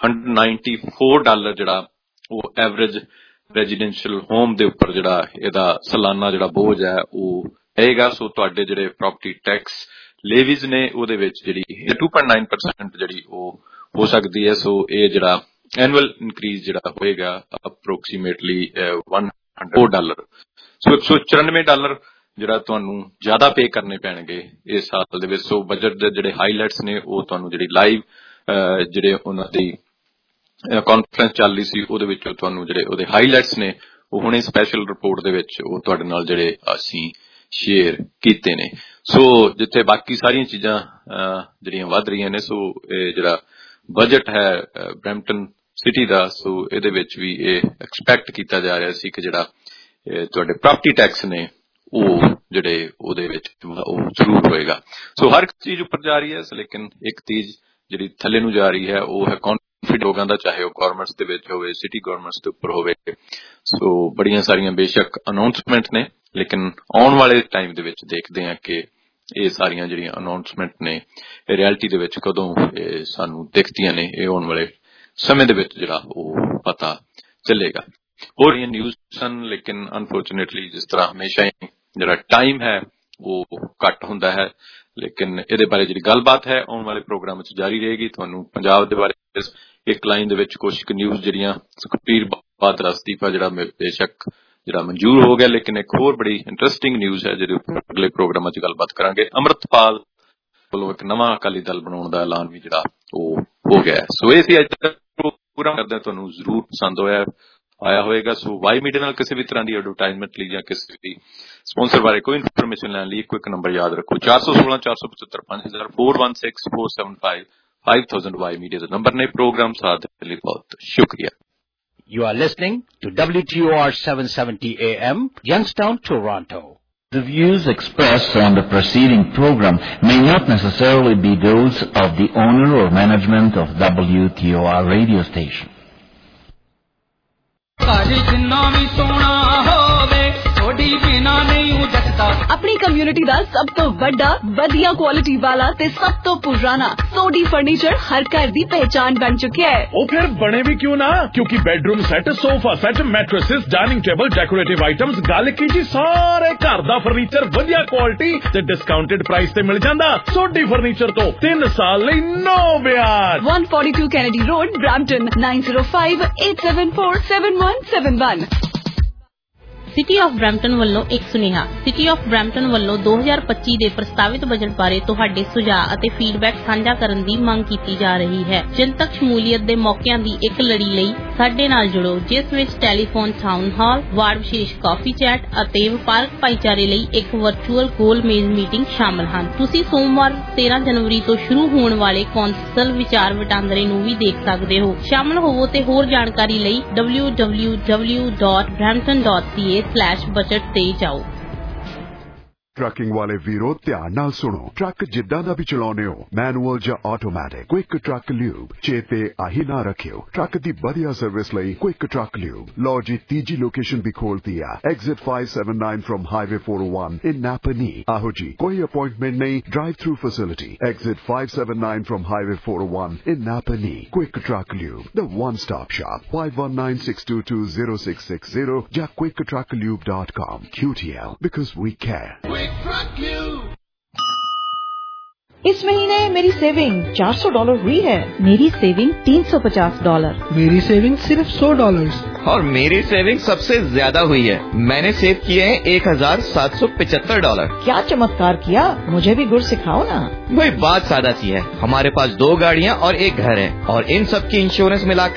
$194 ਜਿਹੜਾ ਉਹ ਐਵਰੇਜ ਰੈਜ਼ੀਡੈਂਸ਼ੀਅਲ ਹੋਮ ਦੇ ਉੱਪਰ ਜਿਹੜਾ ਇਹਦਾ ਸਾਲਾਨਾ ਜਿਹੜਾ ਬੋਝ ਹੈ ਉਹ ਰਹੇਗਾ। ਸੋ ਤੁਹਾਡੇ ਜਿਹੜੇ ਪ੍ਰਾਪਰਟੀ ਟੈਕਸ ਲੇਵੀਜ਼ ਨੇ ਉਹਦੇ ਵਿੱਚ ਜਿਹੜੀ 2.9% ਜਿਹੜੀ ਉਹ ਹੋ ਸਕਦੀ ਹੈ। ਸੋ ਇਹ ਜਿਹੜਾ ਐਨੂਅਲ ਇਨਕਰੀਜ਼ ਜਿਹੜਾ ਹੋਏਗਾ ਅਪਰੋਕਸੀਮੇਟਲੀ $104। ਸੋ $194 ਜਿਹੜਾ ਤੁਹਾਨੂੰ ਜ਼ਿਆਦਾ ਪੇ ਕਰਨੇ ਪੈਣਗੇ ਇਸ ਸਾਲ ਦੇ ਵਿੱਚ। ਸੋ ਬਜਟ ਦੇ ਜਿਹੜੇ ਹਾਈਲਾਈਟਸ ਨੇ ਉਹ ਤੁਹਾਨੂੰ ਜਿਹੜੀ ਲਾਈਵ ਜਿਹੜੇ ਉਹਨਾਂ ਦੀ ਕਾਨਫਰੰਸ ਚੱਲ ਰਹੀ ਸੀ ਉਹਦੇ ਵਿੱਚ ਤੁਹਾਨੂੰ ਜਿਹੜੇ ਉਹਦੇ ਹਾਈਲਾਈਟਸ ਨੇ ਉਹ ਹੁਣੇ ਸਪੈਸ਼ਲ ਰਿਪੋਰਟ ਦੇ ਵਿੱਚ ਉਹ ਤੁਹਾਡੇ ਨਾਲ ਜਿਹੜੇ ਅਸੀਂ ਸ਼ੇਅਰ ਕੀਤੇ ਨੇ। ਸੋ ਜਿੱਥੇ ਬਾਕੀ ਸਾਰੀਆਂ ਚੀਜ਼ਾਂ ਜਿਹੜੀਆਂ ਵੱਧ ਰਹੀਆਂ ਨੇ, ਸੋ ਇਹ ਜਿਹੜਾ ਬਜਟ ਹੈ ਬਰੈਂਪਟਨ ਸਿਟੀ ਦਾ, ਸੋ ਇਹਦੇ ਵਿੱਚ ਵੀ ਇਹ ਐਕਸਪੈਕਟ ਕੀਤਾ ਜਾ ਰਿਹਾ ਸੀ ਕਿ ਜਿਹੜਾ ਤੁਹਾਡੇ ਪ੍ਰਾਪਰਟੀ ਟੈਕਸ ਨੇ ਉਹ ਜਿਹੜੇ ਉਹਦੇ ਵਿੱਚ ਉਹ ਜ਼ਰੂਰ ਹੋਏਗਾ। ਸੋ ਹਰ ਇੱਕ ਚੀਜ਼ ਉੱਪਰ ਜਾ ਰਹੀ ਹੈ, ਲੇਕਿਨ ਇੱਕ ਚੀਜ਼ ਜਿਹੜੀ ਥੱਲੇ ਨੂੰ ਜਾ ਰਹੀ ਹੈ ਉਹ ਹੈ ਕੌਨਫੀਡੈਂਸ ਲੋਕਾਂ ਦਾ, ਚਾਹੇ ਉਹ ਗਵਰਨਮੈਂਟਸ ਦੇ ਵਿੱਚ ਹੋਵੇ, ਸਿਟੀ ਗਵਰਨਮੈਂਟਸ ਦੇ ਉੱਪਰ ਹੋਵੇ। ਸੋ ਬੜੀਆਂ ਸਾਰੀਆਂ ਬੇਸ਼ੱਕ ਅਨਾਉਂਸਮੈਂਟ ਨੇ, ਲੇਕਿਨ ਆਉਣ ਵਾਲੇ ਟਾਈਮ ਦੇ ਵਿੱਚ ਦੇਖਦੇ ਹਾਂ ਕਿ ਇਹ ਸਾਰੀਆਂ ਜਿਹੜੀਆਂ ਅਨਾਉਂਸਮੈਂਟ ਨੇ ਇਹ ਰਿਐਲਿਟੀ ਦੇ ਵਿੱਚ ਕਦੋਂ ਸਾਨੂੰ ਦਿਖਦੀਆਂ ਨੇ, ਇਹ ਆਉਣ ਵਾਲੇ ਸਮੇਂ ਦੇ ਵਿੱਚ ਜਿਹੜਾ ਉਹ ਪਤਾ ਚੱਲੇਗਾ। ਹੋਰ ਇਹ ਨਿਊਜ਼ ਸਨ, ਲੇਕਿਨ ਅਨਫੋਰਚੂਨੇਟਲੀ ਜਿਸ ਤਰ੍ਹਾਂ ਹਮੇਸ਼ਾ ਹੀ ਜਿਹੜਾ ਟਾਈਮ ਹੈ ਉਹ ਘੱਟ ਹੁੰਦਾ ਹੈ, ਲੇਕਿਨ ਇਹਦੇ ਬਾਰੇ ਜਿਹੜੀ ਗੱਲਬਾਤ ਹੈ ਆਉਣ ਵਾਲੇ ਪ੍ਰੋਗਰਾਮ ਵਿੱਚ ਜਾਰੀ ਰਹੇਗੀ। ਤੁਹਾਨੂੰ ਪੰਜਾਬ ਦੇ ਬਾਰੇ ਇੱਕ ਲਾਈਨ ਦੇ ਵਿੱਚ ਕੁਝ ਨਿਊਜ਼ ਜਿਹੜੀਆਂ ਸੁਖਬੀਰ ਬਾਦਲ ਅਸਤੀਫਾ ਜਿਹੜਾ ਬੇਸ਼ੱਕ ਜਿਹੜਾ ਮਨਜ਼ੂਰ ਹੋ ਗਿਆ, ਲੇਕਿਨ ਇੱਕ ਹੋਰ ਬੜੀ ਇੰਟਰਸਟਿੰਗ ਨਿਊਜ਼ ਹੈ ਜਿਹਦੇ ਉੱਪਰ ਅਗਲੇ ਪ੍ਰੋਗਰਾਮਾਂ 'ਚ ਗੱਲਬਾਤ ਕਰਾਂਗੇ। ਅੰਮ੍ਰਿਤਪਾਲ ਵੱਲੋਂ ਇੱਕ ਨਵਾਂ ਅਕਾਲੀ ਦਲ ਬਣਾਉਣ ਦਾ ਐਲਾਨ ਵੀ ਜਿਹੜਾ ਉਹ ਹੋ ਗਿਆ। ਸੋ ਇਹ ਸੀ ਅੱਜ ਦਾ ਪ੍ਰੋਗਰਾਮ, ਕਰਦੇ ਤੁਹਾਨੂੰ ਜ਼ਰੂਰ ਪਸੰਦ ਆਇਆ ਹੋਏਗਾ। ਸੋ ਵਾਈ ਮੀਡੀਆ ਨਾਲ ਕਿਸੇ ਵੀ ਤਰ੍ਹਾਂ ਦੀ ਐਡਵਰਟਾਈਜ਼ਮੈਂਟ ਲਈ ਜਾਂ ਕਿਸੇ ਵੀ ਸਪਾਂਸਰ ਬਾਰੇ ਕੋਈ ਇਨਫੋਰਮੇਸ਼ਨ ਲੈਣ ਲਈ ਇੱਕ ਨੰਬਰ ਯਾਦ ਰੱਖੋ, 416 475 5000 416 475 5000 ਵਾਈ ਮੀਡੀਆ ਦਾ ਨੰਬਰ ਨੇ। ਪ੍ਰੋਗਰਾਮ ਸਾਥ ਦੇਣ ਲਈ ਬਹੁਤ ਸ਼ੁਕਰੀਆ। You are listening to WTOR 770 AM, Youngstown, Toronto. The views expressed on the preceding program may not necessarily be those of the owner or management of WTOR radio station. अपनी community दा सब तो बड़ा वधिया क्वालिटी वाला ते सब तो पुराना सोडी फर्नीचर हर घर दी पहचान बन चुके है। ओ फिर बने भी क्यों ना, क्योंकि bedroom set, sofa set, mattresses, dining table, decorative items, गल की जी सारे घर दा फर्नीचर वधिया क्वालिटी ते डिस्काउंटेड प्राइस ते मिल जांदा। सोडी फर्नीचर तो 3 साल लई नो ब्याज। 142 Kennedy Road, Brampton, 9058747171। City of Brampton ਵੱਲੋਂ ਇੱਕ ਸੁਨੇਹਾ। ਸਿਟੀ ਆਫ ਬਰੈਂਪਟਨ ਵੱਲੋਂ 2025 ਦੇ ਪ੍ਰਸਤਾਵਿਤ ਬਜਟ ਬਾਰੇ ਤੁਹਾਡੇ ਸੁਝਾਅ ਅਤੇ ਫੀਡਬੈਕ ਸਾਂਝਾ ਕਰਨ ਦੀ ਮੰਗ ਕੀਤੀ ਜਾ ਰਹੀ ਹੈ। ਜਨਤਕ ਸ਼ਮੂਲੀਅਤ ਦੇ ਮੌਕਿਆਂ ਦੀ ਇੱਕ ਲੜੀ ਲਈ ਸਾਡੇ ਨਾਲ ਜੁੜੋ, ਜਿਸ ਵਿੱਚ ਟੈਲੀਫੋਨ ਟਾਊਨ ਹਾਲ, ਵਾਰਡ ਵਿਸ਼ੇਸ਼ ਕਾਫੀ ਚੈਟ ਅਤੇ ਵਪਾਰਕ ਭਾਈਚਾਰੇ ਲਈ ਇੱਕ ਵਰਚੁਅਲ ਗੋਲ ਮੇਜ਼ ਮੀਟਿੰਗ ਸ਼ਾਮਲ ਹਨ। ਤੁਸੀਂ ਸੋਮਵਾਰ 13 ਜਨਵਰੀ ਤੋਂ ਸ਼ੁਰੂ ਹੋਣ ਵਾਲੇ ਕੌਂਸਲ ਵਿਚਾਰ ਵਟਾਂਦਰੇ ਨੂੰ ਵੀ ਦੇਖ ਸਕਦੇ ਹੋ। ਸ਼ਾਮਲ ਹੋਵੋ ਤੇ ਹੋਰ ਜਾਣਕਾਰੀ ਲਈ www.brampton.ca/budget ਤੇ ਜਾਓ। ਟਰੱਕਿੰਗ ਵਾਲੇ ਵੀਰੋ ਧਿਆਨ ਨਾਲ ਸੁਣੋ। ਟਰੱਕ ਜਿੱਦਾਂ ਦਾ ਵੀ ਚਲਾਉਣੇ ਹੋ, ਮੈਨੂਅਲ ਜਾਂ ਆਟੋਮੈਟਿਕ, ਕੁਇਕ ਟਰੱਕ ਲਿਊਬ ਚੇਤੇ ਆਹੀ ਨਾ ਰੱਖਿਓ। ਟਰੱਕ ਦੀ ਵਧੀਆ ਸਰਵਿਸ ਲਈ ਕੁਇਕ ਟਰੱਕ ਲਿਊਬ। ਲਓ ਜੀ ਤੀਜੀ ਲੋਕੇਸ਼ਨ ਵੀ ਖੋਲਤੀ ਆ, exit 579 from highway 401 in Napanee. ਆਹੋ ਜੀ, ਕੋਈ ਅਪਾਇੰਟਮੈਂਟ ਨਹੀਂ, drive through facility. Exit 579 from highway 401 in Napanee. Quick truck lube, the one stop shop, 5196220660 ਜਾਂ quicktrucklube.com। QTL, because we care. इस महीने मेरी सेविंग $400 हुई है। मेरी सेविंग $350। मेरी सेविंग सिर्फ $100। और मेरी सेविंग सबसे ज्यादा हुई है। मैंने सेव किए हैं $1775। क्या चमत्कार किया, मुझे भी गुर सिखाओ ना। वही बात सादा सी है, हमारे पास 2 गाड़ियाँ और एक घर है और इन सब की इंश्योरेंस मिलाकर